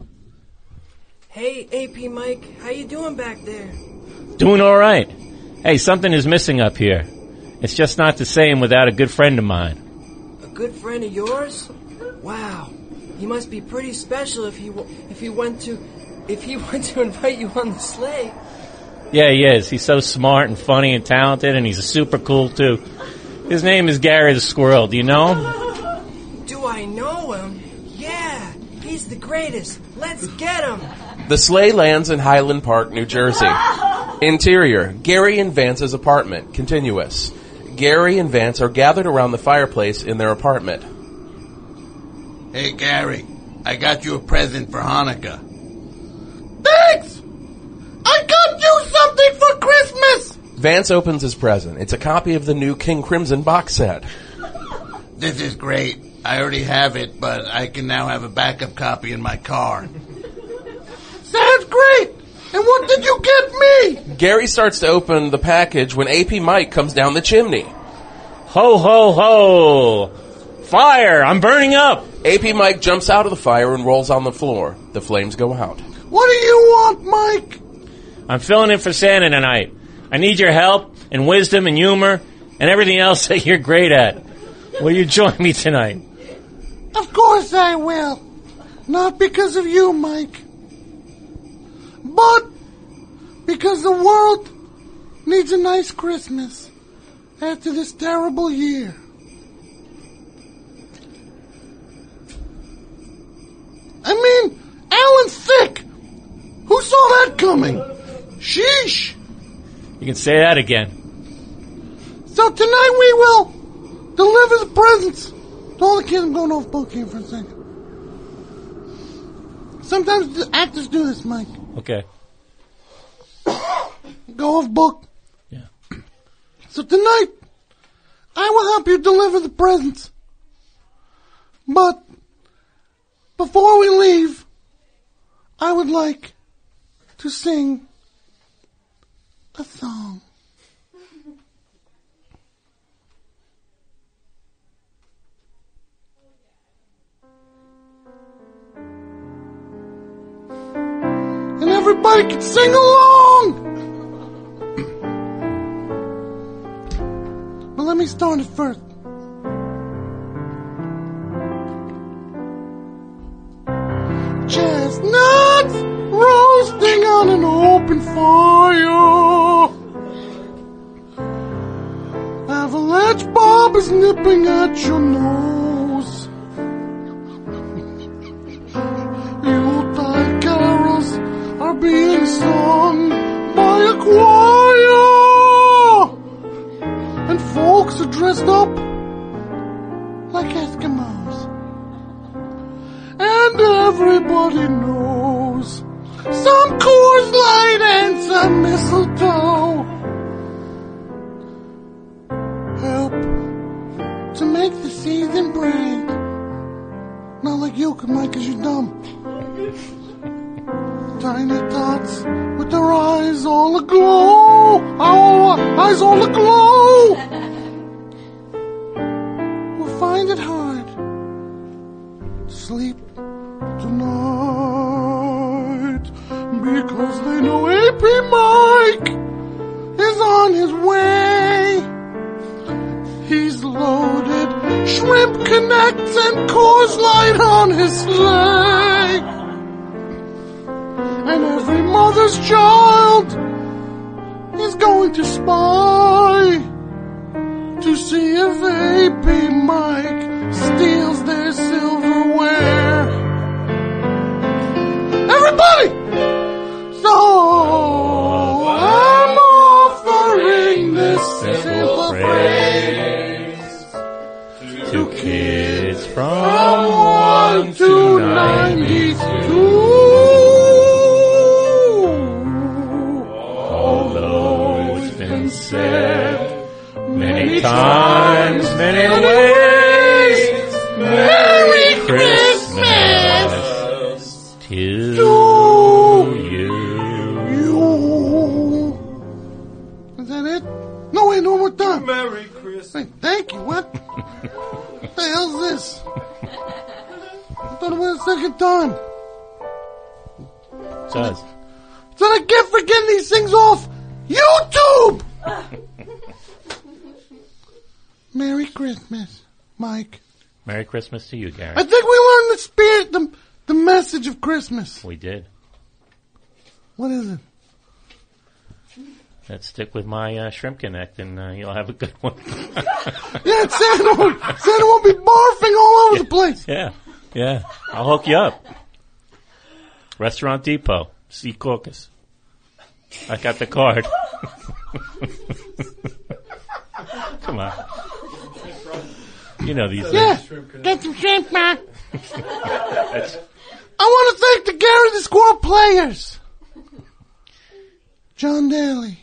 Hey, A P Mike, how you doing back there?
Doing all right. Hey, something is missing up here. It's just not the same without a good friend of mine.
A good friend of yours? Wow, he must be pretty special if he w- if he went to if he went to invite you on the sleigh.
Yeah, he is. He's so smart and funny and talented, and he's super cool, too. His name is Gary the Squirrel. Do you know him?
Do I know him? Yeah, he's the greatest. Let's get him.
The sleigh lands in Highland Park, New Jersey. Interior, Gary and Vance's apartment, continuous. Gary and Vance are gathered around the fireplace in their apartment.
Hey, Gary, I got you a present for Hanukkah. Thanks! I got you something for Christmas!
Vance opens his present. It's a copy of the new King Crimson box set.
This is great. I already have it, but I can now have a backup copy in my car. Sounds great! And what did you get me?
Gary starts to open the package when A P Mike comes down the chimney.
Ho, ho, ho! Fire! I'm burning up!
A P Mike jumps out of the fire and rolls on the floor. The flames go out.
What do you want, Mike?
I'm filling in for Santa tonight. I need your help and wisdom and humor and everything else that you're great at. Will you join me tonight?
Of course I will. Not because of you, Mike. But because the world needs a nice Christmas after this terrible year. I mean, Alan's sick. Who saw that coming? Sheesh.
You can say that again.
So tonight we will deliver the presents to all the kids. I'm going off book here for a second. Sometimes the actors do this, Mike.
Okay.
Go off book.
Yeah.
So tonight, I will help you deliver the presents. But before we leave, I would like to sing a song. everybody can sing along. But let me start it first. Chestnuts roasting on an open fire. Avalanche Bob is nipping at your nose. Yuletide carols are being sung by a choir. And folks are dressed up like Eskimos. And everybody knows some Coors Light and some mistletoe help to make the season bright. Not like you, Mike, cause you're dumb. Tiny tots with their eyes all aglow. Our eyes all aglow. Will find it hard to sleep tonight because they know A P Mike is on his way. He's loaded shrimp connects and Coors Light on his sleigh. And every mother's child is going to spy to see if A P Mike steals their silverware. Everybody! So I'm offering this simple phrase
to kids from
one to ninety-two.
Although it's been said many times, many ways, Merry Christmas to you.
Is that it? No, wait, no more time. Merry Christmas. Hey, thank you. What? What the hell's this? I thought it was the second time.
Does.
Is that a gift for getting these things off YouTube? Merry Christmas, Mike.
Merry Christmas to you, Gary.
I think we learned the spirit, the, the message of Christmas.
We did.
What is it?
Let's stick with my uh, Shrimp Connect, and uh, you'll have a good one.
Yeah, Santa won't, Santa won't be barfing all over the place.
Yeah, yeah. I'll hook you up. Restaurant Depot, Sea Caucus. I got the card. Come on. You know these
Yeah,
things.
get some shrimp, man.
That's-
I want to thank the Gary the Squirrel players. John Daly.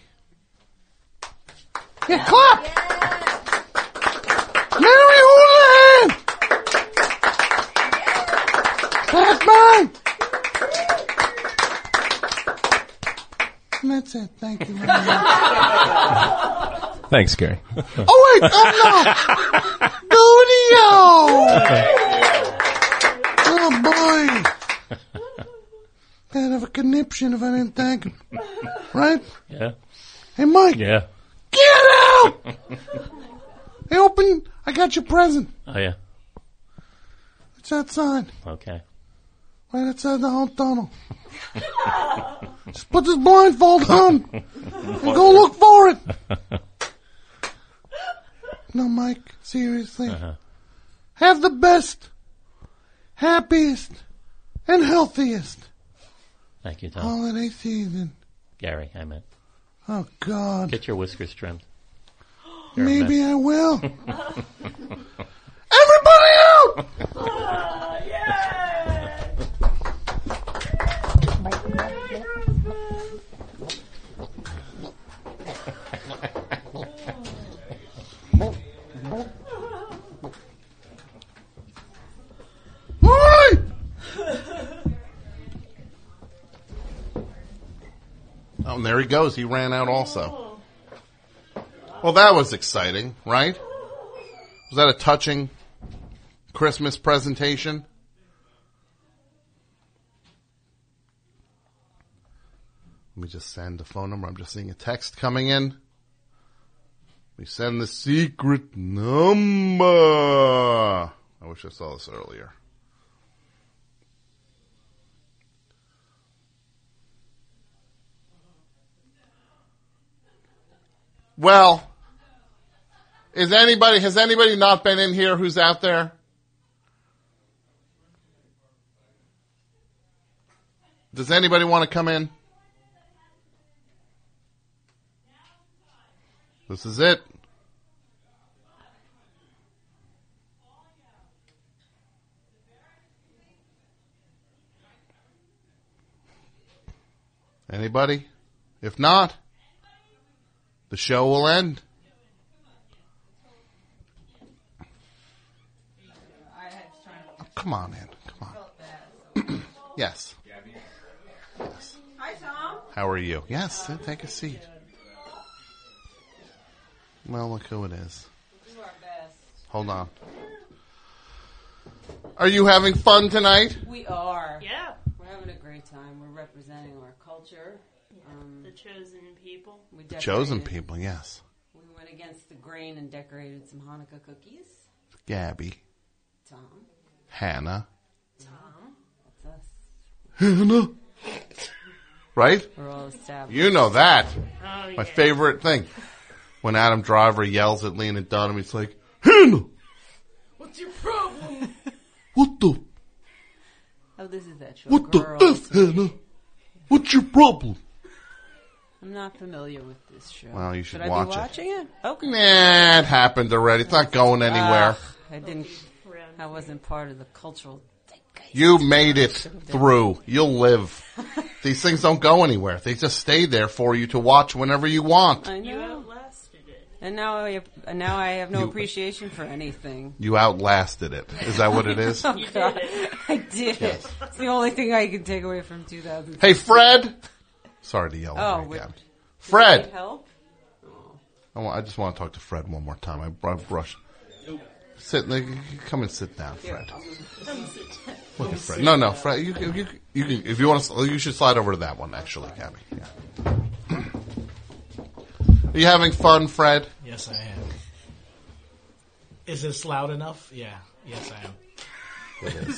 Yeah, clap. Mary Houlihan. Batman. And that's it. Thank you.
Thanks, Gary.
Oh, wait. I'm not. Studio. Oh, boy. I'd have a conniption if I didn't thank him. Right?
Yeah.
Hey, Mike.
Yeah.
Get out! Hey, open. I got your present.
Oh, yeah.
It's outside.
Okay.
Right outside the whole tunnel. Just put this blindfold on and go look for it. No, Mike. Seriously.
Uh-huh.
Have the best, happiest, and healthiest
Thank you, Tom.
holiday season.
Gary, I meant.
Oh, God.
Get your whiskers trimmed. You're a
Maybe
mess.
I will. Everybody out! All right!
Oh, and there he goes. He ran out also. Well, that was exciting, right? Was that a touching Christmas presentation? Let me just send the phone number. I'm just seeing a text coming in. We send the secret number. I wish I saw this earlier. Well, is anybody, has anybody not been in here who's out there? Does anybody want to come in? This is it. Anybody? If not, the show will end. Oh, come on in. Come on. Yes. Yes.
Hi, Tom.
How are you? Yes, take a seat. Well, look who it is.
Do our best.
Hold on. Are you having fun tonight?
We are.
Yeah.
We're having a great time. We're representing our culture. Um,
The chosen people.
we
The chosen
decorated-
people, yes.
We went against the grain and decorated some Hanukkah cookies.
Gabby,
Tom.
Hannah,
Tom. That's us.
Hannah. Right?
We're all established.
You know that.
Oh,
My
yeah.
favorite thing. When Adam Driver yells at Lena Dunham, he's like, Hannah!
What's your problem?
What the?
Oh, this is that show.
What
Girls.
the F, Hannah? What's your problem?
I'm not familiar with this show.
Well, you should
I
watch
be
it.
watching it? Okay.
Nah, it happened already. It's not going anywhere.
Ah, I didn't. I wasn't part of the cultural.
You made it through. You'll live. These things don't go anywhere. They just stay there for you to watch whenever you want.
I
You
know.
outlasted it.
And now I have, and now I have no
You-
appreciation for anything.
You outlasted it. Is that what it is?
Oh, God. I did.
Yes.
It's the only thing I can take away from two thousand.
Hey, Fred! Sorry to yell
Oh,
at you
wait.
again.
Does
Fred!
that help?
I, want, I just want to talk to Fred one more time. I, I brush. Sit. like, Come and sit down, Fred. Look at Fred. No, no, Fred. You, you, you, you can. If you want to, you should slide over to that one. Actually, Gabby. Yeah. Are you having fun, Fred?
Yes, I am. Is this loud enough? Yeah. Yes, I am.
It is.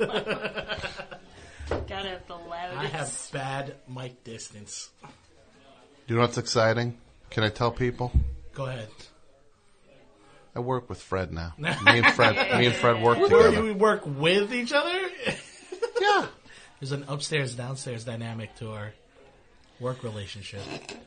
Gotta have the loudest.
I have bad mic distance.
You know what's exciting? Can I tell people?
Go ahead.
I work with Fred now. Me and Fred. Me and Fred work
Where
together.
we work with each other?
Yeah.
There's an upstairs downstairs dynamic to our work relationship.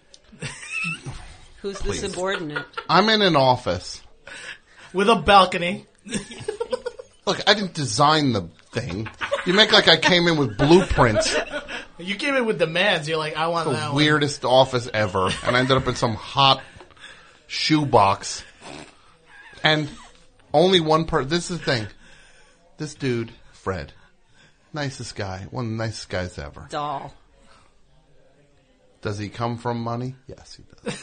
Who's the
Please.
subordinate?
I'm in an office.
With a balcony.
Look, I didn't design the thing. You make like I came in with blueprints.
You came in with demands. You're like, I want
The
that
weirdest office ever. And I ended up in some hot shoebox. And only one person. This is the thing. This dude, Fred. Nicest guy. One of the nicest guys ever.
Doll.
Does he come from money? Yes, he does.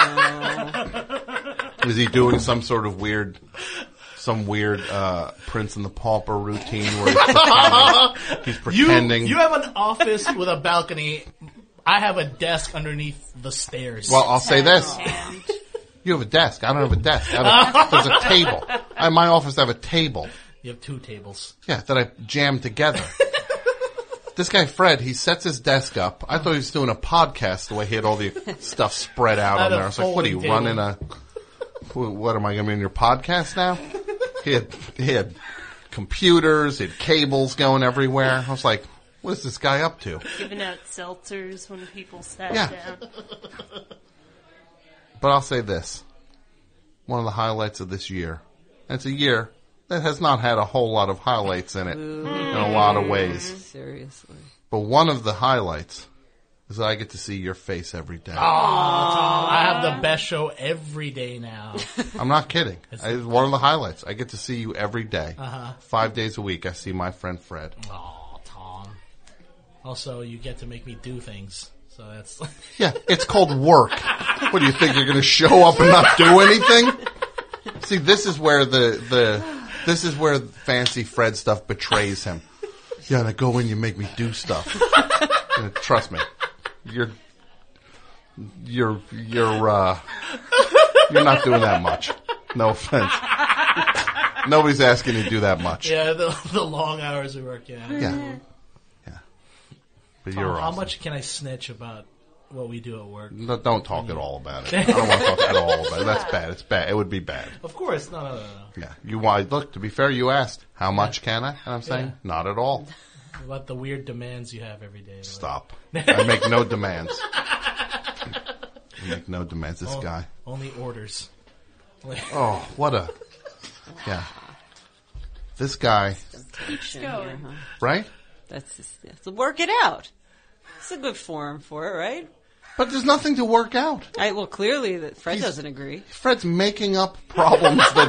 Is he doing some sort of weird, some weird uh, Prince and the Pauper routine where he's pretending? He's pretending.
You, you have an office with a balcony. I have a desk underneath the stairs.
Well, I'll say this. You have a desk. I don't have a desk. I have a, there's a table. In my office, I have a table.
You have two tables.
Yeah, that I jammed together. This guy, Fred, he sets his desk up. I thought he was doing a podcast the way he had all the stuff spread out
At
on
a
there. I was like, what are you
folding
running a... wh- What, am I going to be in your podcast now? He had, he had computers, he had cables going everywhere. I was like, what is this guy up to?
Giving out seltzers when people sat
Yeah.
down.
But I'll say this. One of the highlights of this year. And it's a year that has not had a whole lot of highlights in it in a lot of ways.
Seriously.
But one of the highlights is that I get to see your face every day.
Oh, Tom, I have the best show every day now.
I'm not kidding. I, it's one of the highlights. I get to see you every day.
Uh-huh.
Five days a week, I see my friend Fred.
Oh, Tom. Also, you get to make me do things. So that's...
Yeah, it's called work. What do you think? You're going to show up and not do anything? See, this is where the, the, this is where fancy Fred stuff betrays him. Yeah, and I go in, you make me do stuff. And trust me, you're you're you're uh, you're not doing that much. No offense. Nobody's asking you to do that much.
Yeah, the, the long hours we work. Yeah.
Yeah. Yeah. But
Tom,
you're
how
awesome.
much can I snitch about what we do at work?
No, don't talk at all about it. I don't want to talk at all about it. That's bad. It's bad. It would be bad.
Of course, no, no, no, no.
Yeah. You want look, to be fair, you asked, how much can I? And I'm saying,
Yeah.
not at all.
What about the weird demands you have every day?
Stop. I make no demands. I make no demands. This
O-
guy.
Only orders.
Oh, what a. Yeah. This guy.
Temptation here, huh?
Right?
That's just, yeah. So work it out. It's a good forum for it, right?
But there's nothing to work out.
I, well, clearly that Fred doesn't agree.
Fred's making up problems that,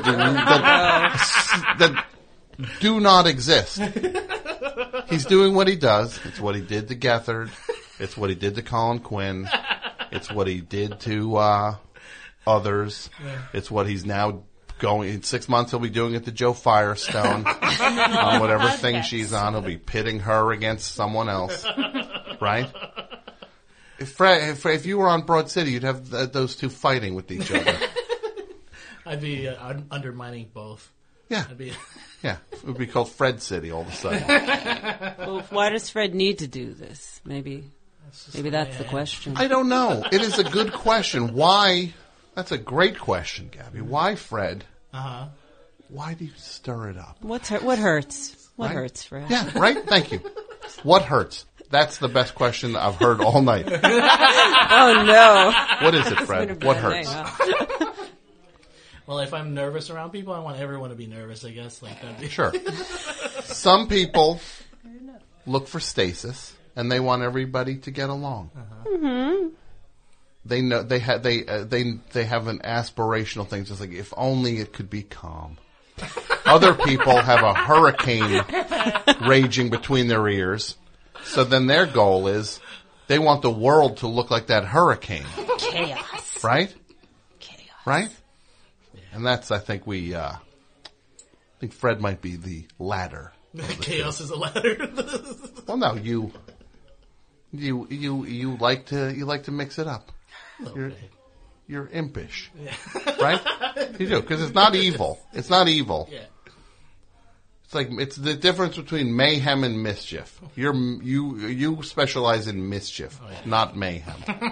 that, that do not exist. He's doing what he does. It's what he did to Gethard. It's what he did to Colin Quinn. It's what he did to uh, others.
Yeah.
It's what he's now going. In six months, he'll be doing it to Joe Firestone on whatever thing she's on. He'll be pitting her against someone else, right? If, Fred, if, if you were on Broad City, you'd have th- those two fighting with each other.
I'd be uh, un- undermining both.
Yeah.
I'd be
Yeah, it would be called Fred City all of a sudden.
Well, why does Fred need to do this? Maybe, maybe that's the question.
I don't know. It is a good question. Why? That's a great question, Gabby. Why, Fred?
Uh-huh.
Why do you stir it up?
What's hurt? What hurts? What
Right?
hurts, Fred?
Yeah, right? Thank you. What hurts? That's the best question I've heard all night.
Oh, no.
What is it,
It's
Fred?
been a
What
bad
hurts?
day, huh?
Well, if I'm nervous around people, I want everyone to be nervous, I guess. Like that'd be
Sure. Some people look for stasis, and they want everybody to get along.
Mm-hmm.
They know they have they uh, they they have an aspirational thing, just like if only it could be calm. Other people have a hurricane raging between their ears, so then their goal is they want the world to look like that hurricane,
Chaos.
right? Chaos, right? And that's I think we uh, I think Fred might be the latter.
chaos is a ladder.
Well, no, you you you you like to you like to mix it up. You're you're impish,
Yeah.
right? You do because it's not evil. It's not evil.
Yeah.
It's like it's the difference between mayhem and mischief. You're you you specialize in mischief,
Oh, yeah.
not mayhem.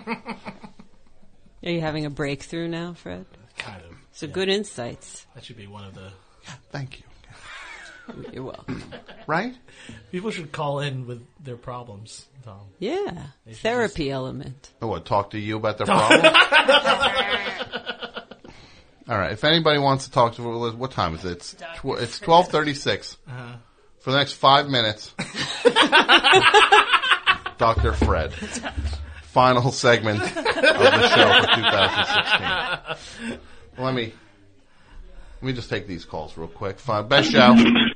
Are you having a breakthrough now, Fred?
Kind of.
So good insights.
That should be one of the.
Thank you.
You're welcome.
Right?
People should call in with their problems, Tom.
Yeah.
They should
Therapy element.
I want to talk to you about their problem. All right. If anybody wants to talk to, what time is it? It's tw- it's twelve thirty six.
Uh-huh.
For the next five minutes, Doctor Fred. Final segment of the show for two thousand sixteen. Let me let me just take these calls real quick. Fine. Best show.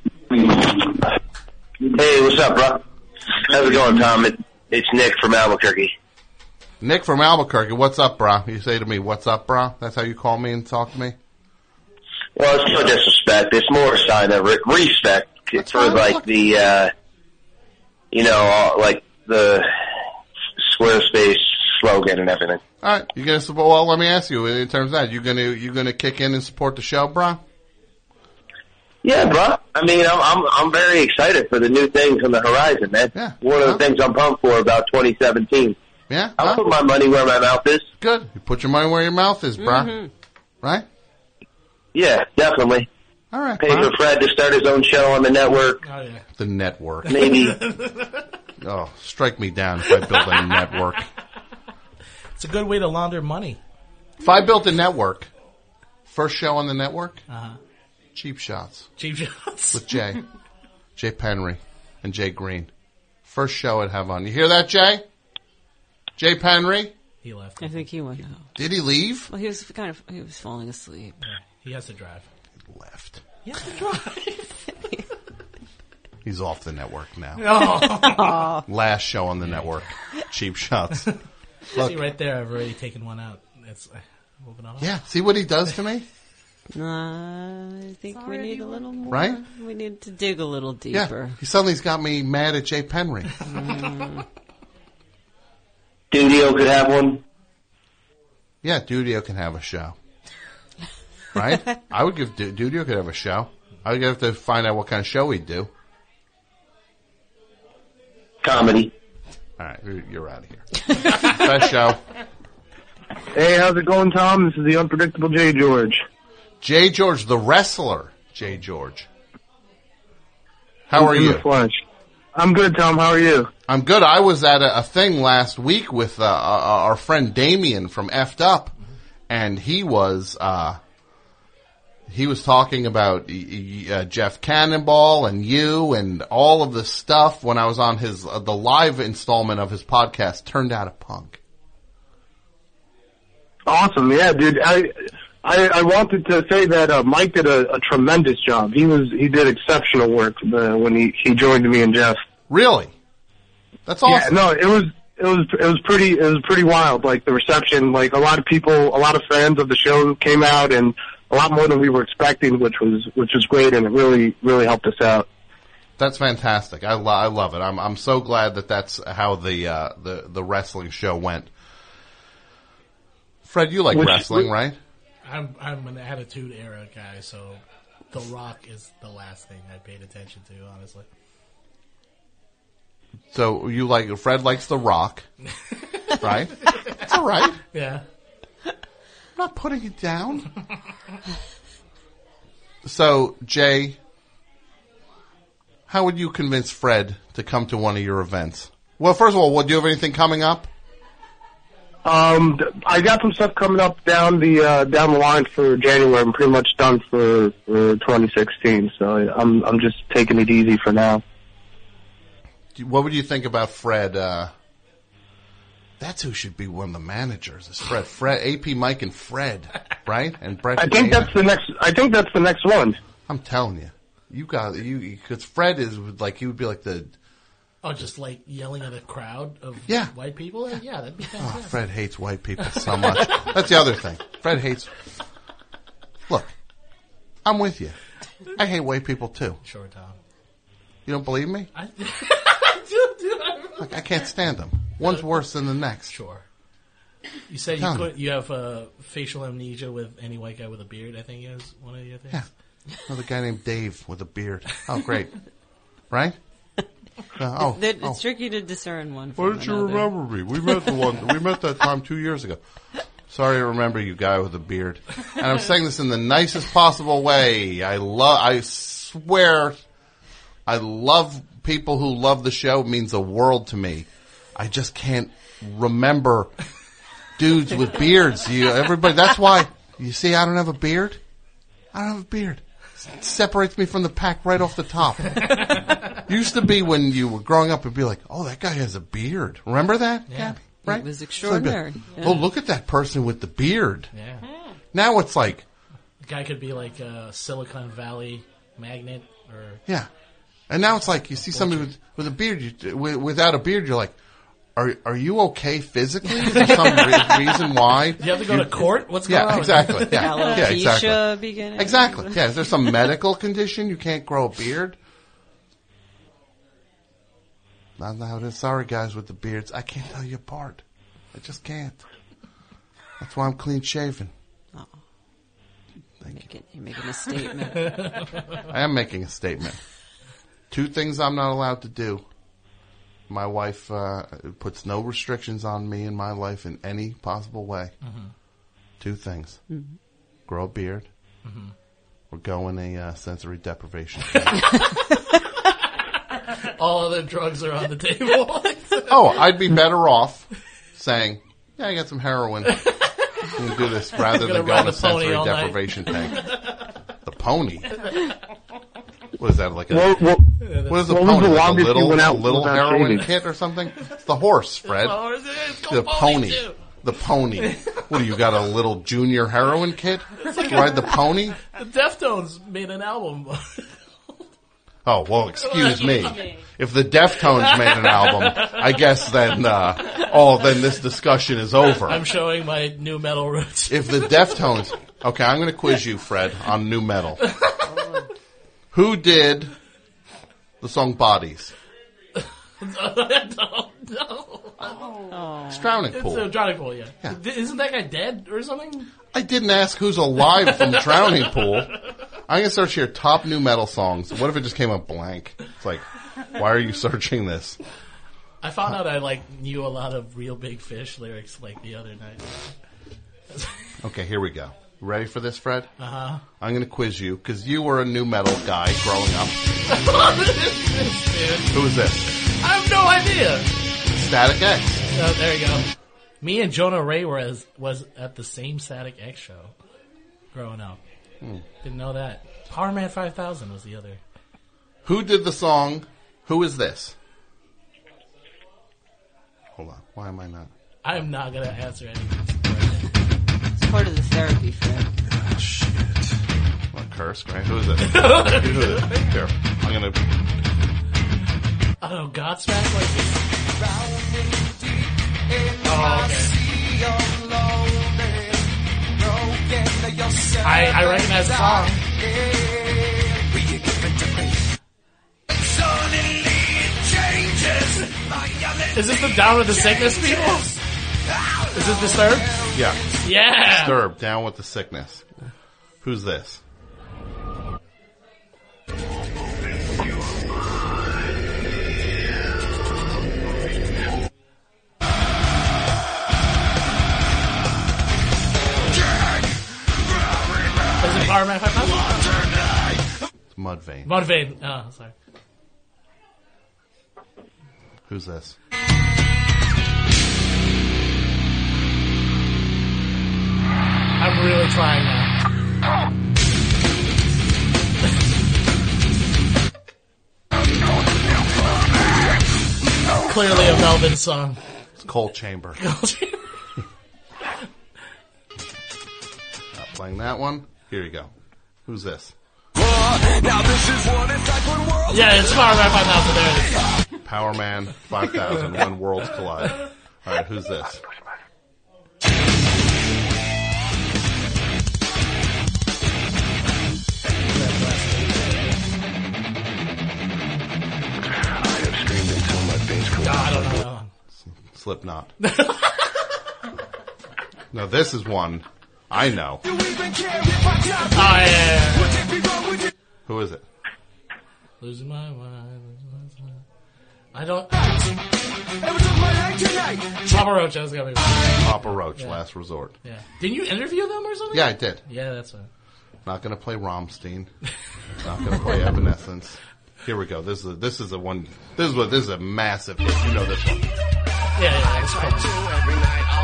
Hey, what's up, bro? How's it going, Tom? It, it's Nick from Albuquerque.
Nick from Albuquerque. What's up, bro? You say to me, "What's up, bro?" That's how you call me and talk to me.
Well, it's no disrespect. It's more a sign of re- respect for,
fine.
like, the, uh, you know, all, like, the Squarespace slogan and everything.
All right, you gonna support? Well, let me ask you. In terms of that, you gonna you gonna kick in and support the show, bro?
Yeah, bro. I mean, I'm, I'm, I'm very excited for the new things on the horizon, man.
Yeah.
One of the things I'm pumped for about twenty seventeen.
Yeah,
I'll put my money where my mouth is.
Good. You put your money where your mouth is, bro.
Mhm.
Right?
Yeah, definitely.
All right.
Pay for Fred to start his own show on the network.
Oh, yeah.
The network.
Maybe.
Oh, strike me down if I build a network.
It's a good way to launder money.
If I built a network, first show on the network,
Uh-huh.
Cheap Shots.
Cheap Shots.
With Jay. Jay Penry and Jay Green. First show I'd have on. You hear that, Jay? Jay Penry?
He left.
I think he went out.
Did he leave?
Well, he was kind of, he was falling asleep.
He has to drive.
He left.
He has to drive.
He's off the network now.
Oh.
Last show on the network. Cheap Shots. Look,
See, right there, I've already taken one out. It's uh, moving on.
yeah, see what he does to me?
Nah, I think we need a little more.
Right?
We need to dig a little
Yeah,
deeper.
he suddenly's got me mad at Jay Penry.
Mm.
Studio could have one.
Yeah, Dudio can have a show. Right? I would give du- Dudio could have a show. I would have to find out what kind of show he'd do.
Comedy.
All right, you're- you're out of here. Best show.
Hey, how's it going, Tom? This is the unpredictable Jay George.
Jay George, the wrestler. Jay George. How are
In
you?
the flesh. I'm good, Tom. How are you?
I'm good. I was at a, a thing last week with uh, uh, our friend Damien from Effed Up, and he was uh, he was talking about uh, Jeff Cannonball and you and all of the stuff when I was on his uh, the live installment of his podcast, Turned Out a Punk.
Awesome. Yeah, dude. I I, I wanted to say that uh, Mike did a, a tremendous job. He was he did exceptional work uh, when he, he joined me and Jeff.
Really? That's
Yeah,
awesome.
no, it was it was it was pretty it was pretty wild. Like the reception, like a lot of people, a lot of fans of the show came out, and a lot more than we were expecting, which was which was great, and it really really helped us out.
That's fantastic. I, lo- I love it. I'm I'm so glad that that's how the uh, the the wrestling show went. Fred, you like
Which-
wrestling, right?
I'm I'm an Attitude Era guy, so The Rock is the last thing I paid attention to, honestly.
So you like Fred likes The Rock, right? It's all right.
Yeah.
I'm not putting it down. So Jay, how would you convince Fred to come to one of your events? Well, first of all, what, do you have anything coming up?
Um, th- I got some stuff coming up down the uh, down the line for January. I'm pretty much done for, for twenty sixteen, so I'm I'm just taking it easy for now.
What would you think about Fred? Uh, that's who should be one of the managers. Is Fred? Fred, A P, Mike, and Fred, right? And Brett.
I think
Dana.
that's the next. I think that's the next one.
I'm telling you, you got you because Fred is like he would be like the.
Oh, just like yelling at a crowd of
Yeah.
white people? Yeah, yeah that'd be
Oh,
fantastic.
Fred hates white people so much. That's the other thing. Fred hates. Look, I'm with you. I hate white people too.
Sure, Tom.
You don't believe me?
I, dude, dude, I really
Like I can't stand them. One's worse than the next.
Sure. You said you
Tell me.
could, you have uh, facial amnesia with any white guy with a beard, I think is one of your things.
Yeah. Another guy named Dave with a beard. Oh, great. Right? Uh, oh,
It's,
oh.
it's tricky to discern one
Why
from
don't you
another.
remember me? We met the one. We met that time two years ago. Sorry to remember you, guy with a beard. And I'm saying this in the nicest possible way. I love. I swear, I love people who love the show. It means the world to me. I just can't remember dudes with beards. You, everybody. That's why. You see, I don't have a beard. I don't have a beard. It separates me from the pack right off the top. Used to be when you were growing up, it'd be like, oh, that guy has a beard. Remember that?
Yeah.
Right?
It was
So it'd be
extraordinary.
like,
Yeah.
oh, look at that person with the beard.
Yeah.
Now it's like,
The guy could be like a Silicon Valley magnet or...
yeah. And now it's like, you see somebody with, with a beard, you, with, without a beard, you're like, are are you okay physically? Is there some re- reason why?
Do you have to go to court? What's going
yeah,
on?
exactly. Yeah, yeah, exactly.
Alopecia beginning.
Exactly. Yeah, is there some medical condition you can't grow a beard? Not nowadays. Sorry, guys with the beards. I can't tell you apart. I just can't. That's why I'm clean shaven.
Oh.
Thank
Making, you're making a statement.
I am making a statement. Two things I'm not allowed to do. My wife uh, puts no restrictions on me in my life in any possible way.
Mm-hmm.
Two things.
Mm-hmm.
Grow a beard
Mm-hmm.
or go in a uh, sensory deprivation.
All other drugs are on the table.
Oh, I'd be better off saying, yeah, I got some heroin. You can do this rather
Gonna
than go
ride
in a
the pony
sensory
all night.
deprivation tank. The pony? What is that, like a...
What, what,
What is a
what was
pony?
the
Like a
longest you
little,
went out
little
without
heroin
shaving?
kit or something? It's the horse, Fred. The pony. The pony. What, do you got a little junior heroin kit?
like
Ride the pony?
The Deftones made an album.
Oh, well, excuse me. If the Deftones made an album, I guess then, uh, oh, then this discussion is over.
I'm showing my new metal roots.
If the Deftones, okay, I'm going to quiz you, Fred, on new metal. Who did the song Bodies?
no, no.
Oh.
Drowning
It's
Pool.
a drowning pool, yeah. Th- Isn't that guy dead or something?
I didn't ask who's alive from Drowning Pool. I'm going to search here top new metal songs. What if it just came up blank? It's like, why are you searching this?
I found out I like knew a lot of Real Big Fish lyrics like the other night.
Okay, here we go. Ready for this, Fred?
Uh-huh.
I'm going to quiz you because you were a new metal guy growing up. Who is this?
I have no idea.
Static X.
Oh, there you go. Me and Jonah Ray were as, was at the same Static X show growing up.
Hmm.
Didn't know that. Power Man five thousand was the other.
Who did the song, Who Is This? Hold on. Why am I not?
I am not going to answer anything.
It's part of the therapy, Fred.
Oh, shit. What, curse, right? Who is it? Who is it? Here. I'm going to...
I don't know, Godsmack? Like oh, okay. I, I recognize the song. Is this the Down with the Sickness people? Is this Disturbed?
Yeah.
Yeah.
Disturbed, Down with the Sickness. Who's this?
Is it Power Man five thousand?
It's Mudvayne.
Mudvayne. Oh, sorry.
Who's this?
I'm really trying now. Clearly a Melvin song.
It's Cold Chamber.
Cold Chamber.
Not playing that one. Here you go. Who's this?
Yeah, it's Power Man five thousand. There it is.
Power Man five thousand, When Worlds Collide. Alright, who's this?
No, I don't know.
Slipknot. No, this is one I know.
Oh, yeah, yeah, yeah.
Who is it?
Losing my mind. Losing my mind. I don't. Papa Roach, I was gonna be.
Papa Roach,
Yeah.
Last Resort.
Yeah. Didn't you interview them or something?
Yeah, I did.
Yeah, that's right.
Not going to play Rammstein. Not going to play Evanescence. Here we go. This is a, this is a one. This is what this is a massive hit. You know this one.
Yeah, yeah, it's Korn.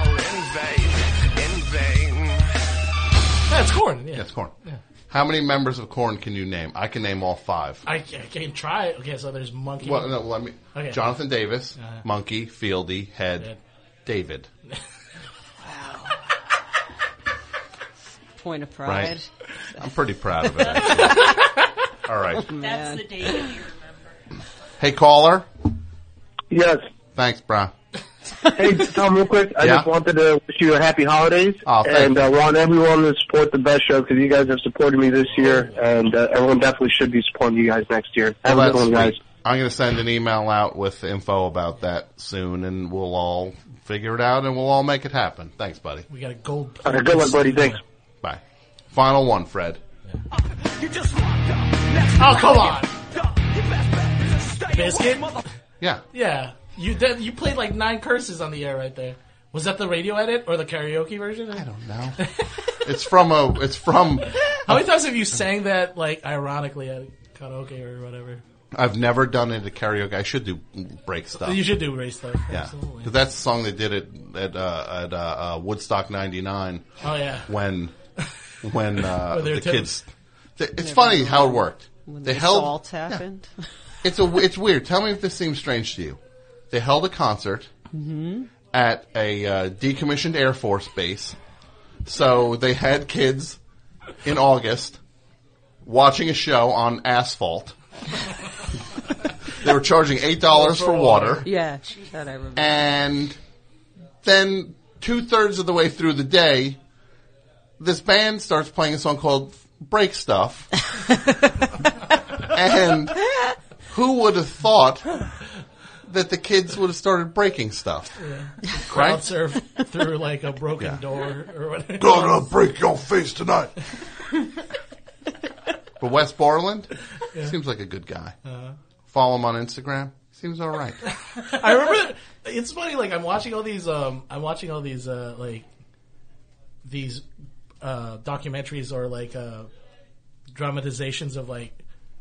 Yeah, it's Korn. Yeah,
Yeah, it's Korn.
Yeah.
How many members of Korn can you name? I can name all five.
I, I can try. Okay, so there's Monkey.
Well, no, let me.
Okay.
Jonathan Davis,
Uh-huh.
Monkey, Fieldy, Head,
Head.
David.
Point of pride.
Right. I'm pretty proud of it. Actually. All right.
Oh, man.
That's the day that you remember.
Hey, caller.
Yes.
Thanks, bro.
Hey, Tom, real quick, I
Yeah?
just wanted to wish you a happy holidays.
Oh, thank
and
you.
uh, want everyone to support the best show because you guys have supported me this year, and uh, everyone definitely should be supporting you guys next year. Have
Well,
a good one,
that's
guys.
sweet. I'm going to send an email out with info about that soon, and we'll all figure it out, and we'll all make it happen. Thanks, buddy.
We got a gold.
All right, good luck, buddy. Thanks.
Bye. Final one, Fred.
Oh, come on. Biscuit?
Yeah.
Yeah. You did, you played like nine curses on the air right there. Was that the radio edit or the karaoke version? I
don't know. It's from a. It's from.
How many times have you sang that like ironically at karaoke or whatever?
I've never done it at karaoke. I should do break stuff.
You should do race stuff.
Yeah,
Absolutely.
'cause that's the song they did it at uh, at uh, uh, Woodstock ninety-nine.
Oh, yeah.
when when uh,
When they were
the
tip-
kids. th- It's funny how it worked.
When
They
the
held.
assault happened.
Yeah. It's a. It's weird. Tell me if this seems strange to you. They held a concert
Mm-hmm.
at a uh, decommissioned Air Force base. So they had kids in August watching a show on asphalt. They were charging eight dollars for water.
Yeah, that I remember.
And then two thirds of the way through the day, this band starts playing a song called Break Stuff. And who would have thought that the kids would have started breaking stuff.
Yeah. Crowd
Right?
surf through like a broken
Yeah.
door or whatever.
Gonna break your face tonight.
But Wes Borland
Yeah.
seems like a good guy.
Uh-huh.
Follow him on Instagram. Seems all right.
I remember it's funny. Like I'm watching all these. Um, I'm watching all these. Uh, like these uh, documentaries or like uh, dramatizations of like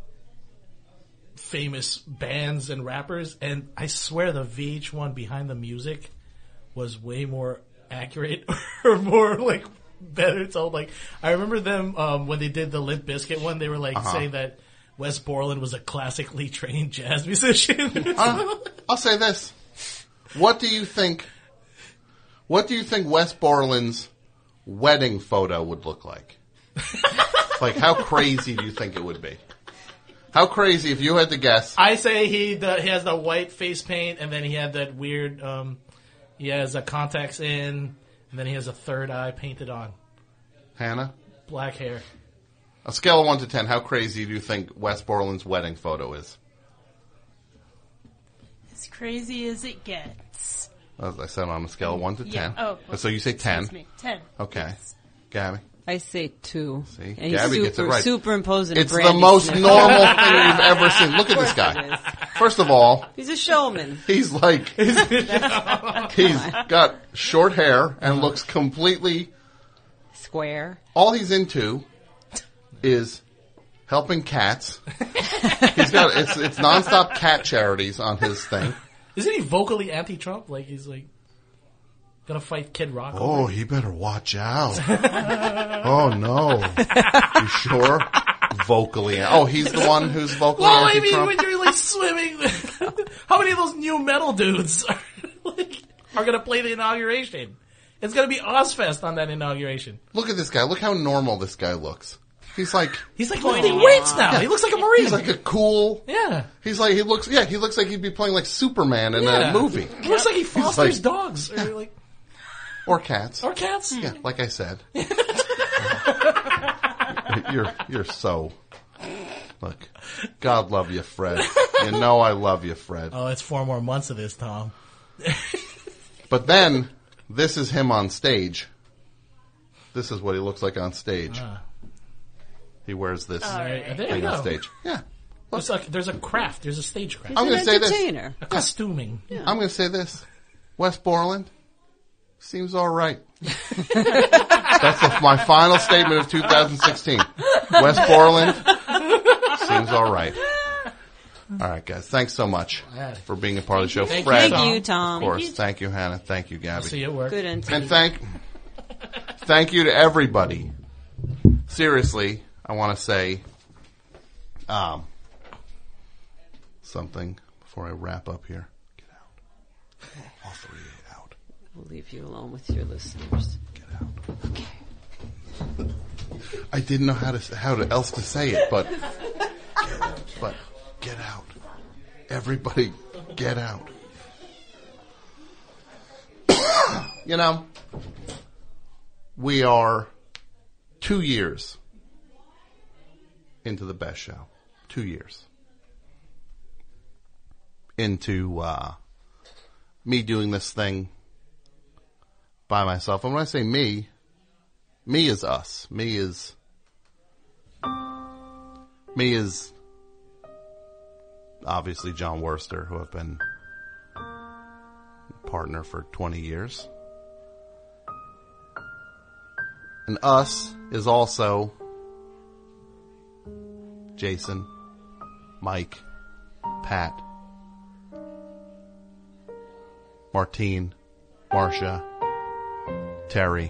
famous bands and rappers, and I swear the V H one behind the music was way more accurate or more like better told. Like I remember them um, when they did the Limp Bizkit one. They were like
Uh-huh.
saying that Wes Borland was a classically trained jazz musician.
Uh, I'll say this. What do you think, what do you think Wes Borland's wedding photo would look like? Like, how crazy do you think it would be? How crazy, if you had to guess?
I say he the, he has the white face paint, and then he had that weird. Um, he has a contacts in, and then he has a third eye painted on.
Hannah?
Black hair.
A scale of one to ten, how crazy do you think Wes Borland's wedding photo is?
As crazy as it gets.
As I said, on a scale of one to
Yeah.
ten.
Oh, well,
so you say ten.
excuse me, ten.
Okay. Gabby?
I say two.
See,
and he's
Gabby
super,
gets it right.
superimposing.
It's
a
the
Brandy
most
sniff.
normal thing you've ever seen. Look at this
Of course
guy.
it is.
First of all,
He's a showman.
he's like, he's got short hair and looks completely
Square.
all he's into is helping cats. He's got it's it's nonstop cat charities on his thing.
Isn't he vocally anti-Trump? Like he's like gonna fight Kid Rock.
Oh, he better watch out. Oh no. You sure? Vocally. Oh, he's the one who's vocally
Well, I mean,
anti-Trump?
when you're like swimming, how many of those new metal dudes are, like, are gonna play the inauguration? It's gonna be Ozfest on that inauguration.
Look at this guy. Look how normal this guy looks. He's like
He's like lifting weights now.
Yeah.
He looks like a Marine.
He's like a cool.
Yeah.
He's like he looks. Yeah, he looks like he'd be playing like Superman in
Yeah.
a movie.
He looks like he
He's
fosters
like-
dogs or like
or cats.
or cats.
Yeah, like I said. you're you're so. Look, God love you, Fred. You know I love you, Fred.
Oh, it's four more months of this, Tom.
But then this is him on stage. This is what he looks like on stage.
Ah.
He wears this
All right. There you
thing on
go.
stage. Yeah.
There's a, there's a craft. There's a stage craft.
I'm going to say this.
A costuming.
I'm going to say this. Wes Borland seems all right. That's the, my final statement of two thousand sixteen. Wes Borland seems all right. All right, guys. Thanks so much for being a part of the show.
Thank
Fred,
you, Tom.
of course.
Thank you.
Thank you, Hannah. Thank you, Gabby.
See you at work.
Good
And
insight.
thank, thank you to everybody. Seriously, I want to say um, something before I wrap up here. Get out. All three out.
We'll leave you alone with your listeners.
I didn't know how to how to, else to say it, but but get out. Everybody, get out. You know, we are two years into the best show. Two years into uh, me doing this thing by myself. And when I say me, me is us. Me is me is obviously John Worster, who I've been partner for twenty years. And us is also Jason, Mike, Pat, Martine, Marcia, Terry.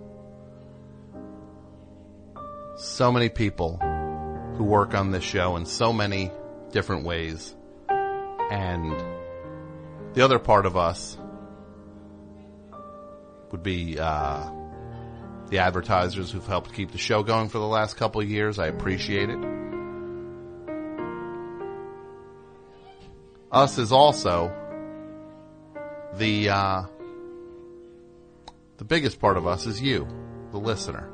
So many people who work on this show in so many different ways. And the other part of us would be uh, the advertisers who've helped keep the show going for the last couple of years. I appreciate it. Us is also the uh, the biggest part of us is you, the listener.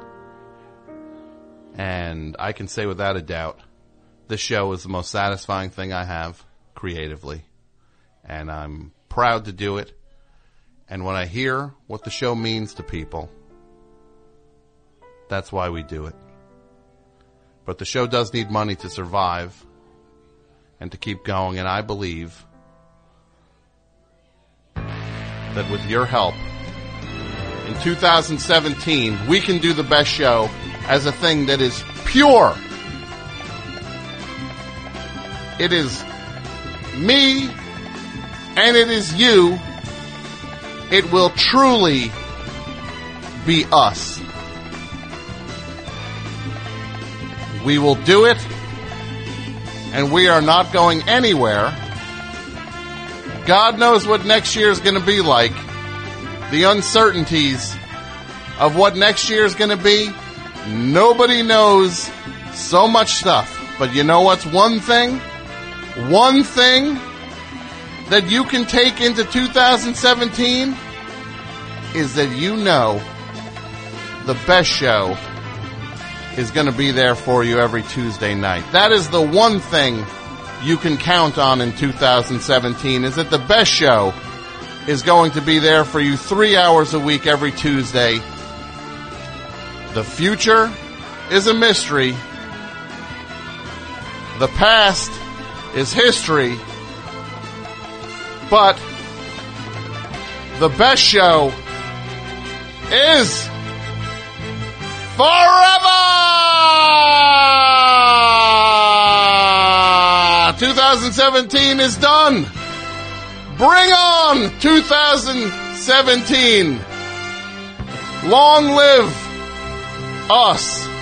And I can say without a doubt, this show is the most satisfying thing I have creatively. And I'm proud to do it. And when I hear what the show means to people, that's why we do it. But the show does need money to survive and to keep going. And I believe that with your help, in two thousand seventeen, we can do the best show as a thing that is pure. It is me and it is you. It will truly be us. We will do it, and we are not going anywhere. God knows what next year is going to be like. The uncertainties of what next year is going to be, nobody knows so much stuff. But you know what's one thing? One thing that you can take into two thousand seventeen is that you know the best show is going to be there for you every Tuesday night. That is the one thing you can count on in two thousand seventeen, is that the best show is going to be there for you three hours a week every Tuesday. The future is a mystery. The past is history. But the best show is forever! twenty seventeen is done. Bring on two thousand seventeen. Long live us.